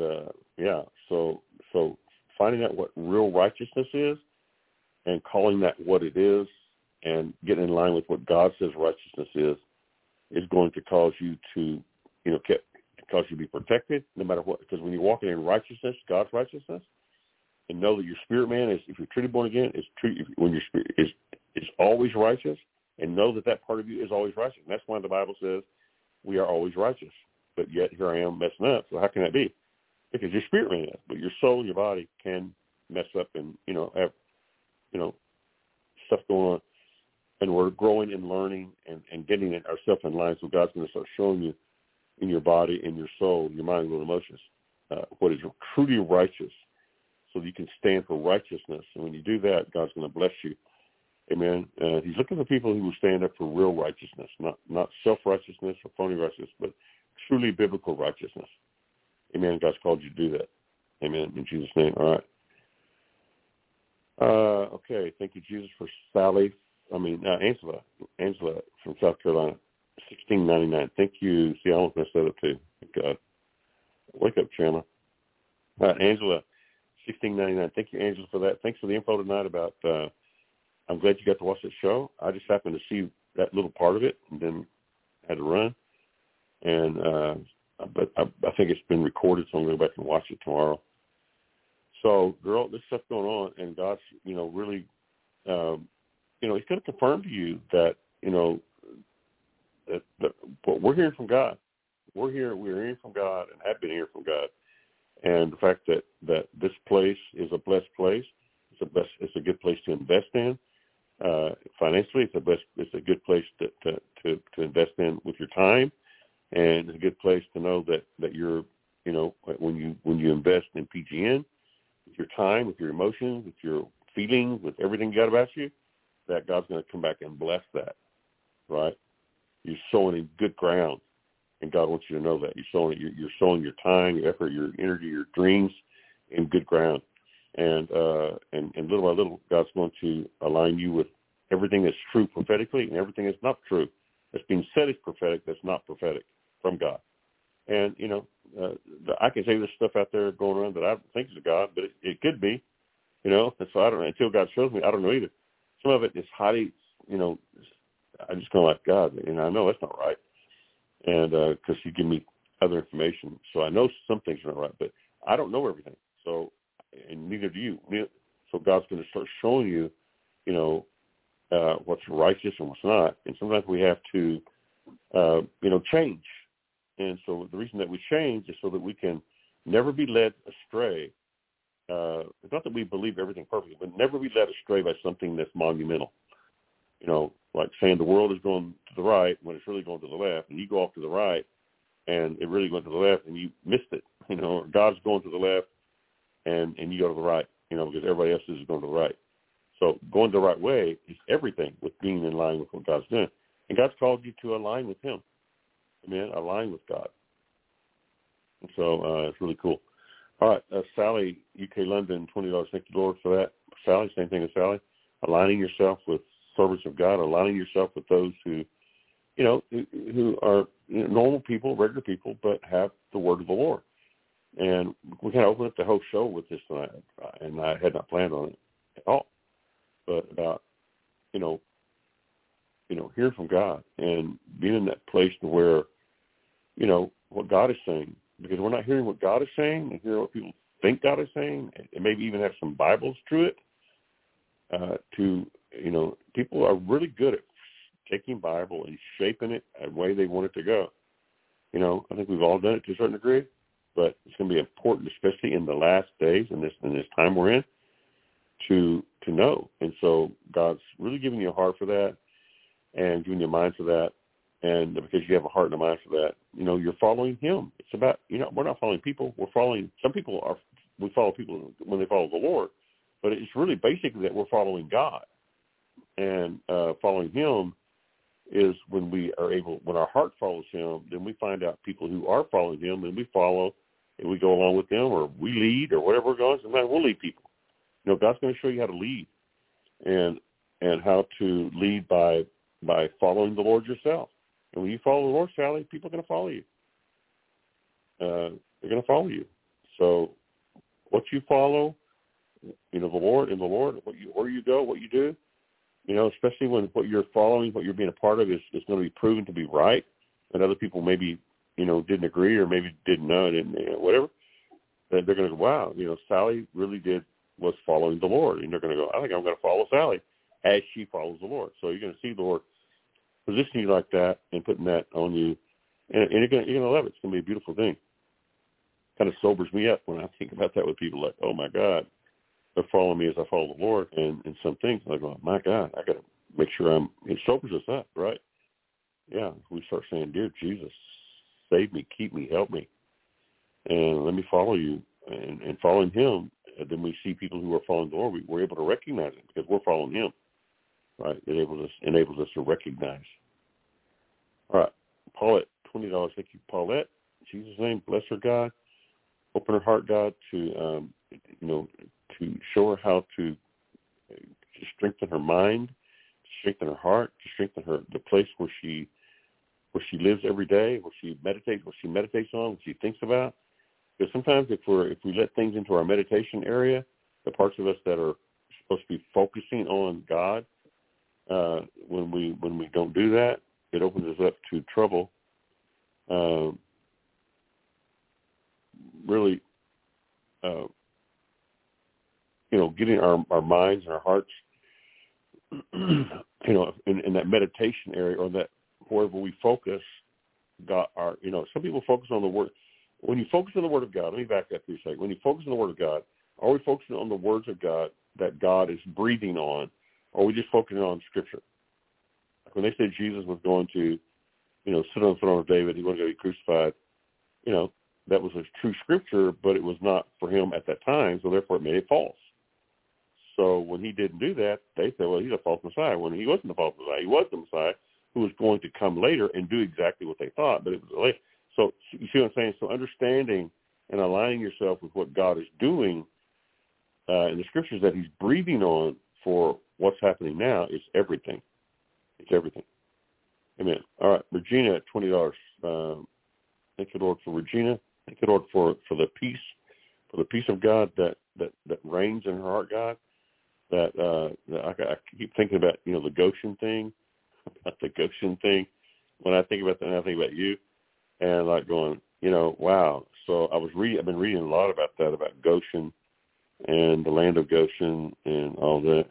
so finding out what real righteousness is and calling that what it is and getting in line with what God says righteousness is going to cause you to, cause you to be protected no matter what. Because when you're walking in righteousness, God's righteousness, and know that your spirit man is, if you're truly born again, when your spirit is always righteous, and know that part of you is always righteous. And that's why the Bible says we are always righteous. But yet here I am messing up. So how can that be? Because your spirit man is, but your soul and your body can mess up and, have, stuff going on. And we're growing and learning and getting ourselves in line. So God's going to start showing you in your body, in your soul, your mind, will, emotions, what is truly righteous, so that you can stand for righteousness. And when you do that, God's going to bless you. Amen. He's looking for people who will stand up for real righteousness, not self-righteousness or phony righteousness, but truly biblical righteousness. Amen. God's called you to do that. Amen. In Jesus' name. All right. Okay. Thank you, Jesus, for Angela from South Carolina, $16.99. Thank you. See, I almost messed that up too. God. Wake up, Chandler. All right, Angela, $16.99. Thank you, Angela, for that. Thanks for the info tonight about, I'm glad you got to watch that show. I just happened to see that little part of it and then had to run. And, but I think it's been recorded, so I'm going to go back and watch it tomorrow. So, girl, this stuff going on, and God's, really, He's going to confirm to you that, that what we're hearing from God. We're hearing from God and have been hearing from God. And the fact that this place is a blessed place, it's a good place to invest in. Financially, it's a good place to invest in with your time. And it's a good place to know that you're, when you invest in PGN, with your time, with your emotions, with your feelings, with everything you got about you, that God's going to come back and bless that, right? You're sowing in good ground, and God wants you to know that. You're sowing your time, your effort, your energy, your dreams in good ground. And little by little, God's going to align you with everything that's true prophetically and everything that's not true. That's being said is prophetic, that's not prophetic from God. And, I can say there's stuff out there going on that I don't think is God, but it could be, and so I don't know. Until God shows me, I don't know either. Some of it is highly, I just go like, God, I know that's not right. And because you give me other information. So I know some things are not right, but I don't know everything. So, and neither do you. So God's going to start showing you, what's righteous and what's not. And sometimes we have to, change. And so the reason that we change is so that we can never be led astray. It's not that we believe everything perfectly, but never be led astray by something that's monumental. Like saying the world is going to the right when it's really going to the left, and you go off to the right, and it really went to the left, and you missed it. Or God's going to the left, and you go to the right, because everybody else is going to the right. So going the right way is everything with being in line with what God's doing. And God's called you to align with Him. Amen. Align with God. And so it's really cool. All right, Sally, UK London, $20. Thank you, Lord, for that. Sally, same thing as Sally. Aligning yourself with servants of God, aligning yourself with those who, who are normal people, regular people, but have the word of the Lord. And we kind of opened up the whole show with this tonight, and I had not planned on it at all. But about, hearing from God and being in that place to where, what God is saying, because we're not hearing what God is saying and hearing what people think God is saying, and maybe even have some Bibles to it. People are really good at taking Bible and shaping it a way they want it to go. I think we've all done it to a certain degree, but it's going to be important, especially in the last days in this time we're in, to know. And so God's really giving you a heart for that and giving you a mind for that. And because you have a heart and a mind for that, you're following Him. It's about, we're not following people. We follow people when they follow the Lord, but it's really basically that we're following God. And following Him is when when our heart follows Him, then we find out people who are following Him, and we follow, and we go along with them, or we lead, or whatever we're going. Sometimes we'll lead people. God's going to show you how to lead, and how to lead by following the Lord yourself. And when you follow the Lord, Sally, people are going to follow you. They're going to follow you. So what you follow, the Lord, where you go, what you do, especially when what you're following, what you're being a part of is going to be proven to be right, and other people maybe didn't agree or maybe didn't know, whatever, they're going to go, wow, Sally really was following the Lord. And they're going to go, I think I'm going to follow Sally as she follows the Lord. So you're going to see the Lord positioning you like that and putting that on you. And you're going to love it. It's going to be a beautiful thing. Kind of sobers me up when I think about that with people like, oh, my God, they're following me as I follow the Lord. And some things, I go, my God, I got to make sure it sobers us up, right? Yeah, we start saying, dear Jesus, save me, keep me, help me, and let me follow you. And following him, and then we see people who are following the Lord, we're able to recognize it because we're following him, right? It enables us to recognize. All right, Paulette, $20. Thank you, Paulette. In Jesus' name, bless her, God. Open her heart, God, to to show her how to strengthen her mind, to strengthen her heart, to strengthen the place where she lives every day, where she meditates on, what she thinks about. Because sometimes if we let things into our meditation area, the parts of us that are supposed to be focusing on God, when we don't do that, it opens us up to trouble. Really, getting our minds and our hearts, in that meditation area or that wherever we focus, God, some people focus on the Word. When you focus on the Word of God, let me back up for a second. When you focus on the Word of God, are we focusing on the words of God that God is breathing on, or are we just focusing on Scripture? Like when they said Jesus was going to, sit on the throne of David, he wasn't going to be crucified, that was a true Scripture, but it was not for him at that time, so therefore it made it false. So when he didn't do that, they said, well, he's a false Messiah. When he wasn't a false Messiah, he was the Messiah who was going to come later and do exactly what they thought, but it was late. So you see what I'm saying? So understanding and aligning yourself with what God is doing in the Scriptures that he's breathing on for what's happening now is everything. It's everything. Amen. All right, Regina at $20. Thank you, Lord, for Regina. Thank you, Lord, for the peace of God that reigns in her heart, God. That I keep thinking about, the Goshen thing, When I think about that, I think about you, and like going, wow. So I've been reading a lot about that, about Goshen and the land of Goshen and all that.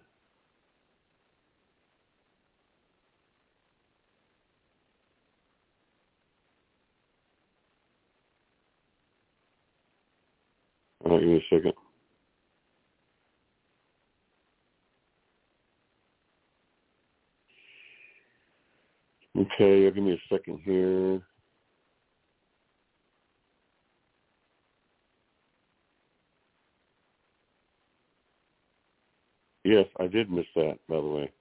All right, give me a second. Okay, give me a second here. Yes, I did miss that, by the way.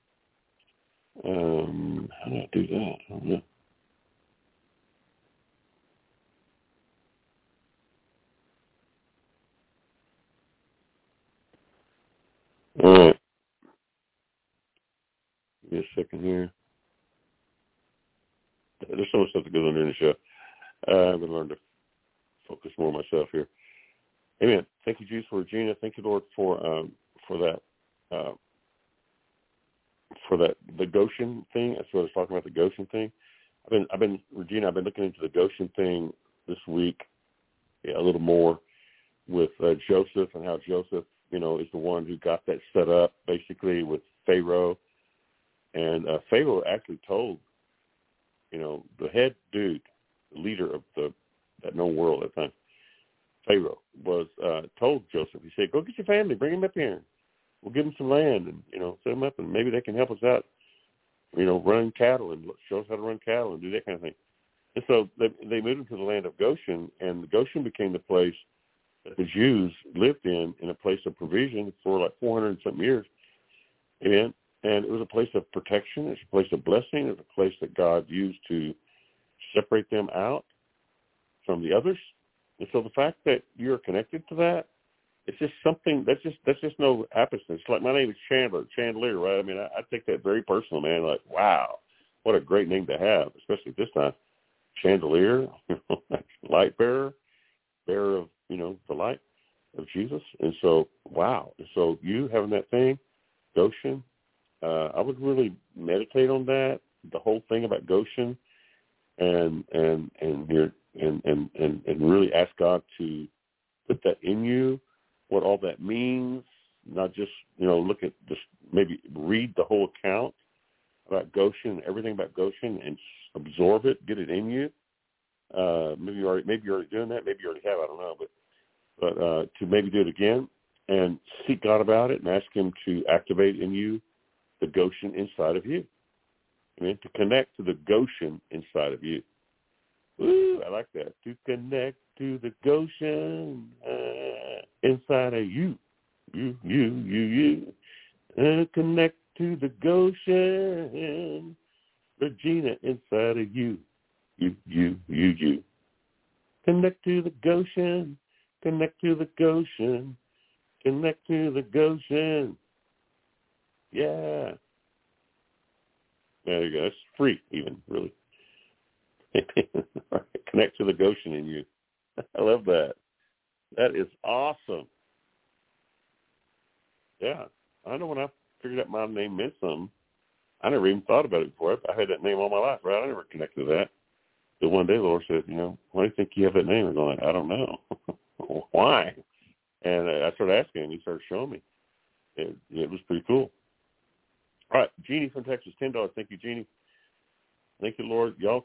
How did I do that? I don't know. All right. Give me a second here. There's so much stuff that goes on during the show. I'm going to learn to focus more on myself here. Amen. Thank you, Jesus, for Regina. Thank you, Lord, for that. The Goshen thing. That's what I was talking about, the Goshen thing. Regina, I've been looking into the Goshen thing this week a little more with Joseph and how Joseph, is the one who got that set up basically with Pharaoh. And Pharaoh actually told, the head dude, the leader of that known world at the time, Pharaoh, was told Joseph, he said, go get your family, bring them up here. We'll give them some land and, set them up and maybe they can help us out, run cattle and show us how to run cattle and do that kind of thing. And so they moved into the land of Goshen, and Goshen became the place that the Jews lived in a place of provision for like 400 and something years. Amen. And it was a place of protection. It's a place of blessing. It's a place that God used to separate them out from the others. And so the fact that you're connected to that, it's just something that's just no happenstance. Like my name is Chandelier, right? I mean, I take that very personal, man. Like, wow, what a great name to have, especially at this time. Chandelier, light bearer of, the light of Jesus. And so, wow. And so you having that thing, Goshen, I would really meditate on that, the whole thing about Goshen and and really ask God to put that in you, what all that means, not just, look at just maybe read the whole account about Goshen, everything about Goshen, and absorb it, get it in you. Maybe you're already doing that. Maybe you already have, I don't know, but to maybe do it again and seek God about it and ask him to activate in you the Goshen inside of you. Amen. To connect to the Goshen inside of you. Ooh, I like that. To connect to the Goshen inside of you. You. Connect to the Goshen, Regina, inside of you. You. Connect to the Goshen. Connect to the Goshen. Connect to the Goshen. Yeah. There you go. It's free, even, really. Connect to the Goshen in you. I love that. That is awesome. Yeah. I know when I figured out my name meant something, I never even thought about it before. I had that name all my life, right? I never connected to that. So one day the Lord said, why do you think you have that name? I'm going, I don't know. Why? And I started asking, and he started showing me. It was pretty cool. All right, Jeannie from Texas, $10. Thank you, Jeannie. Thank you, Lord. Y'all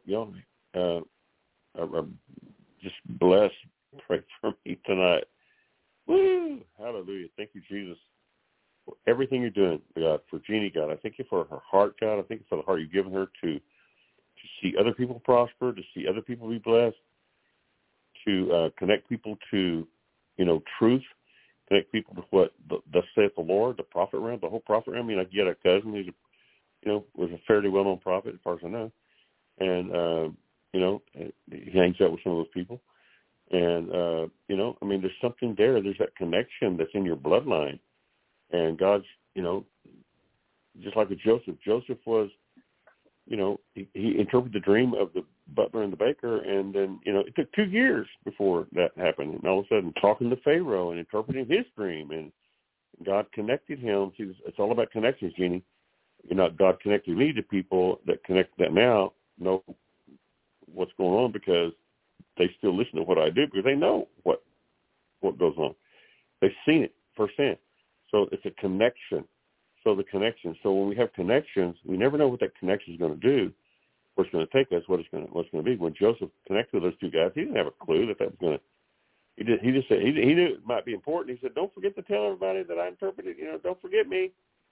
are just blessed. Pray for me tonight. Woo! Hallelujah. Thank you, Jesus, for everything you're doing, God, for Jeannie, God. I thank you for her heart, God. I thank you for the heart you've given her to see other people prosper, to see other people be blessed, to connect people to, truth, connect people to what thus saith the Lord, the prophet realm, the whole prophet realm. You had a cousin who's, was a fairly well-known prophet, as far as I know. And, he hangs out with some of those people. And, there's something there. There's that connection that's in your bloodline. And God's, just like with Joseph. Joseph was, he interpreted the dream of the butler and the baker, and then, it took 2 years before that happened. And all of a sudden, talking to Pharaoh and interpreting his dream, and God connected him. See, it's all about connections, Jeannie. God connected me to people that connect that now know what's going on because they still listen to what I do because they know what goes on. They've seen it firsthand. So it's a connection. So the connection. So when we have connections, we never know what that connection is going to do, where it's going to take us, what's going to be. When Joseph connected with those two guys, he didn't have a clue that was going to. He just said he knew it might be important. He said, "Don't forget to tell everybody that I interpreted. Don't forget me.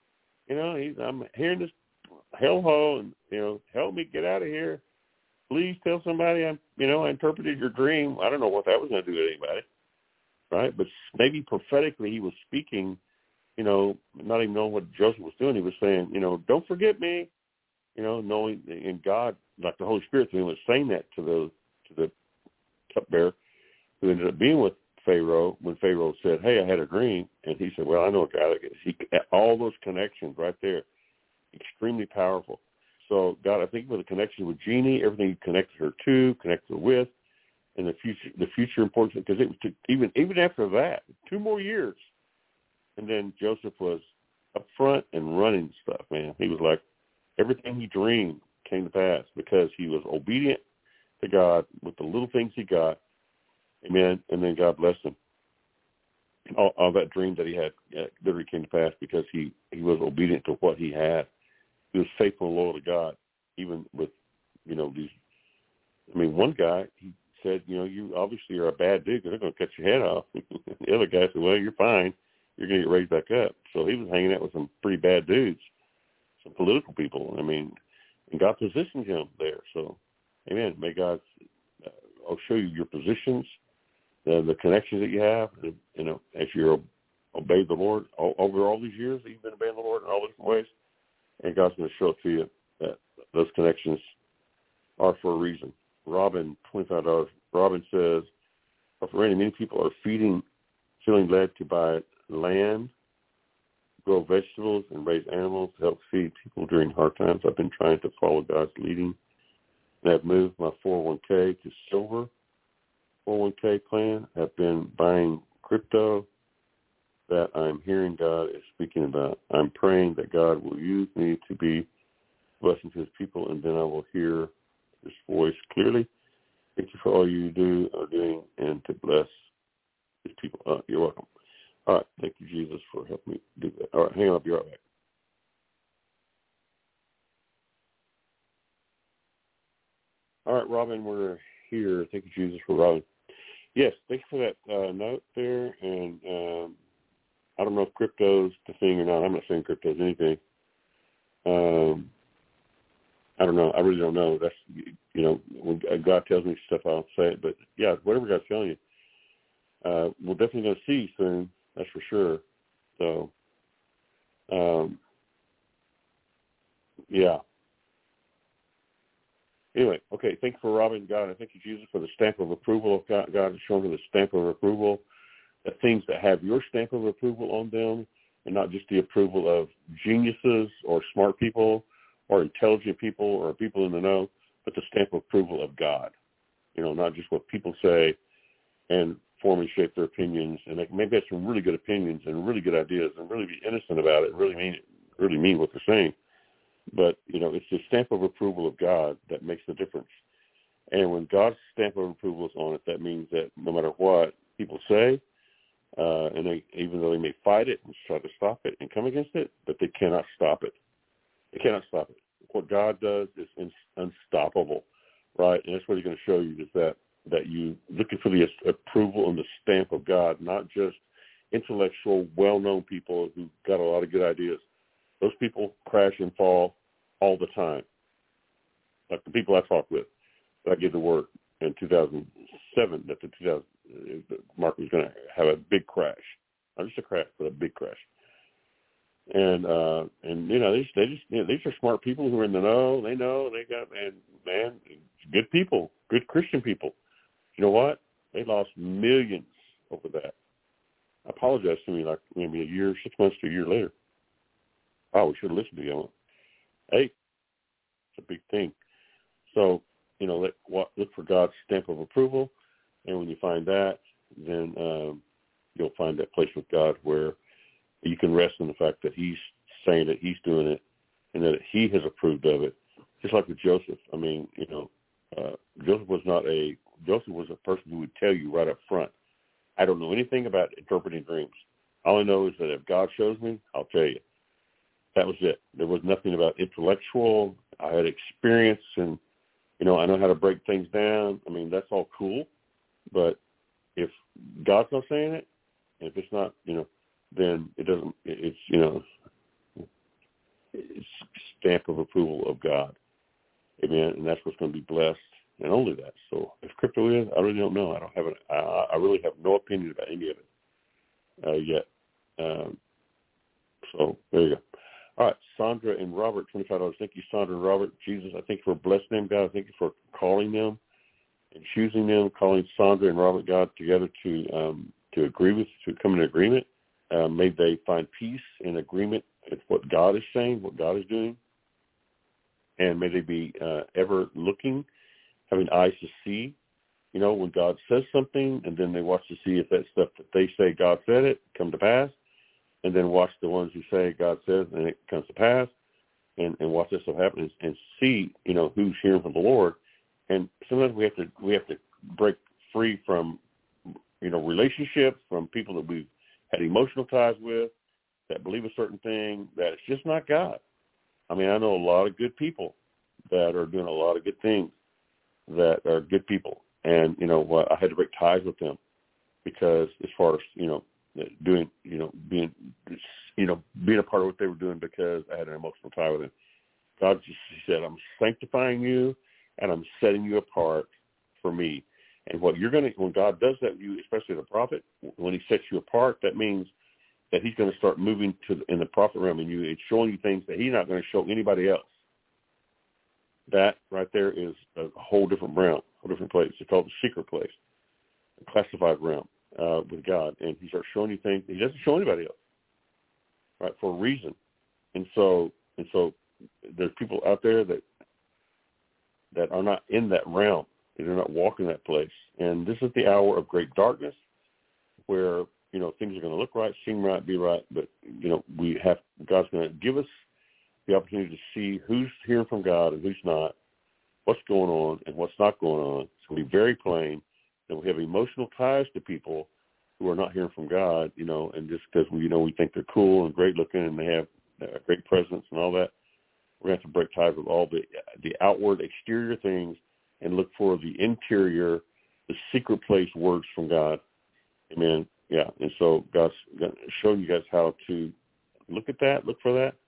I'm hearing this hellhole, and help me get out of here. Please tell somebody I interpreted your dream." I don't know what that was going to do to anybody, right? But maybe prophetically he was speaking. Not even knowing what Joseph was doing, he was saying, don't forget me, knowing, and God, like the Holy Spirit, was saying that to the cupbearer, who ended up being with Pharaoh when Pharaoh said, "Hey, I had a dream," and he said, "Well, I know a guy that gets." All those connections right there, extremely powerful. So God, I think with the connection with Jeannie, everything you connected her to, connected her with, and the future importance, because it was even after that, 2 more years. And then Joseph was up front and running stuff, man. He was like, everything he dreamed came to pass because he was obedient to God with the little things he got. Amen. And then God blessed him. All that dream that he had literally came to pass because he was obedient to what he had. He was faithful and loyal to God, even with, these. One guy, he said, you obviously are a bad dude because they're going to cut your head off. The other guy said, well, you're fine. You're going to get raised back up. So he was hanging out with some pretty bad dudes, some political people. And God positioned him there. So, amen. May God I'll show you your positions, the connections that you have, as you obey the Lord over all these years that you've been obeying the Lord in all different ways. And God's going to show it to you that those connections are for a reason. Robin, $25. Robin says, for Randy, many people are feeling led to buy land, grow vegetables, and raise animals to help feed people during hard times. I've been trying to follow God's leading, and I've moved my 401k to silver 401k plan. I've been buying crypto that I'm hearing God is speaking about. I'm praying that God will use me to be a blessing to his people, and then I will hear his voice clearly. Thank you for all you do, are doing, and to bless these people. You're welcome. All right. Thank you, Jesus, for helping me do that. All right. Hang on. I'll be right back. All right, Robin, we're here. Thank you, Jesus, for Robin. Yes, thank you for that note there. And I don't know if crypto's the thing or not. I'm not saying crypto's anything. I don't know. I really don't know. That's, when God tells me stuff, I'll say it. But, yeah, whatever God's telling you, we're definitely going to see soon. That's for sure. So, yeah. Anyway, okay, thank you for Robin, God. I thank you, Jesus, for the stamp of approval of God. God has shown me the stamp of approval, the things that have your stamp of approval on them, and not just the approval of geniuses or smart people or intelligent people or people in the know, but the stamp of approval of God. Not just what people say and form and shape their opinions. And they maybe have some really good opinions and really good ideas and really be innocent about it, really mean what they're saying. But, it's the stamp of approval of God that makes the difference. And when God's stamp of approval is on it, that means that no matter what people say, and even though they may fight it and try to stop it and come against it, but they cannot stop it. They cannot stop it. What God does is unstoppable, right? And that's what He's going to show you, is that you looking for the approval and the stamp of God, not just intellectual, well-known people who got a lot of good ideas. Those people crash and fall all the time. Like the people I talk with, I gave the word in 2007 that the market was going to have a big crash. Not just a crash, but a big crash. And these are smart people who are in the know. They know, good people, good Christian people. You know what? They lost millions over that. I apologize to me like maybe 6 months to a year later. Oh, we should have listened to you. Hey, it's a big thing. So, look for God's stamp of approval. And when you find that, then you'll find that place with God where you can rest in the fact that He's saying that He's doing it and that He has approved of it. Just like with Joseph. I mean, Joseph was a person who would tell you right up front, I don't know anything about interpreting dreams. All I know is that if God shows me, I'll tell you. That was it. There was nothing about intellectual. I had experience and, I know how to break things down. I mean, that's all cool. But if God's not saying it, and if it's not, then it doesn't, it's stamp of approval of God. Amen. And that's what's going to be blessed and only that. So if crypto is, I really don't know. I really have no opinion about any of it yet. So there you go. All right, Sandra and Robert, $25. Thank you, Sandra and Robert. Jesus, I thank you for blessing them, God. I thank you for calling them and choosing them, calling Sandra and Robert, God, together to agree with, to come in agreement. May they find peace and agreement with what God is saying, what God is doing. And may they be ever looking, having eyes to see, when God says something, and then they watch to see if that stuff that they say God said it come to pass. And then watch the ones who say God says and it comes to pass, and watch this stuff happen and see, who's hearing from the Lord. And sometimes we have to break free from, relationships, from people that we've had emotional ties with, that believe a certain thing, that it's just not God. I mean, I know a lot of good people that are doing a lot of good things, that are good people. And, I had to break ties with them because as far as, doing, being a part of what they were doing, because I had an emotional tie with him. God just said, I'm sanctifying you and I'm setting you apart for me. And what you're going to, when God does that with you, especially the prophet, when He sets you apart, that means that He's going to start moving in the prophet realm in you and showing you things that He's not going to show anybody else. That right there is a whole different realm, a whole different place. It's called the secret place, a classified realm. With God, and He starts showing you things He doesn't show anybody else, right? For a reason. And so there's people out there that are not in that realm. They're not walking that place. And this is the hour of great darkness, where things are going to look right, seem right, be right, but God's going to give us the opportunity to see who's hearing from God and who's not, what's going on and what's not going on. It's going to be very plain. And we have emotional ties to people who are not hearing from God, and just because we think they're cool and great looking and they have a great presence and all that, we're going to have to break ties with all the outward exterior things and look for the interior, the secret place words from God. Amen. Yeah. And so God's showing you guys how to look at that, look for that.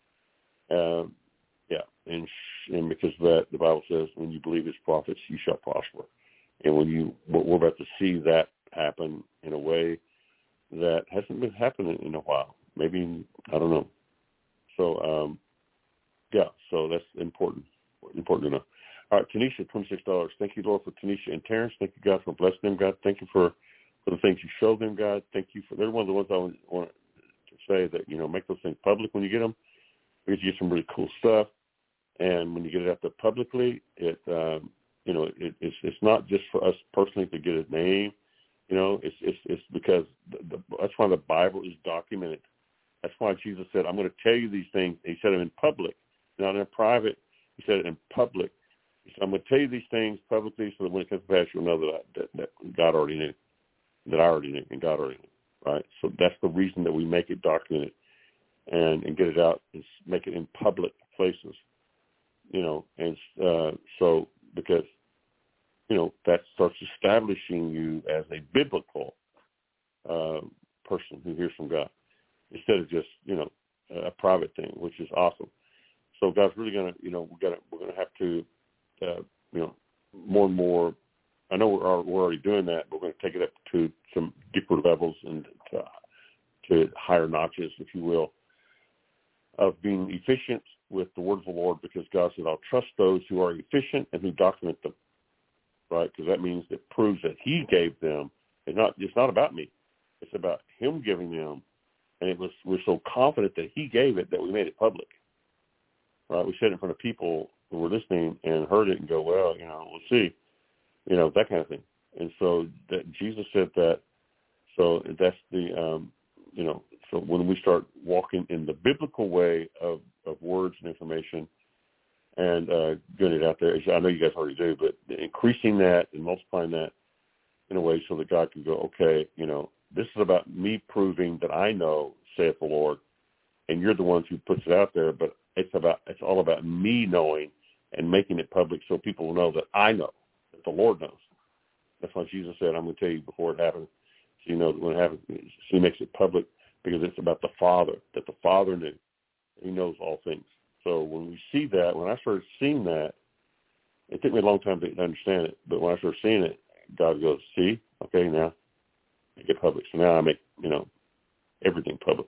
And because of that, the Bible says, when you believe his prophets, you shall prosper. And we're about to see that happen in a way that hasn't been happening in a while. Maybe, I don't know. So, so that's important to know. All right, Tanisha, $26. Thank you, Lord, for Tanisha and Terrence. Thank you, God, for blessing them, God. Thank you for the things you showed them, God. Thank you for, they're one of the ones I want to say that, make those things public when you get them, because you get some really cool stuff. And when you get it out there publicly, it's not just for us personally to get a name. It's because that's why the Bible is documented. That's why Jesus said, I'm going to tell you these things. He said it in public, not in private. He said it in public. He said, I'm going to tell you these things publicly so that when it comes to pass, you'll know that God already knew, that I already knew, and God already knew, right? So that's the reason that we make it documented and get it out and make it in public places, so because, that starts establishing you as a biblical person who hears from God instead of just, a private thing, which is awesome. So God's really going to, we're going to have to, more and more. I know we're already doing that, but we're going to take it up to some deeper levels and to higher notches, if you will, of being efficient with the word of the Lord, because God said, I'll trust those who are efficient and who document them, right? Because that means it proves that he gave them. It's not about me. It's about him giving them. And we're so confident that he gave it that we made it public, right? We said it in front of people who were listening and heard it and go, well, we'll see, that kind of thing. And so that Jesus said that. So that's the, so when we start walking in the biblical way of words and information and getting it out there, I know you guys already do, but increasing that and multiplying that in a way so that God can go, okay, this is about me proving that I know, saith the Lord, and you're the ones who puts it out there, but it's all about me knowing and making it public so people will know that I know, that the Lord knows. That's why Jesus said, I'm going to tell you before it happens, so you know that when it happens. So he makes it public because it's about the Father, that the Father knew. He knows all things. So when we see that, when I started seeing that, it took me a long time to understand it, but when I started seeing it, God goes, see, okay, now make it public. So now I make, everything public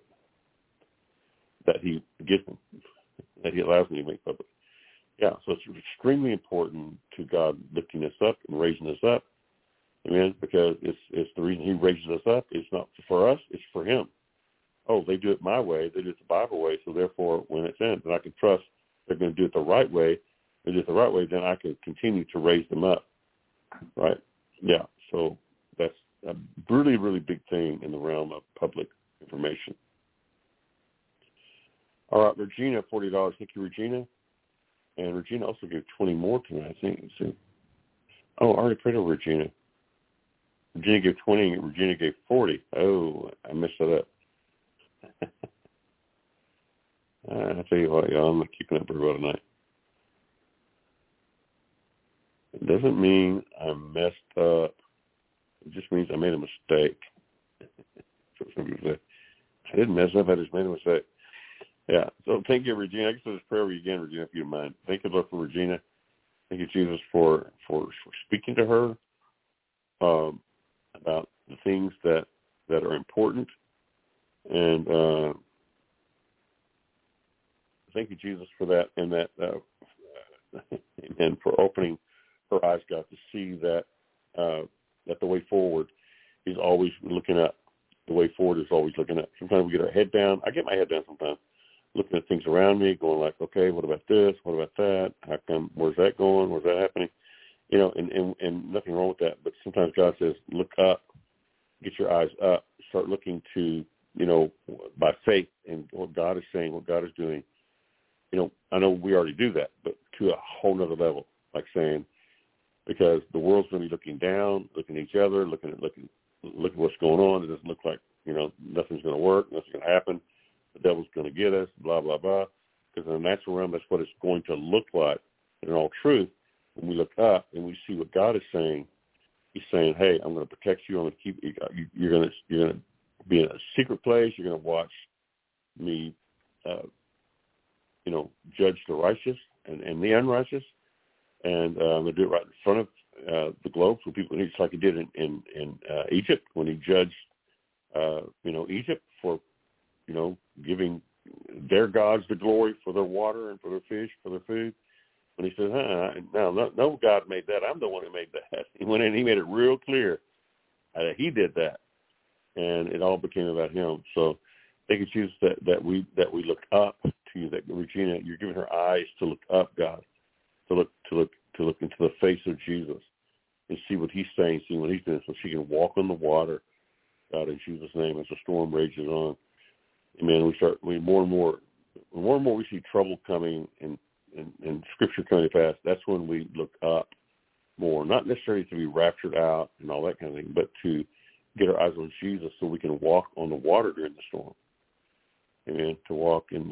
that he gives me, that he allows me to make public. Yeah, so it's extremely important to God lifting us up and raising us up. Amen, because it's the reason he raises us up. It's not for us, it's for him. Oh, they do it my way, they do it the Bible way, so therefore when it's in, then I can trust they're going to do it the right way. If they do it the right way, then I can continue to raise them up, right? Yeah, so that's a really, really big thing in the realm of public information. All right, Regina, $40. Thank you, Regina. And Regina also gave 20 more tonight, I think. So, I already prayed over Regina. Regina gave 20 and Regina gave 40. Oh, I messed that up. I tell you what, y'all, I'm not keeping up very well tonight. It doesn't mean I messed up. It just means I made a mistake. I didn't mess up. I just made a mistake. Yeah. So thank you, Regina. I guess I'll just pray over you again, Regina, if you don't mind. Thank you, Lord, for Regina. Thank you, Jesus, for speaking to her about the things that are important. And thank you, Jesus, for that and that, and for opening her eyes, God, to see that that the way forward is always looking up. The way forward is always looking up. Sometimes we get our head down. I get my head down sometimes, looking at things around me, going like, okay, what about this? What about that? How come? Where's that going? Where's that happening? And nothing wrong with that. But sometimes God says, look up, get your eyes up, start looking to, by faith and what God is saying, what God is doing. I know we already do that, but to a whole nother level, like saying, because the world's going to be looking down, looking at each other, look at what's going on. It doesn't look like, nothing's going to work, nothing's going to happen. The devil's going to get us, blah, blah, blah. Because in the natural realm, that's what it's going to look like. And in all truth, when we look up and we see what God is saying, He's saying, hey, I'm going to protect you. I'm going to keep you. You're going to be in a secret place. You're going to watch me, judge the righteous and the unrighteous. And I'm going to do it right in front of the globe for people, just like He did in Egypt when He judged, Egypt for, giving their gods the glory for their water and for their fish, for their food. When He says, no God made that. I'm the one who made that. He went in and He made it real clear that He did that. And it all became about Him. So thank you, Jesus, that we look up to You, that Regina, You're giving her eyes to look up, God, to look into the face of Jesus and see what He's saying, see what He's doing, so she can walk on the water, God, in Jesus' name, as the storm rages on. Amen. More and more we see trouble coming and Scripture coming fast. That's when we look up more, not necessarily to be raptured out and all that kind of thing, but to get our eyes on Jesus so we can walk on the water during the storm. Amen. To walk in,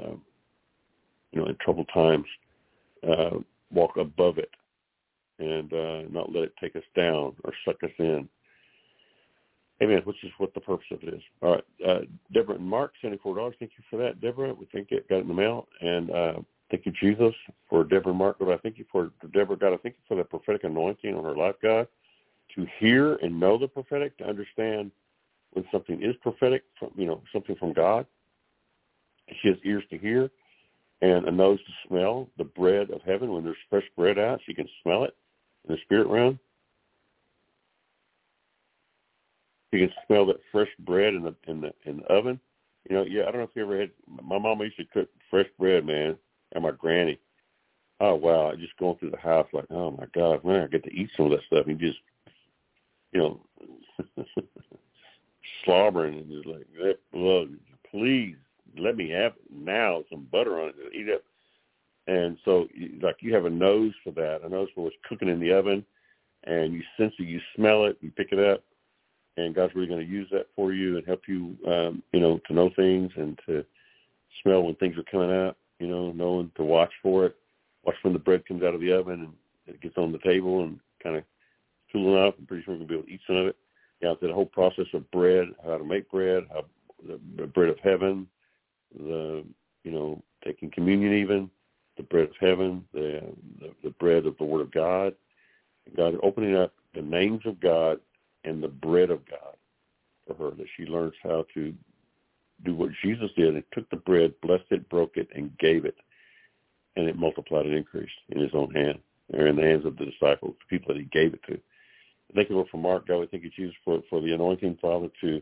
in troubled times, walk above it and not let it take us down or suck us in. Amen, which is what the purpose of it is. All right, Deborah and Mark, $74. Thank you for that, Deborah. We think it got it in the mail. And thank you, Jesus, for Deborah and Mark. But I thank You for Deborah, God. I thank You for the prophetic anointing on her life, God, to hear and know the prophetic, to understand when something is prophetic, something from God. She has ears to hear and a nose to smell the bread of heaven. When there's fresh bread out, she can smell it in the spirit realm. You can smell that fresh bread in the oven. I don't know if you ever had. My mama used to cook fresh bread, man, and my granny. Oh wow! Just going through the house like, oh my God, man, I get to eat some of that stuff. And just, slobbering and just like, well, please let me have now some butter on it to eat it. And so, like, you have a nose for that, a nose for what's cooking in the oven, and you sense it, you smell it, you pick it up. And God's really going to use that for you and help you, to know things and to smell when things are coming out, knowing to watch for it, watch when the bread comes out of the oven and it gets on the table and kind of cooling off. I'm pretty sure we're going to be able to eat some of it. Yeah, the whole process of bread, how to make bread, how the bread of heaven, taking communion even, the bread of heaven, the bread of the Word of God, God opening up the names of God and the bread of God for her, that she learns how to do what Jesus did and took the bread, blessed it, broke it, and gave it, and it multiplied and increased in His own hand, or in the hands of the disciples, the people that He gave it to. Thank you, Lord, for Mark. God, we thank You, Jesus, for the anointing, Father, to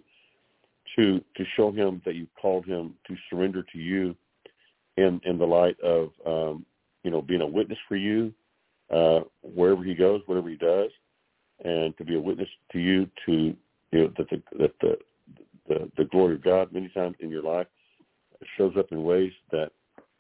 show him that You called him to surrender to You in the light of, being a witness for You wherever he goes, whatever he does, and to be a witness to You to, that the glory of God many times in your life shows up in ways that,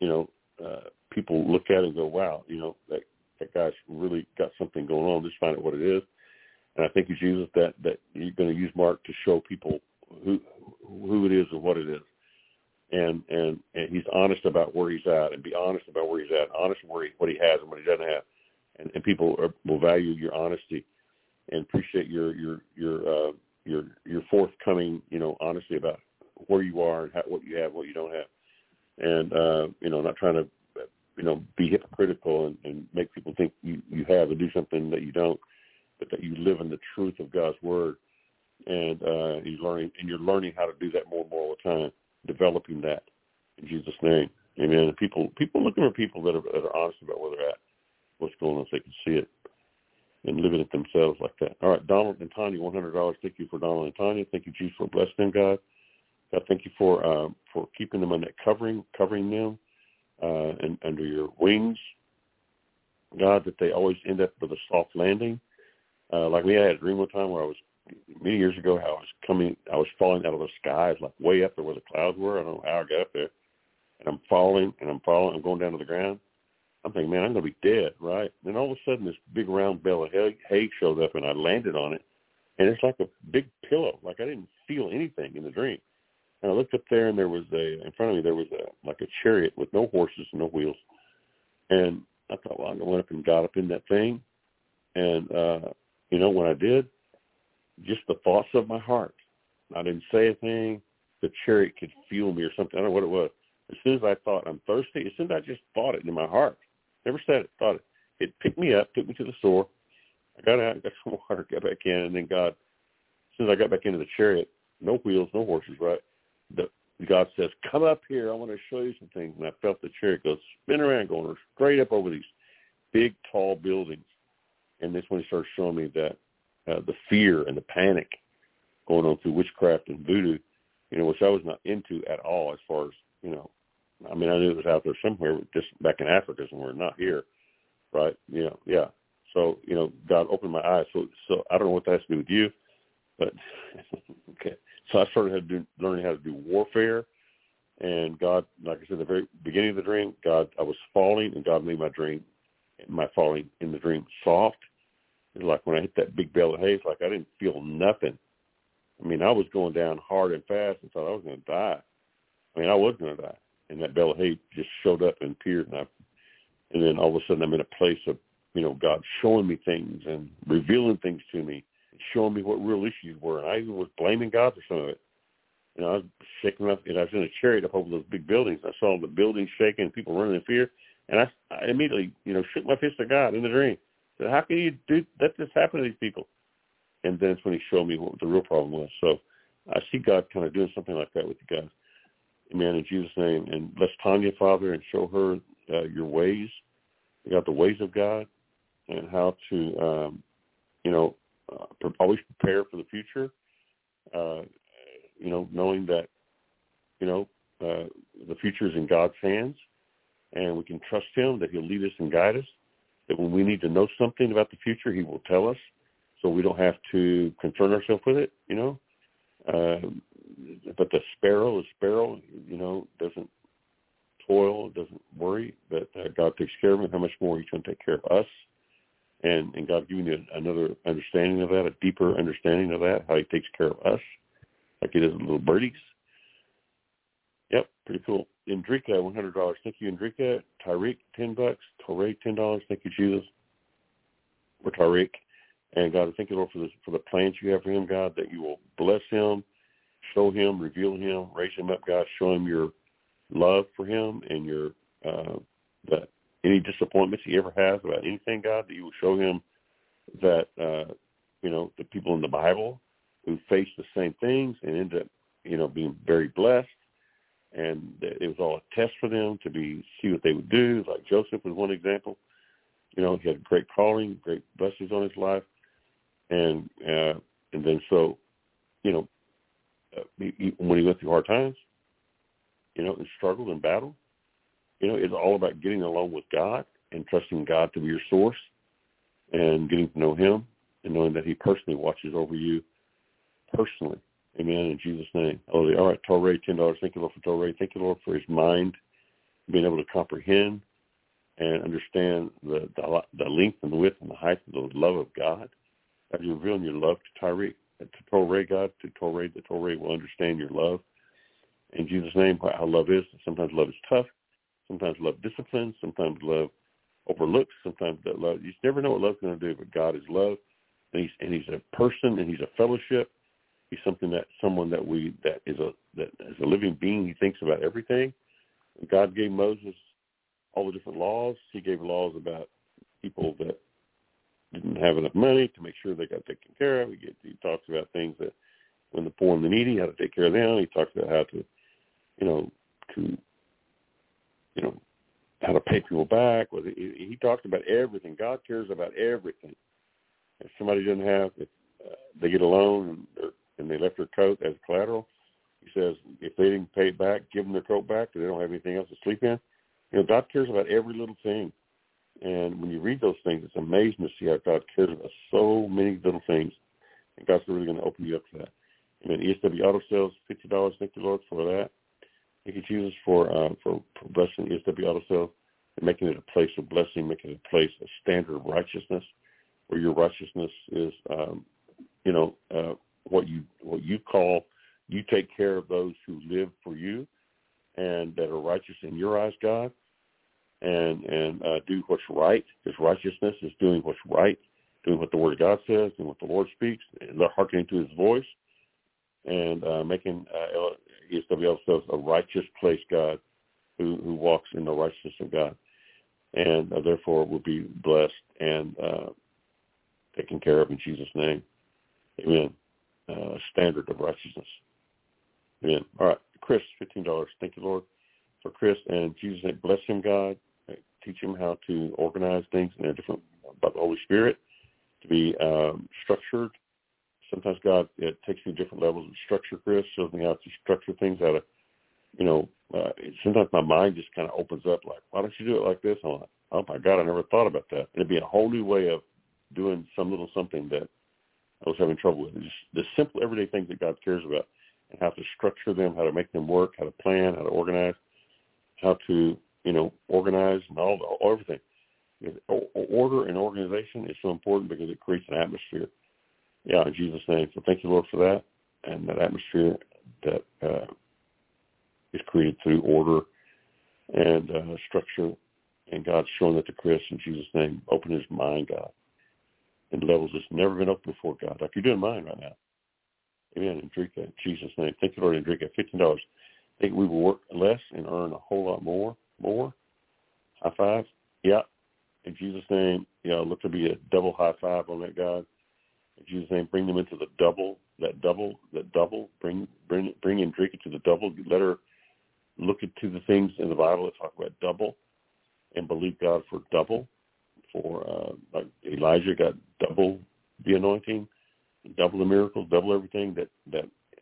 people look at it and go, wow, that guy's really got something going on. Just find out what it is. And I thank You, Jesus, that You're going to use Mark to show people who it is and what it is. And he's honest about where he's at, and be honest about where he's at, honest what he has and what he doesn't have. And people will value your honesty and appreciate your forthcoming, honesty about where you are and what you have, what you don't have. And, not trying to, be hypocritical and make people think you have and do something that you don't, but that you live in the truth of God's word. And you're learning how to do that more and more all the time, developing that in Jesus' name. Amen. And people looking for people that are honest about where they're at, what's going on, so they can see it and living it themselves like that. All right, Donald and Tanya, $100. Thank you for Donald and Tanya. Thank you, Jesus, for blessing them, God. God, thank You for keeping them on that covering them and under Your wings. God, that they always end up with a soft landing. Like me, I had a dream one time where I was, many years ago, how I was falling out of the skies, like way up there where the clouds were. I don't know how I got up there. And I'm falling, I'm going down to the ground. I'm thinking, man, I'm going to be dead, right? Then all of a sudden, this big round bale of hay showed up, and I landed on it, and it's like a big pillow. Like I didn't feel anything in the dream. And I looked up there, and in front of me, there was like a chariot with no horses and no wheels. And I thought, well, I went up and got up in that thing. And, when I did, just the thoughts of my heart, I didn't say a thing. The chariot could feel me or something. I don't know what it was. As soon as I thought I'm thirsty, as soon as I just thought it in my heart, never said it, thought it, it picked me up, took me to the store. I got out, got some water, got back in, and then God, as soon as I got back into the chariot, no wheels, no horses, right? God says, come up here. I want to show you some things. And I felt the chariot go spin around, going straight up over these big, tall buildings. And this when he started showing me that the fear and the panic going on through witchcraft and voodoo, which I was not into at all as far as, I knew it was out there somewhere, just back in Africa somewhere, not here, right? Yeah. So, God opened my eyes. So I don't know what that has to do with you, but okay. So I started learning how to do warfare, and God, like I said, at the very beginning of the dream, I was falling, and God made my falling in the dream soft. It's like when I hit that big bale of hay, it's like I didn't feel nothing. I was going down hard and fast and thought I was going to die. I was going to die. And that bale of hay just showed up and appeared, and then all of a sudden I'm in a place of, God showing me things and revealing things to me, and showing me what real issues were. And I even was blaming God for some of it. I was shaking up, and I was in a chariot up over those big buildings. I saw the buildings shaking and people running in fear. And I immediately, shook my fist at God in the dream. I said, how can you let this happen to these people? And then it's when he showed me what the real problem was. So I see God kind of doing something like that with you guys. Amen, in Jesus' name. And bless Tanya, Father, and show her your ways. You got the ways of God and how to, always prepare for the future, knowing that, the future is in God's hands, and we can trust him that he'll lead us and guide us, that when we need to know something about the future, he will tell us, so we don't have to concern ourselves with it, But the sparrow, doesn't toil, doesn't worry, but God takes care of him. How much more he's going to take care of us? And God giving you another understanding of that, a deeper understanding of that, how he takes care of us, like he does with little birdies. Yep, pretty cool. Indrika, $100. Thank you, Indrika. Tyreek, $10. Torrey, $10. Thank you, Jesus, for Tyreek. And God, I thank you, Lord, for the plans you have for him, God, that you will bless him, show him, reveal him, raise him up, God, show him your love for him and your that any disappointments he ever has about anything, God, that you will show him that, the people in the Bible who face the same things and end up, being very blessed. And it was all a test for them to see what they would do. Like Joseph was one example. He had a great calling, great blessings on his life. And then so, when he went through hard times, and struggled and battled, it's all about getting along with God and trusting God to be your source and getting to know him and knowing that he personally watches over you personally. Amen. In Jesus' name. All right, Torrey, $10. Thank you, Lord, for Torrey. Thank you, Lord, for his mind being able to comprehend and understand the length and the width and the height of the love of God. God, you're revealing your love to Tyreek, to Torrey, God, that Torrey will understand your love. In Jesus' name, how love is. Sometimes love is tough. Sometimes love disciplines. Sometimes love overlooks. Sometimes that love, you just never know what love's going to do, but God is love. And he's a person, and he's a fellowship. He's someone that is a living being. He thinks about everything. God gave Moses all the different laws. He gave laws about people that didn't have enough money to make sure they got taken care of. He talks about things that when the poor and the needy, how to take care of them. He talks about how to, how to pay people back. He talks about everything. God cares about everything. If somebody doesn't have, if they get a loan and they left their coat as collateral, he says if they didn't pay it back, give them their coat back because they don't have anything else to sleep in. God cares about every little thing. And when you read those things, it's amazing to see how God cares about so many little things. And God's really going to open you up to that. And then ESW Auto Sales, $50. Thank you, Lord, for that. Thank you, Jesus, for blessing ESW Auto Sales. and making it a place of blessing, making it a place, a standard of righteousness, where your righteousness is, what you call, you take care of those who live for you and that are righteous in your eyes, God, and do what's right. Because righteousness is doing what's right, doing what the Word of God says, doing what the Lord speaks, and hearkening to His voice, and making ESWL says a righteous place, God, who walks in the righteousness of God, and therefore will be blessed and taken care of in Jesus' name. Amen. Standard of righteousness. Amen. All right, Chris, $15. Thank you, Lord, for Chris, and Jesus' name. Bless him, God. Teach him how to organize things in a different, by the Holy Spirit, to be structured. Sometimes God, it takes you different levels of structure, Chris, shows me how to structure things, how to, sometimes my mind just kind of opens up like, why don't you do it like this? I'm like, oh my God, I never thought about that. It'd be a whole new way of doing some little something that I was having trouble with. Just the simple everyday things that God cares about, and how to structure them, how to make them work, how to plan, how to organize, how to, organize and everything. Order and organization is so important because it creates an atmosphere. Yeah, in Jesus' name. So thank you, Lord, for that, and that atmosphere that is created through order and structure. And God's showing that to Chris in Jesus' name. Open his mind, God, in levels that's never been opened before, God, like you're doing mine right now. Amen. Enrique, in Jesus' name. Thank you, Lord, Enrique. $15. Think we will work less and earn a whole lot more. High five. Yeah. In Jesus' name, look to be a double high five on that, God. In Jesus' name, bring them into the double, that double. Bring Enrique to the double. Let her look into the things in the Bible that talk about double and believe God for double. For like Elijah got double the anointing, double the miracles, double everything that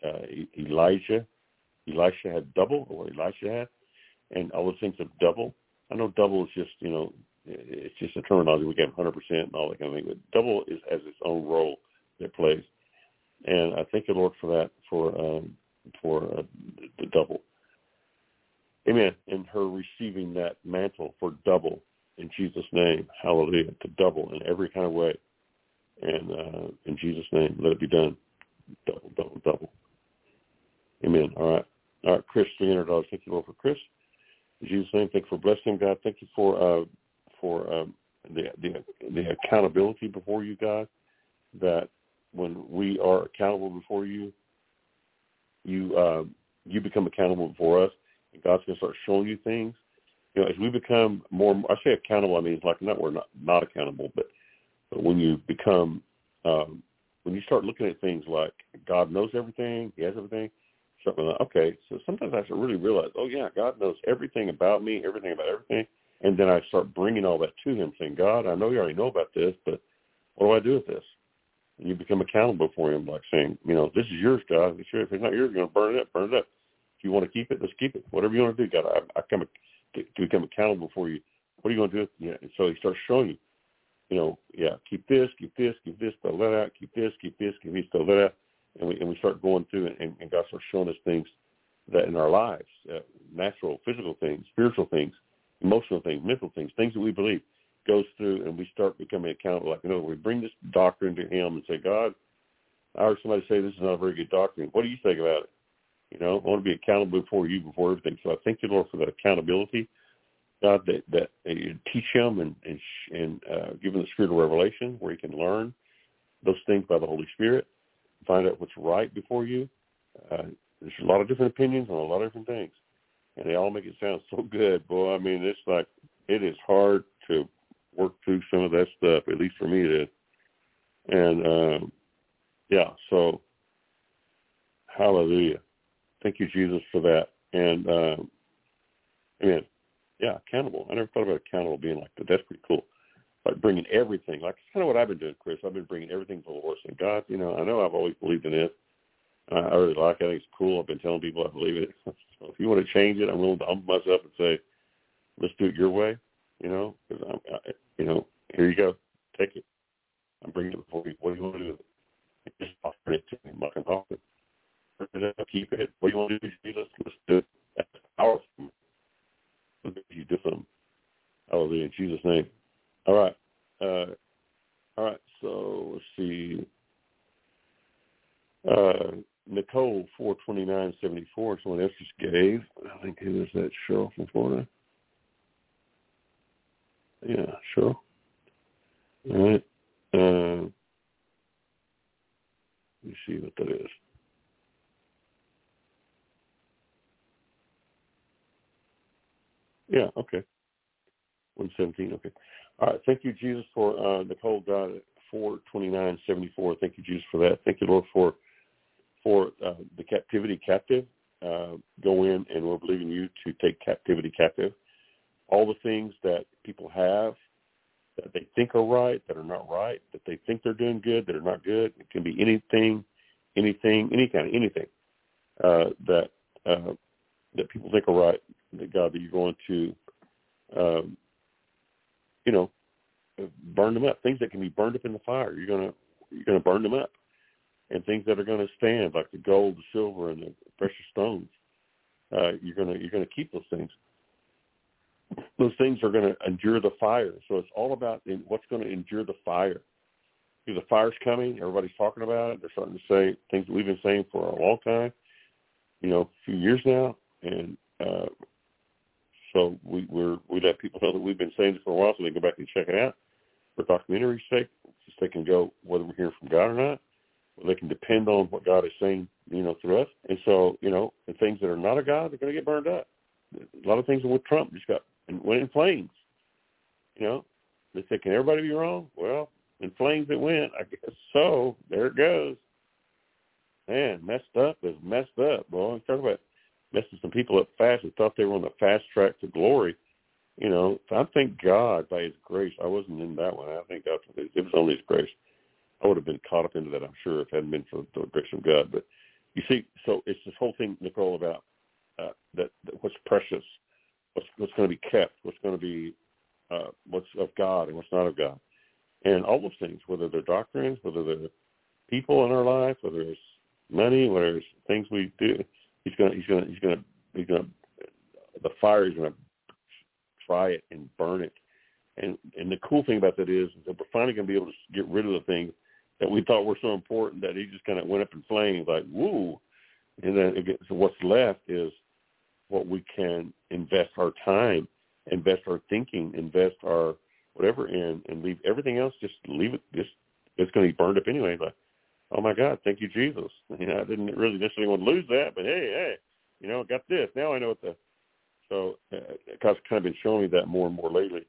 Elisha had double, or Elisha had, and all the things of double. I know double is just, it's just a terminology. We get 100% and all that kind of thing, but double has its own role that it plays. And I thank the Lord for that, for the double. Amen. And her receiving that mantle for double in Jesus' name. Hallelujah. To double in every kind of way. And in Jesus' name, let it be done. Double. Amen. All right, Chris, $300. Thank you, Lord, for Chris. In Jesus' name, thank you for blessing him, God. Thank you for the accountability before you, God, that when we are accountable before you, you become accountable before us, and God's going to start showing you things. As we become more, I say accountable, I mean, it's like we're not accountable, but when you become, when you start looking at things like God knows everything, He has everything, something like, okay, so sometimes I should really realize, oh yeah, God knows everything about me, everything about everything, and then I start bringing all that to Him, saying, God, I know you already know about this, but what do I do with this? And you become accountable for Him, like saying, this is yours, God. If it's not yours, you're going to burn it up. If you want to keep it, let's keep it. Whatever you want to do, God, I come to become accountable for you. What are you going to do? And so He starts showing you, keep this, throw that out, keep this, throw that out. And we start going through it, and God starts showing us things that in our lives, natural, physical things, spiritual things, emotional things, mental things that we believe, goes through, and we start becoming accountable. Like, we bring this doctrine to Him and say, God, I heard somebody say this is not a very good doctrine. What do you think about it? I want to be accountable before you, before everything. So I thank you, Lord, for that accountability, God, that you teach him and give him the spirit of revelation where he can learn those things by the Holy Spirit, find out what's right before you. There's a lot of different opinions on a lot of different things, and they all make it sound so good. Boy, I mean, it's like it is hard to work through some of that stuff, at least for me it is. And, so hallelujah. Thank you, Jesus, for that. And, accountable. I never thought about accountable being like that. That's pretty cool. Like bringing everything. Like, it's kind of what I've been doing, Chris. I've been bringing everything to the Lord. Saying, God, I know I've always believed in it. I really like it. I think it's cool. I've been telling people I believe in it. So if you want to change it, I'm willing to humble myself and say, let's do it your way, because here you go. Take it. I'm bringing it before you. What do you want to do with it? Just offer it to me. I'm not going to offer it. Keep it. What do you want to do, Jesus? Let's do it. That's powerful. You do something. Jesus' name. All right. So let's see. Nicole 42974. Someone else just gave. I think who is that? Cheryl from Florida. Yeah, Cheryl. All right. Let me see what that is. Yeah. Okay. 117. Okay. All right. Thank you, Jesus, for Nicole got it 42974. Thank you, Jesus, for that. Thank you, Lord, for the captivity captive. Go in, and we're believing you to take captivity captive. All the things that people have that they think are right, that are not right, that they think they're doing good, that are not good. It can be anything, any kind of anything that people think are right. That God, that you're going to, burn them up. Things that can be burned up in the fire. You're gonna burn them up, and things that are going to stand, like the gold, the silver, and the precious stones. You're gonna keep those things. Those things are going to endure the fire. So it's all about what's going to endure the fire. The fire's coming. Everybody's talking about it. They're starting to say things that we've been saying for a long time, a few years now. And so we let people know that we've been saying this for a while, so they can go back and check it out for documentary's sake, just they can go whether we're hearing from God or not. Well, they can depend on what God is saying, through us. And so, the things that are not of God, they're going to get burned up. A lot of things with Trump just went in flames. They say, can everybody be wrong? Well, in flames it went. I guess so. There it goes. Man, messed up is messed up. Boy, I'm talking about messing some people up fast and thought they were on the fast track to glory. I thank God by his grace. I wasn't in that one. I thank God for it. It was only his grace. I would have been caught up into that, I'm sure, if it hadn't been for the grace of God. But you see, so it's this whole thing, Nicole, about that what's precious, what's going to be kept, what's going to be what's of God and what's not of God, and all those things, whether they're doctrines, whether they're people in our life, whether it's money, whether it's things we do. He's going to the fire is going to try it and burn it. And the cool thing about that is that we're finally going to be able to get rid of the things that we thought were so important that he just kind of went up in flames, like, woo. And then so what's left is what we can invest our time, invest our thinking, invest our whatever in, and leave everything else, just leave it. It's going to be burned up anyway. Like, oh, my God, thank you, Jesus. I didn't really necessarily want to lose that, but hey, I got this. Now I know what the – so God's kind of been showing me that more and more lately.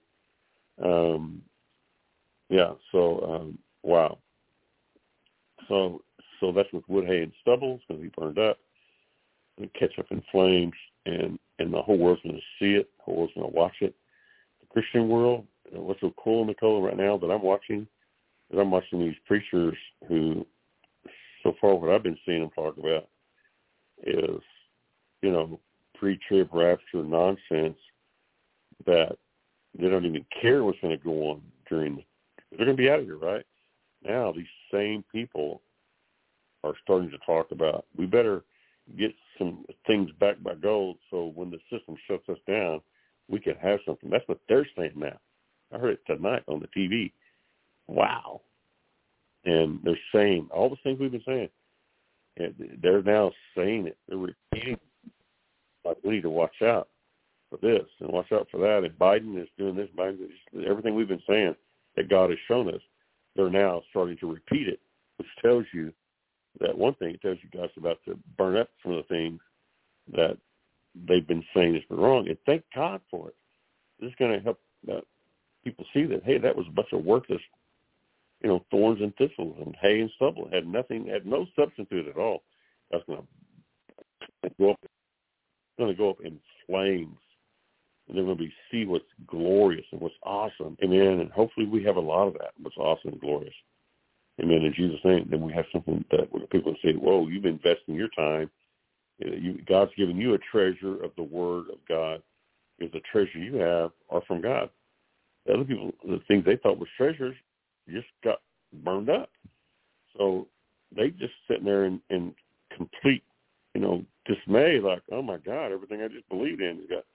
Wow. So that's with wood, hay, and stubble. It's going to be burned up and catch up in flames, and the whole world's going to see it. The whole world's going to watch it. The Christian world, what's so cool, Nicole, right now that I'm watching these preachers who, so far what I've been seeing them talk about is, pre-trib rapture nonsense that they don't even care what's going to go on they're going to be out of here, right? Now these same people are starting to talk about, we better get some things backed by gold so when the system shuts us down, we can have something. That's what they're saying now. I heard it tonight on the TV. Wow. And they're saying all the things we've been saying. And they're now saying it. They're repeating, like, we need to watch out for this and watch out for that. And Biden is doing this. Everything we've been saying that God has shown us, they're now starting to repeat it, which tells you that one thing, it tells you God's about to burn up some of the things that they've been saying has been wrong. And thank God for it. This is going to help people see that, hey, that was a bunch of worthless, thorns and thistles and hay and stubble. It had no substance to it at all. That's going to go up in flames. And they're going to see what's glorious and what's awesome. Amen. And hopefully we have a lot of that, what's awesome and glorious. Amen. In Jesus' name, then we have something that people can say, whoa, you've been investing your time. God's given you a treasure of the Word of God, because the treasure you have are from God. The other people, the things they thought were treasures, just got burned up. So they just sitting there in complete, dismay, like, oh, my God, everything I just believed in got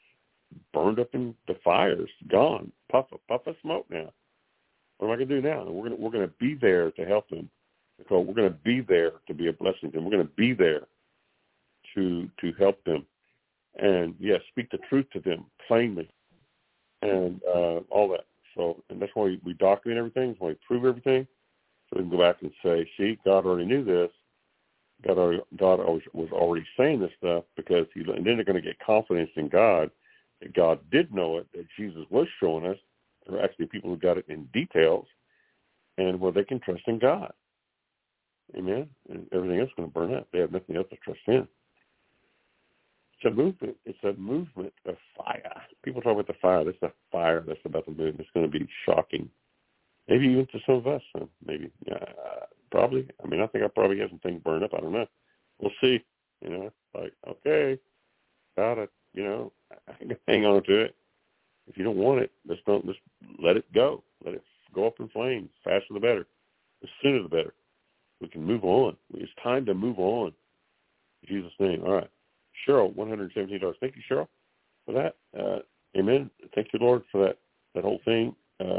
burned up in the fires, gone, puff of smoke now. What am I going to do now? And we're going to be there to help them. So we're going to be there to be a blessing to them. We're going to be there to help them. And, yes, speak the truth to them plainly and all that. So, and that's why we document everything. That's why we prove everything. So we can go back and say, see, God already knew this. God was already saying this stuff because and then they're going to get confidence in God that God did know it, that Jesus was showing us. There are actually people who got it in details, and where they can trust in God. Amen? And everything else is going to burn up. They have nothing else to trust in. It's a movement. It's a movement of fire. People talk about the fire. That's the fire that's about to move. It's going to be shocking. Maybe even to some of us. Maybe. Probably. I mean, I think I probably have some things burned up. I don't know. We'll see. You know, like, okay, God, hang on to it. If you don't want it, just let it go. Let it go up in flames. Faster the better. The sooner the better. We can move on. It's time to move on. In Jesus' name. All right. Cheryl, $117. Thank you, Cheryl, for that. Amen. Thank you, Lord, for that whole thing.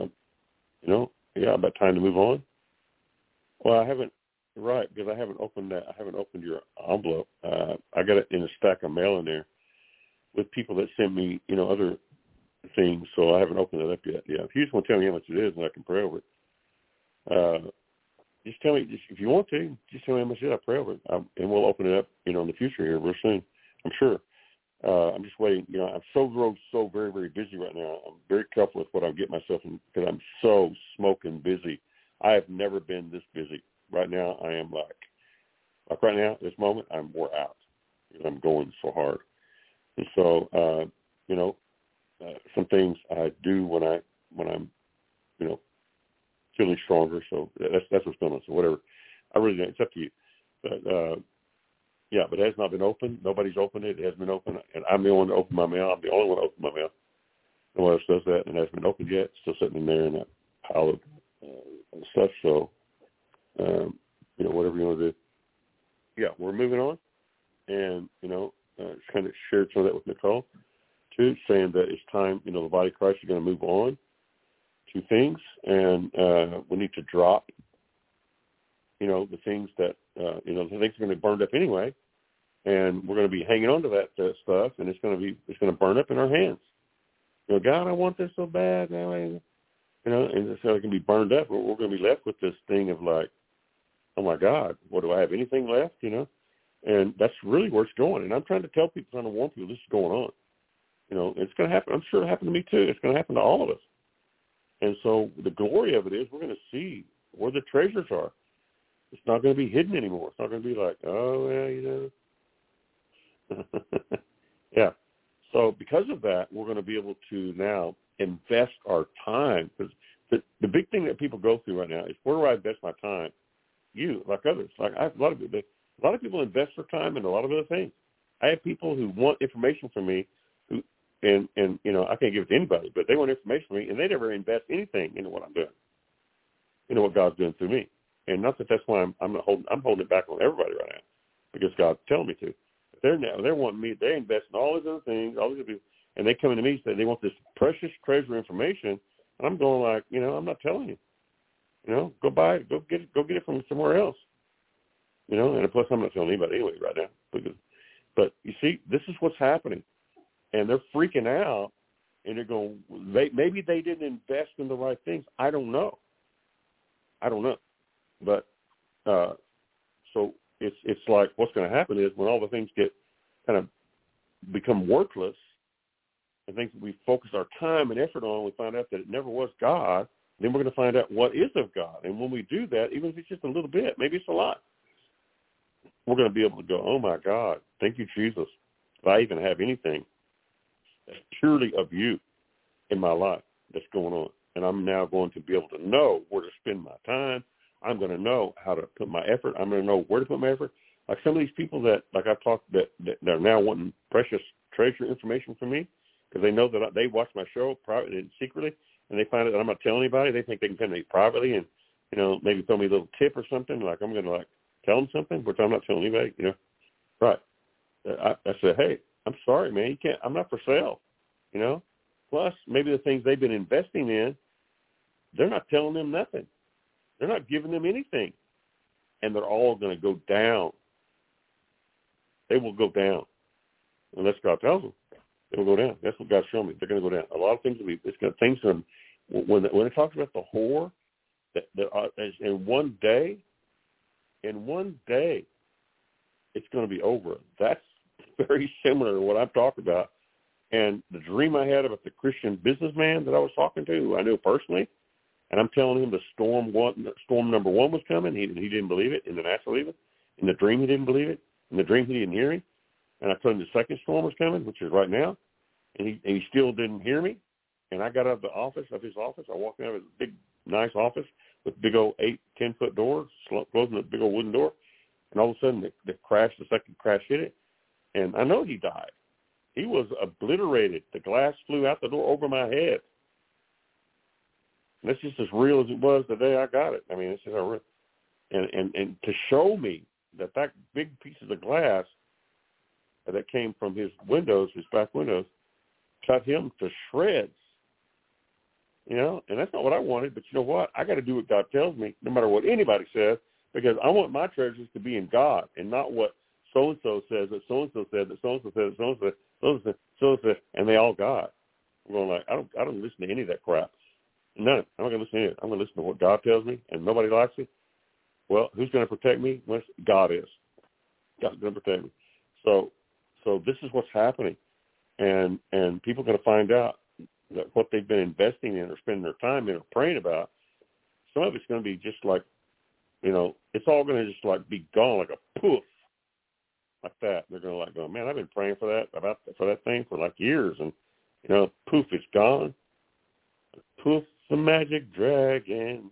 About time to move on. Well, I haven't, right, because I haven't opened that. I haven't opened your envelope. I got it in a stack of mail in there with people that send me, other things, so I haven't opened it up yet. Yeah, if you just want to tell me how much it is and I can pray over it, just tell me, if you want to, just tell me how much it is. I pray over it, and we'll open it up, in the future here real soon, I'm sure. I'm just waiting. I'm so very, very busy right now. I'm very careful with what I get myself in because I'm so smoking busy. I have never been this busy. Right now, I am like right now, this moment, I'm wore out because I'm going so hard. And so, some things I do when I'm, feeling stronger. So that's what's going on. So whatever. I really don't. It's up to you. But, but it has not been opened. Nobody's opened it. It hasn't been opened. And I'm the only one to open my mail. I'm the only one to open my mail. No one else does that. And it hasn't been opened yet. It's still sitting in there in that pile of stuff. So, whatever you want to do. Yeah, we're moving on. And, just kind of shared some of that with Nicole, too, saying that it's time, the body of Christ is going to move on to things. And we need to drop, the things that, the things are going to be burned up anyway. And we're going to be hanging on to that stuff, and it's going to burn up in our hands. God, I want this so bad. And so it can be burned up. We're going to be left with this thing of like, oh my God, what do I have anything left? And that's really where it's going. And I'm trying to tell people, trying to warn people, this is going on. It's going to happen. I'm sure it happened to me too. It's going to happen to all of us. And so the glory of it is we're going to see where the treasures are. It's not going to be hidden anymore. It's not going to be like, oh, well, yeah. So because of that, we're going to be able to now invest our time. Because the big thing that people go through right now is, where do I invest my time? You, like others. Like I have a lot of people invest their time in a lot of other things. I have people who want information from me who, and I can't give it to anybody, but they want information from me, and they never invest anything into what I'm doing, what God's doing through me. And not that that's why I'm holding it back on everybody right now, because God's telling me to. But they're wanting me. They invest in all these other things, all these other people, and they come into me and say they want this precious treasure information, and I'm going like, I'm not telling you. Go buy it, go get it from somewhere else. And plus I'm not telling anybody anyway right now. But you see, this is what's happening, and they're freaking out, and they're going. Maybe they didn't invest in the right things. I don't know. But so it's like what's going to happen is when all the things get kind of become worthless, and things that we focus our time and effort on, we find out that it never was God. Then we're going to find out what is of God. And when we do that, even if it's just a little bit, maybe it's a lot, we're going to be able to go, oh, my God, thank you, Jesus, if I even have anything that's purely of you in my life that's going on. And I'm now going to be able to know where to spend my time. I'm going to know how to put my effort. I'm going to know where to put my effort. Like some of these people that, like I've talked, that are now wanting precious treasure information from me because they know that they watch my show privately and secretly, and they find out that I'm not telling anybody. They think they can come to me privately and, maybe throw me a little tip or something. Like I'm going to tell them something, which I'm not telling anybody, Right. I said, hey, I'm sorry, man. You can't. I'm not for sale. you know. Plus, maybe the things they've been investing in, they're not telling them nothing. They're not giving them anything. And they're all going to go down. They will go down. Unless God tells them, they will go down. That's what God's showing me. They're going to go down. A lot of things will be, it's going to, things from, when it talks about the whore, that in one day, it's going to be over. That's very similar to what I'm talking about. And the dream I had about the Christian businessman that I was talking to, who I knew personally, and I'm telling him the storm number one was coming. He didn't believe it in the natural even. In the dream, he didn't believe it. In the dream, he didn't hear me. And I told him the second storm was coming, which is right now, and he still didn't hear me. And I got out of his office. I walked out of his big, nice office with big old 8-10-foot doors, closing the big old wooden door. And all of a sudden, the second crash hit it. And I know he died. He was obliterated. The glass flew out the door over my head. And that's just as real as it was the day I got it. I mean, it's just how real. And to show me that big pieces of glass that came from his windows, his back windows, cut him to shreds. You know, and that's not what I wanted. But you know what? I got to do what God tells me, no matter what anybody says, because I want my treasures to be in God and not what so-and-so says, that so-and-so said, that so-and-so said, that so-and-so said, so-and-so, so-and-so, and they all God. I'm going like, I don't listen to any of that crap. None. I'm not going to listen to it. I'm going to listen to what God tells me, and nobody likes it. Well, who's going to protect me? Well, God is. God's going to protect me. So this is what's happening, and people are going to find out that what they've been investing in or spending their time in or praying about, some of it's going to be just like, you know, it's all going to just like be gone like a poof, like that. They're going to like go, man, I've been praying for that thing for like years, and you know, poof, it's gone. Poof, the magic dragon.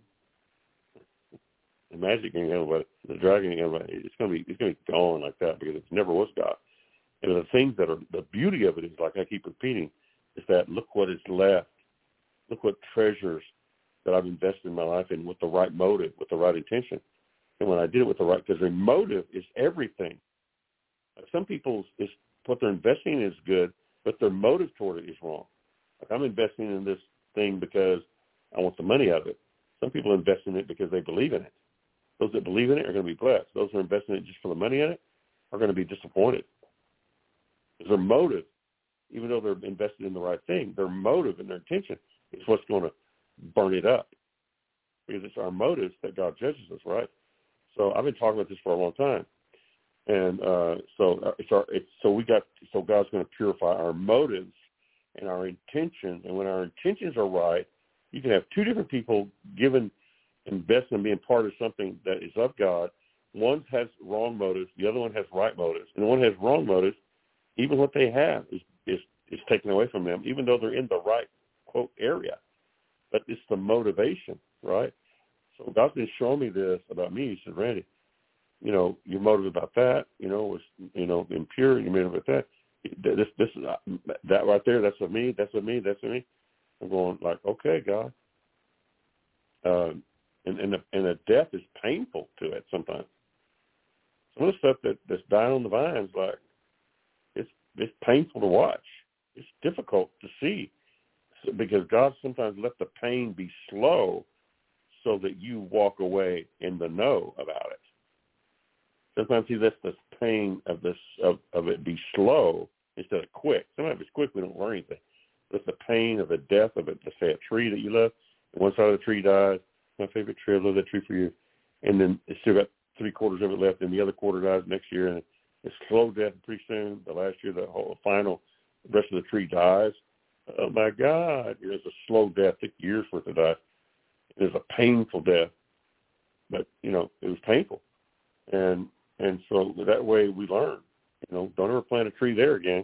The magic ain't gonna, but the dragon ain't gonna. It's gonna be gone like that because it never was God. And the things that are the beauty of it is, like I keep repeating, is that look what is left. Look what treasures that I've invested in my life in with the right motive, with the right intention. And when I did it with the right, because their motive is everything. Some people's is what they're investing in is good, but their motive toward it is wrong. Like I'm investing in this thing because I want the money out of it. Some people invest in it because they believe in it. Those that believe in it are going to be blessed. Those who are investing in it just for the money in it are going to be disappointed. Because their motive, even though they're invested in the right thing, their motive and their intention is what's going to burn it up. Because it's our motives that God judges us, right? So I've been talking about this for a long time. And so God's going to purify our motives and our intentions. And when our intentions are right, you can have two different people investing and being part of something that is of God. One has wrong motives, the other one has right motives. And the one has wrong motives, even what they have is taken away from them, even though they're in the right, quote, area. But it's the motivation, right? So God's been showing me this about me. He said, Randy, you know, your motive about that, you know, was, you know, impure, your motive about that. This is that right there, that's of me, that's of me, that's of me. I'm going like, okay, God. And the death is painful to it sometimes. Some of the stuff that's dying on the vines, like it's painful to watch. It's difficult to see because God sometimes let the pain be slow so that you walk away in the know about it. Sometimes he lets the pain of it be slow instead of quick. Sometimes if it's quick, we don't learn anything. It's the pain of the death of it. Let's say a tree that you love, and one side of the tree dies. My favorite tree, I love that tree for you. And then it's still got 3/4 of it left, and the other quarter dies next year. And it's slow death pretty soon. The last year, the rest of the tree dies. Oh my God! It's a slow death. It took years for it to die. It's a painful death, but you know it was painful, and so that way we learn. You know, don't ever plant a tree there again,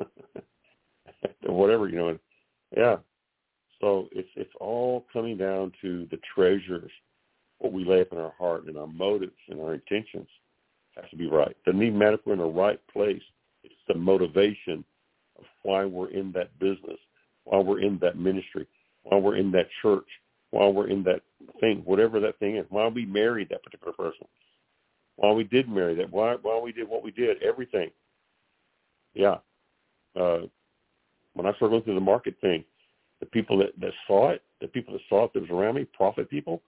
or whatever. You know, yeah. So it's all coming down to the treasures, what we lay up in our heart and our motives and our intentions has to be right. Doesn't even matter if we're in the right place. It's the motivation of why we're in that business, why we're in that ministry, why we're in that church, why we're in that thing, whatever that thing is, why we married that particular person, why we did marry that, why we did what we did, everything. Yeah. when I started going through the market thing, the people that saw it, that was around me, profit people,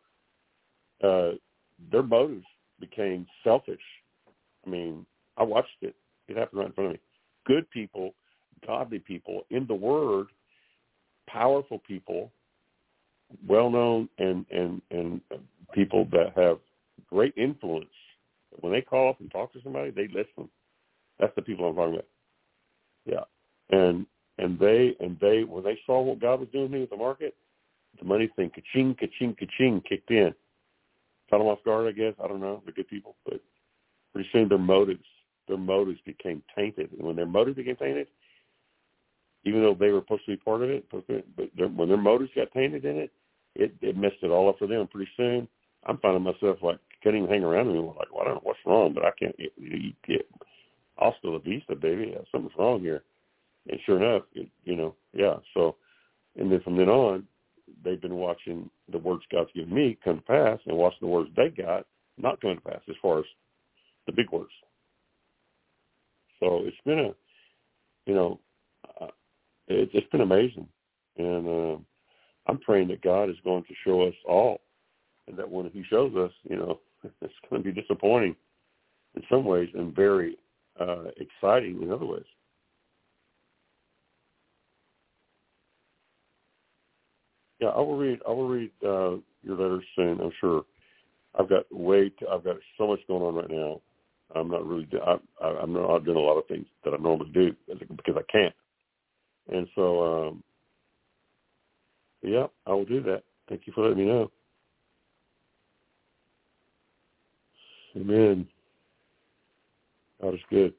their motives became selfish. I mean, I watched it. It happened right in front of me. Good people, godly people, in the Word, powerful people, well-known and people that have great influence. When they call up and talk to somebody, they listen. That's the people I'm talking about. Yeah. And they when they saw what God was doing with the market, the money thing, ka-ching, ka-ching, ka-ching, kicked in. Caught them off guard, I guess. I don't know. They're good people. But pretty soon their motives became tainted. And when their motives became tainted, even though they were supposed to be part of it, when their motives got tainted in it, it messed it all up for them. Pretty soon, I'm finding myself like, can't even hang around anymore. Like, well, I don't know what's wrong, but I can't. You get hostile la vista, baby. Something's wrong here. And sure enough, yeah. So, and then from then on, they've been watching the words God's given me come to pass, and watching the words they got not come to pass as far as the big words. So it's been it's been amazing, and I'm praying that God is going to show us all, and that when He shows us, it's going to be disappointing in some ways and very exciting in other ways. Yeah, I will read your letters soon, I'm sure. I've got so much going on right now. I'm not really I'm not doing a lot of things that I normally do because I can't. And so, yeah, I will do that. Thank you for letting me know. Amen. God is good.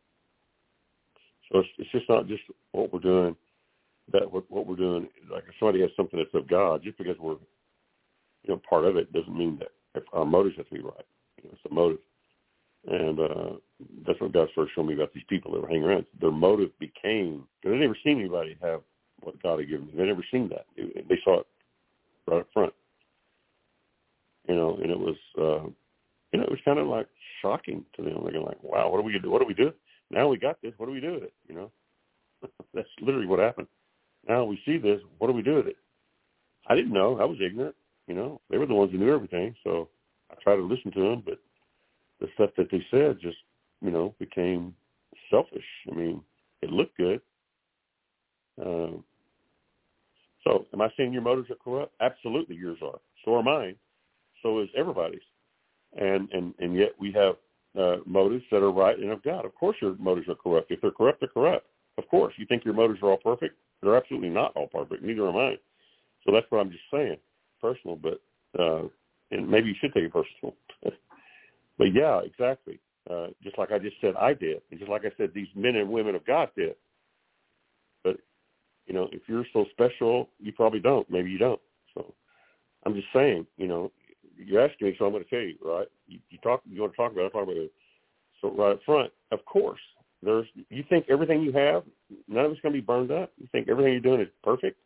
So it's just not just what we're doing. That what we're doing, like if somebody has something that's of God, just because we're part of it doesn't mean that if our motives have to be right. It's a motive, and that's what God started showing me about these people that were hanging around. Their motive became, because they never seen anybody have what God had given them. They never seen that. They saw it right up front, and it was it was kind of like shocking to them. They're like, wow, what do we do? What do we do? Now we got this. What do we do with it? That's literally what happened. Now we see this. What do we do with it? I didn't know. I was ignorant. They were the ones who knew everything. So I tried to listen to them, but the stuff that they said just, became selfish. I mean, it looked good. So am I saying your motives are corrupt? Absolutely, yours are. So are mine. So is everybody's. And yet we have motives that are right and of God. Of course your motives are corrupt. If they're corrupt, they're corrupt. Of course. You think your motives are all perfect? They're absolutely not all perfect. Neither am I. So that's what I'm just saying. Personal, but and maybe you should take it personal. But yeah, exactly. Just like I just said I did. And just like I said these men and women of God did. But, if you're so special, you probably don't. Maybe you don't. So I'm just saying, you're asking me, so I'm going to tell you, right? You want to talk about it, I'll talk about it. So right up front, of course, you think everything you have, none of it's going to be burned up? You think everything you're doing is perfect?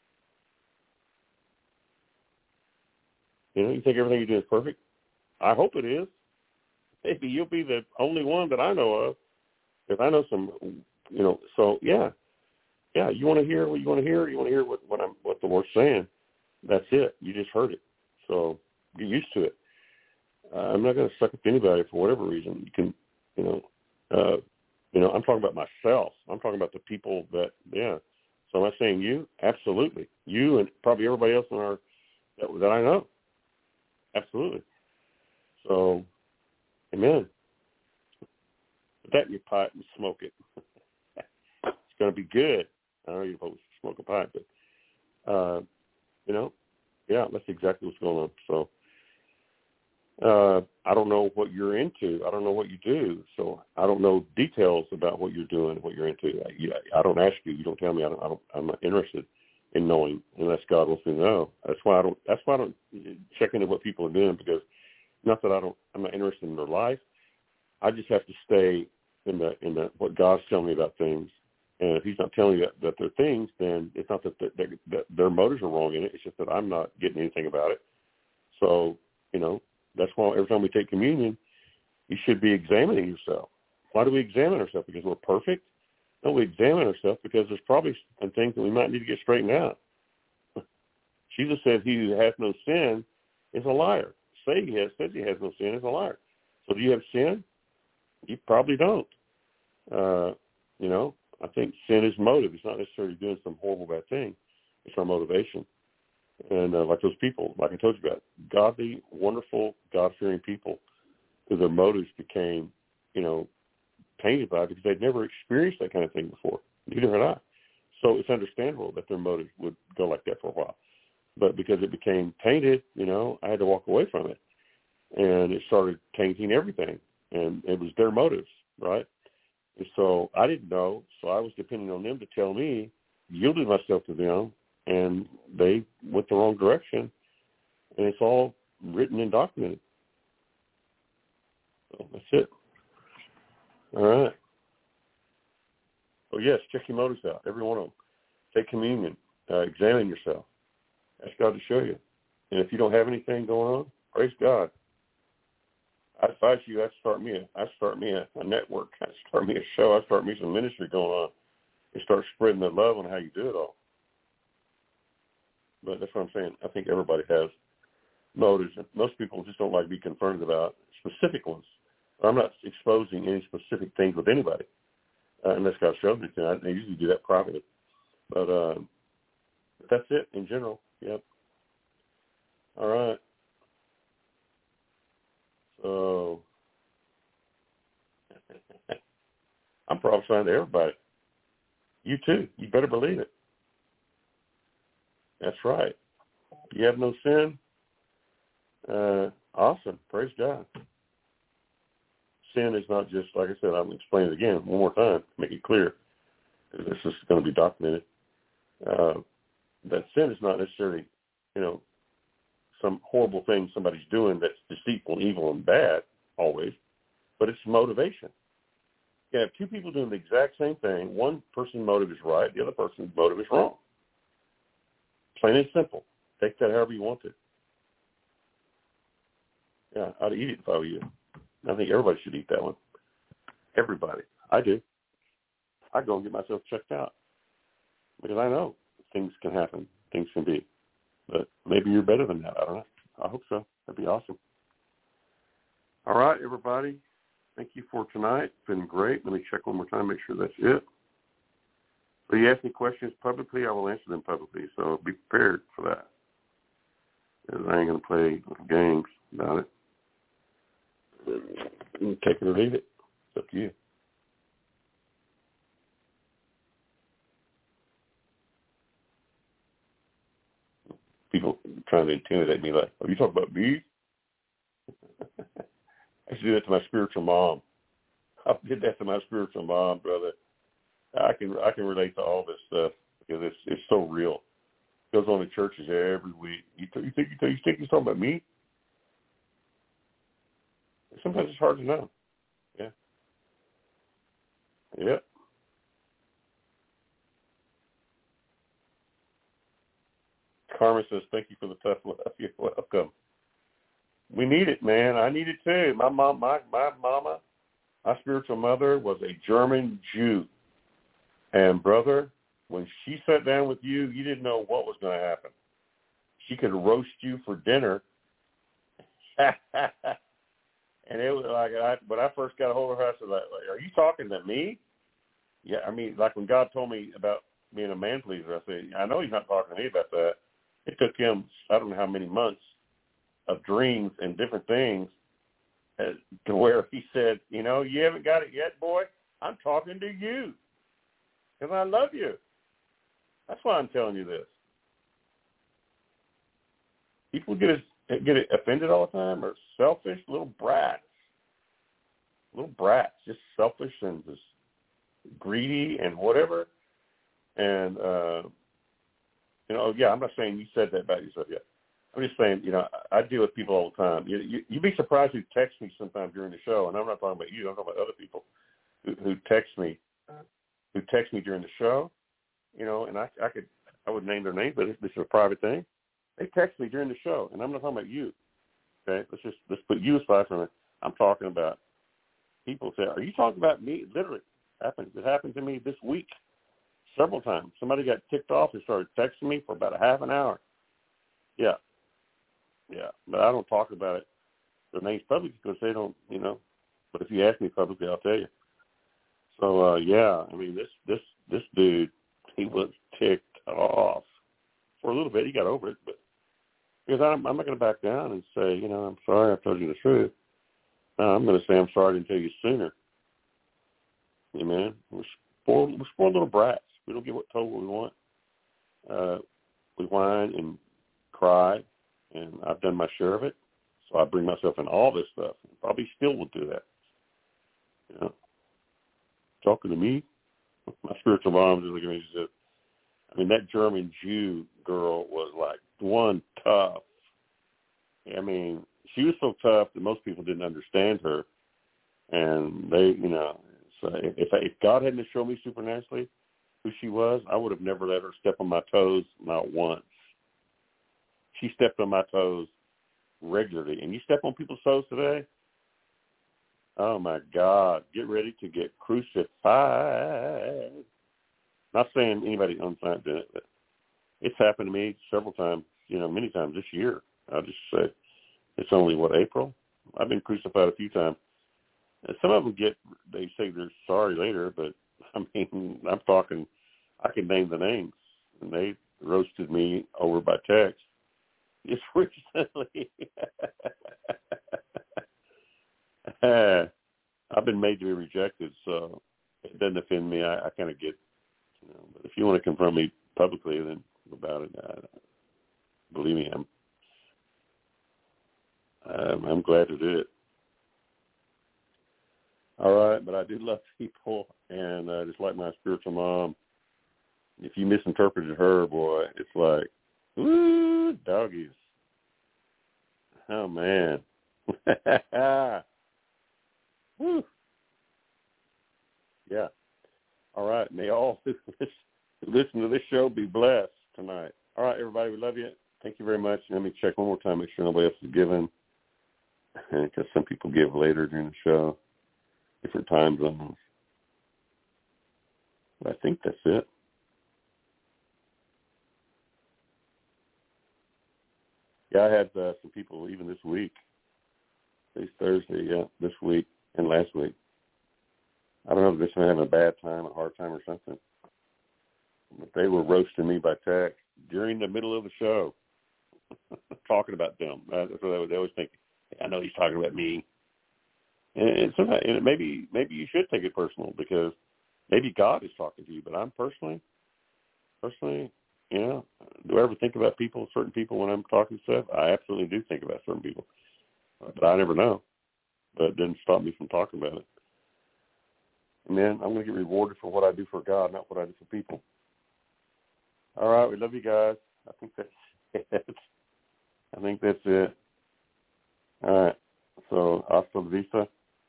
You think everything you're doing is perfect? I hope it is. Maybe you'll be the only one that I know of. If I know some, so yeah. You want to hear what you want to hear? You want to hear what the Lord's saying? That's it. You just heard it. So get used to it. I'm not going to suck up to anybody for whatever reason. You can, I'm talking about myself. I'm talking about the people that, yeah. So am I saying you? Absolutely. You and probably everybody else that I know. Absolutely. So, amen. Put that in your pipe and smoke it. It's going to be good. I know you're supposed to smoke a pipe, but, yeah, that's exactly what's going on. So, I don't know what you're into. I don't know what you do. So I don't know details about what you're doing, what you're into. I don't ask you. You don't tell me. I'm not interested in knowing unless God wants me to know. That's why I don't check into what people are doing, because not that I'm not interested in their life. I just have to stay in the what God's telling me about things. And if He's not telling you that they're things, then it's not that their motives are wrong in it. It's just that I'm not getting anything about it. So, that's why every time we take communion, you should be examining yourself. Why do we examine ourselves? Because we're perfect? No, we examine ourselves because there's probably some things that we might need to get straightened out. Jesus says he who has no sin is a liar. Says he has no sin is a liar. So do you have sin? You probably don't. I think sin is motive. It's not necessarily doing some horrible bad thing. It's our motivation. And like those people, like I told you about, godly, wonderful, God-fearing people, who their motives became, tainted by it because they'd never experienced that kind of thing before. Neither had I. So it's understandable that their motives would go like that for a while. But because it became tainted, I had to walk away from it. And it started tainting everything. And it was their motives, right? And so I didn't know, so I was depending on them to tell me, yielded myself to them, and they went the wrong direction. And it's all written and documented. So that's it. All right. Oh, yes, check your motives out, every one of them. Take communion. Examine yourself. Ask God to show you. And if you don't have anything going on, praise God. I advise you, I'd start me a network. I'd start me a show. I'd start me some ministry going on and start spreading the love on how you do it all. But that's what I'm saying. I think everybody has motives. Most people just don't like to be confronted about specific ones. I'm not exposing any specific things with anybody unless God shows me to. I usually do that privately. But that's it in general. Yep. All right. So I'm prophesying to everybody. You too. You better believe it. That's right. You have no sin? Awesome. Praise God. Sin is not just, like I said, I'm explaining it again one more time to make it clear. This is going to be documented. That sin is not necessarily, some horrible thing somebody's doing that's deceitful, evil, and bad always, but it's motivation. You have two people doing the exact same thing. One person's motive is right. The other person's motive is wrong. Plain and simple. Take that however you want to. Yeah, I'd eat it if I were you. I think everybody should eat that one. Everybody. I do. I go and get myself checked out because I know things can happen. Things can be. But maybe you're better than that. I don't know. I hope so. That'd be awesome. All right, everybody. Thank you for tonight. It's been great. Let me check one more time, make sure that's it. So you ask me questions publicly, I will answer them publicly. So be prepared for that. Because I ain't going to play little games about it. Take it or leave it. It's up to you. People trying to intimidate me like, are you talking about me? I used to do that to my spiritual mom. I did that to my spiritual mom, brother. I can relate to all this stuff because it's so real. It goes on in churches every week. You think you're talking about me? Sometimes it's hard to know. Yeah. Yep. Carmen says, thank you for the tough love. You're welcome. We need it, man. I need it too. My mama, my spiritual mother was a German Jew. And brother, when she sat down with you, you didn't know what was going to happen. She could roast you for dinner. And it was like, when I first got a hold of her, I said, like, are you talking to me? Yeah, I mean, like when God told me about being a man pleaser, I said, I know he's not talking to me about that. It took him, I don't know how many months of dreams and different things to where he said, you haven't got it yet, boy? I'm talking to you because I love you. That's why I'm telling you this. People get offended all the time or selfish little brats, just selfish and just greedy and whatever. And, I'm not saying you said that about yourself yet. I'm just saying, I deal with people all the time. You'd be surprised who text me sometimes during the show, and I'm not talking about you. I'm talking about other people who text me during the show, and I would name their name, but this is a private thing. They text me during the show, and I'm not talking about you. Okay, let's put you aside from it. I'm talking about people say, "Are you talking about me?" Literally, It happened to me this week several times. Somebody got ticked off and started texting me for about a half an hour. Yeah. But I don't talk about it, their names publicly, because they don't, But if you ask me publicly, I'll tell you. So, I mean, this dude, he was ticked off for a little bit. He got over it, but because I'm not going to back down and say, I'm sorry, I told you the truth. No, I'm going to say I'm sorry I didn't tell you sooner. Amen. We're spoiled little brats. We don't get told what we want. We whine and cry, and I've done my share of it. So I bring myself in all this stuff. Probably still will do that. Talking to me, my spiritual mom just looking at me and said, I mean, that German Jew girl was like one tough. I mean, she was so tough that most people didn't understand her. And they, so if God hadn't shown me supernaturally who she was, I would have never let her step on my toes, not once. She stepped on my toes regularly. And you step on people's toes today, oh, my God, get ready to get crucified. Not saying anybody unsigned did it, but it's happened to me several times, many times this year. I'll just say it's only, April? I've been crucified a few times. And some of them they say they're sorry later, but, I mean, I'm talking, I can name the names. And they roasted me over by text just recently. I've been made to be rejected, so it doesn't offend me. I kind of get, but if you want to confront me publicly, then about it, believe me, I'm glad to do it. All right, but I do love people, and just like my spiritual mom, if you misinterpreted her, boy, it's like, woo, doggies. Oh, man. Woo. Yeah. All right. May all who listen to this show be blessed tonight. All right, everybody. We love you. Thank you very much. Let me check one more time, make sure nobody else is giving, because some people give later during the show, different time zones. But I think that's it. Yeah, I had some people even this week, this Thursday, this week and last week. I don't know if they're just having a bad time, a hard time or something. But they were roasting me by text during the middle of the show, talking about them. That's what they always think. I know he's talking about me. And sometimes, and maybe you should take it personal, because maybe God is talking to you. But I'm personally, do I ever think about certain people when I'm talking stuff? I absolutely do think about certain people. But I never know. But it didn't stop me from talking about it. Amen. I'm going to get rewarded for what I do for God, not what I do for people. All right. We love you guys. I think that's it. All right. So, hasta la vista.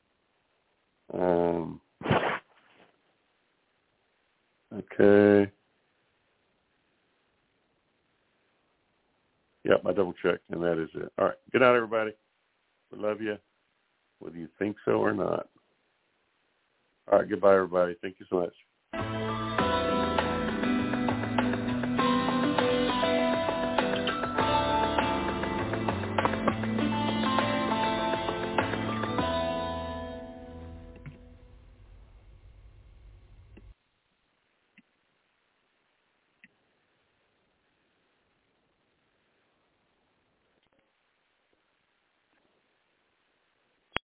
Okay. Yep, I double-checked, and that is it. All right. Good night, everybody. We love you, whether you think so or not. All right. Goodbye, everybody. Thank you so much.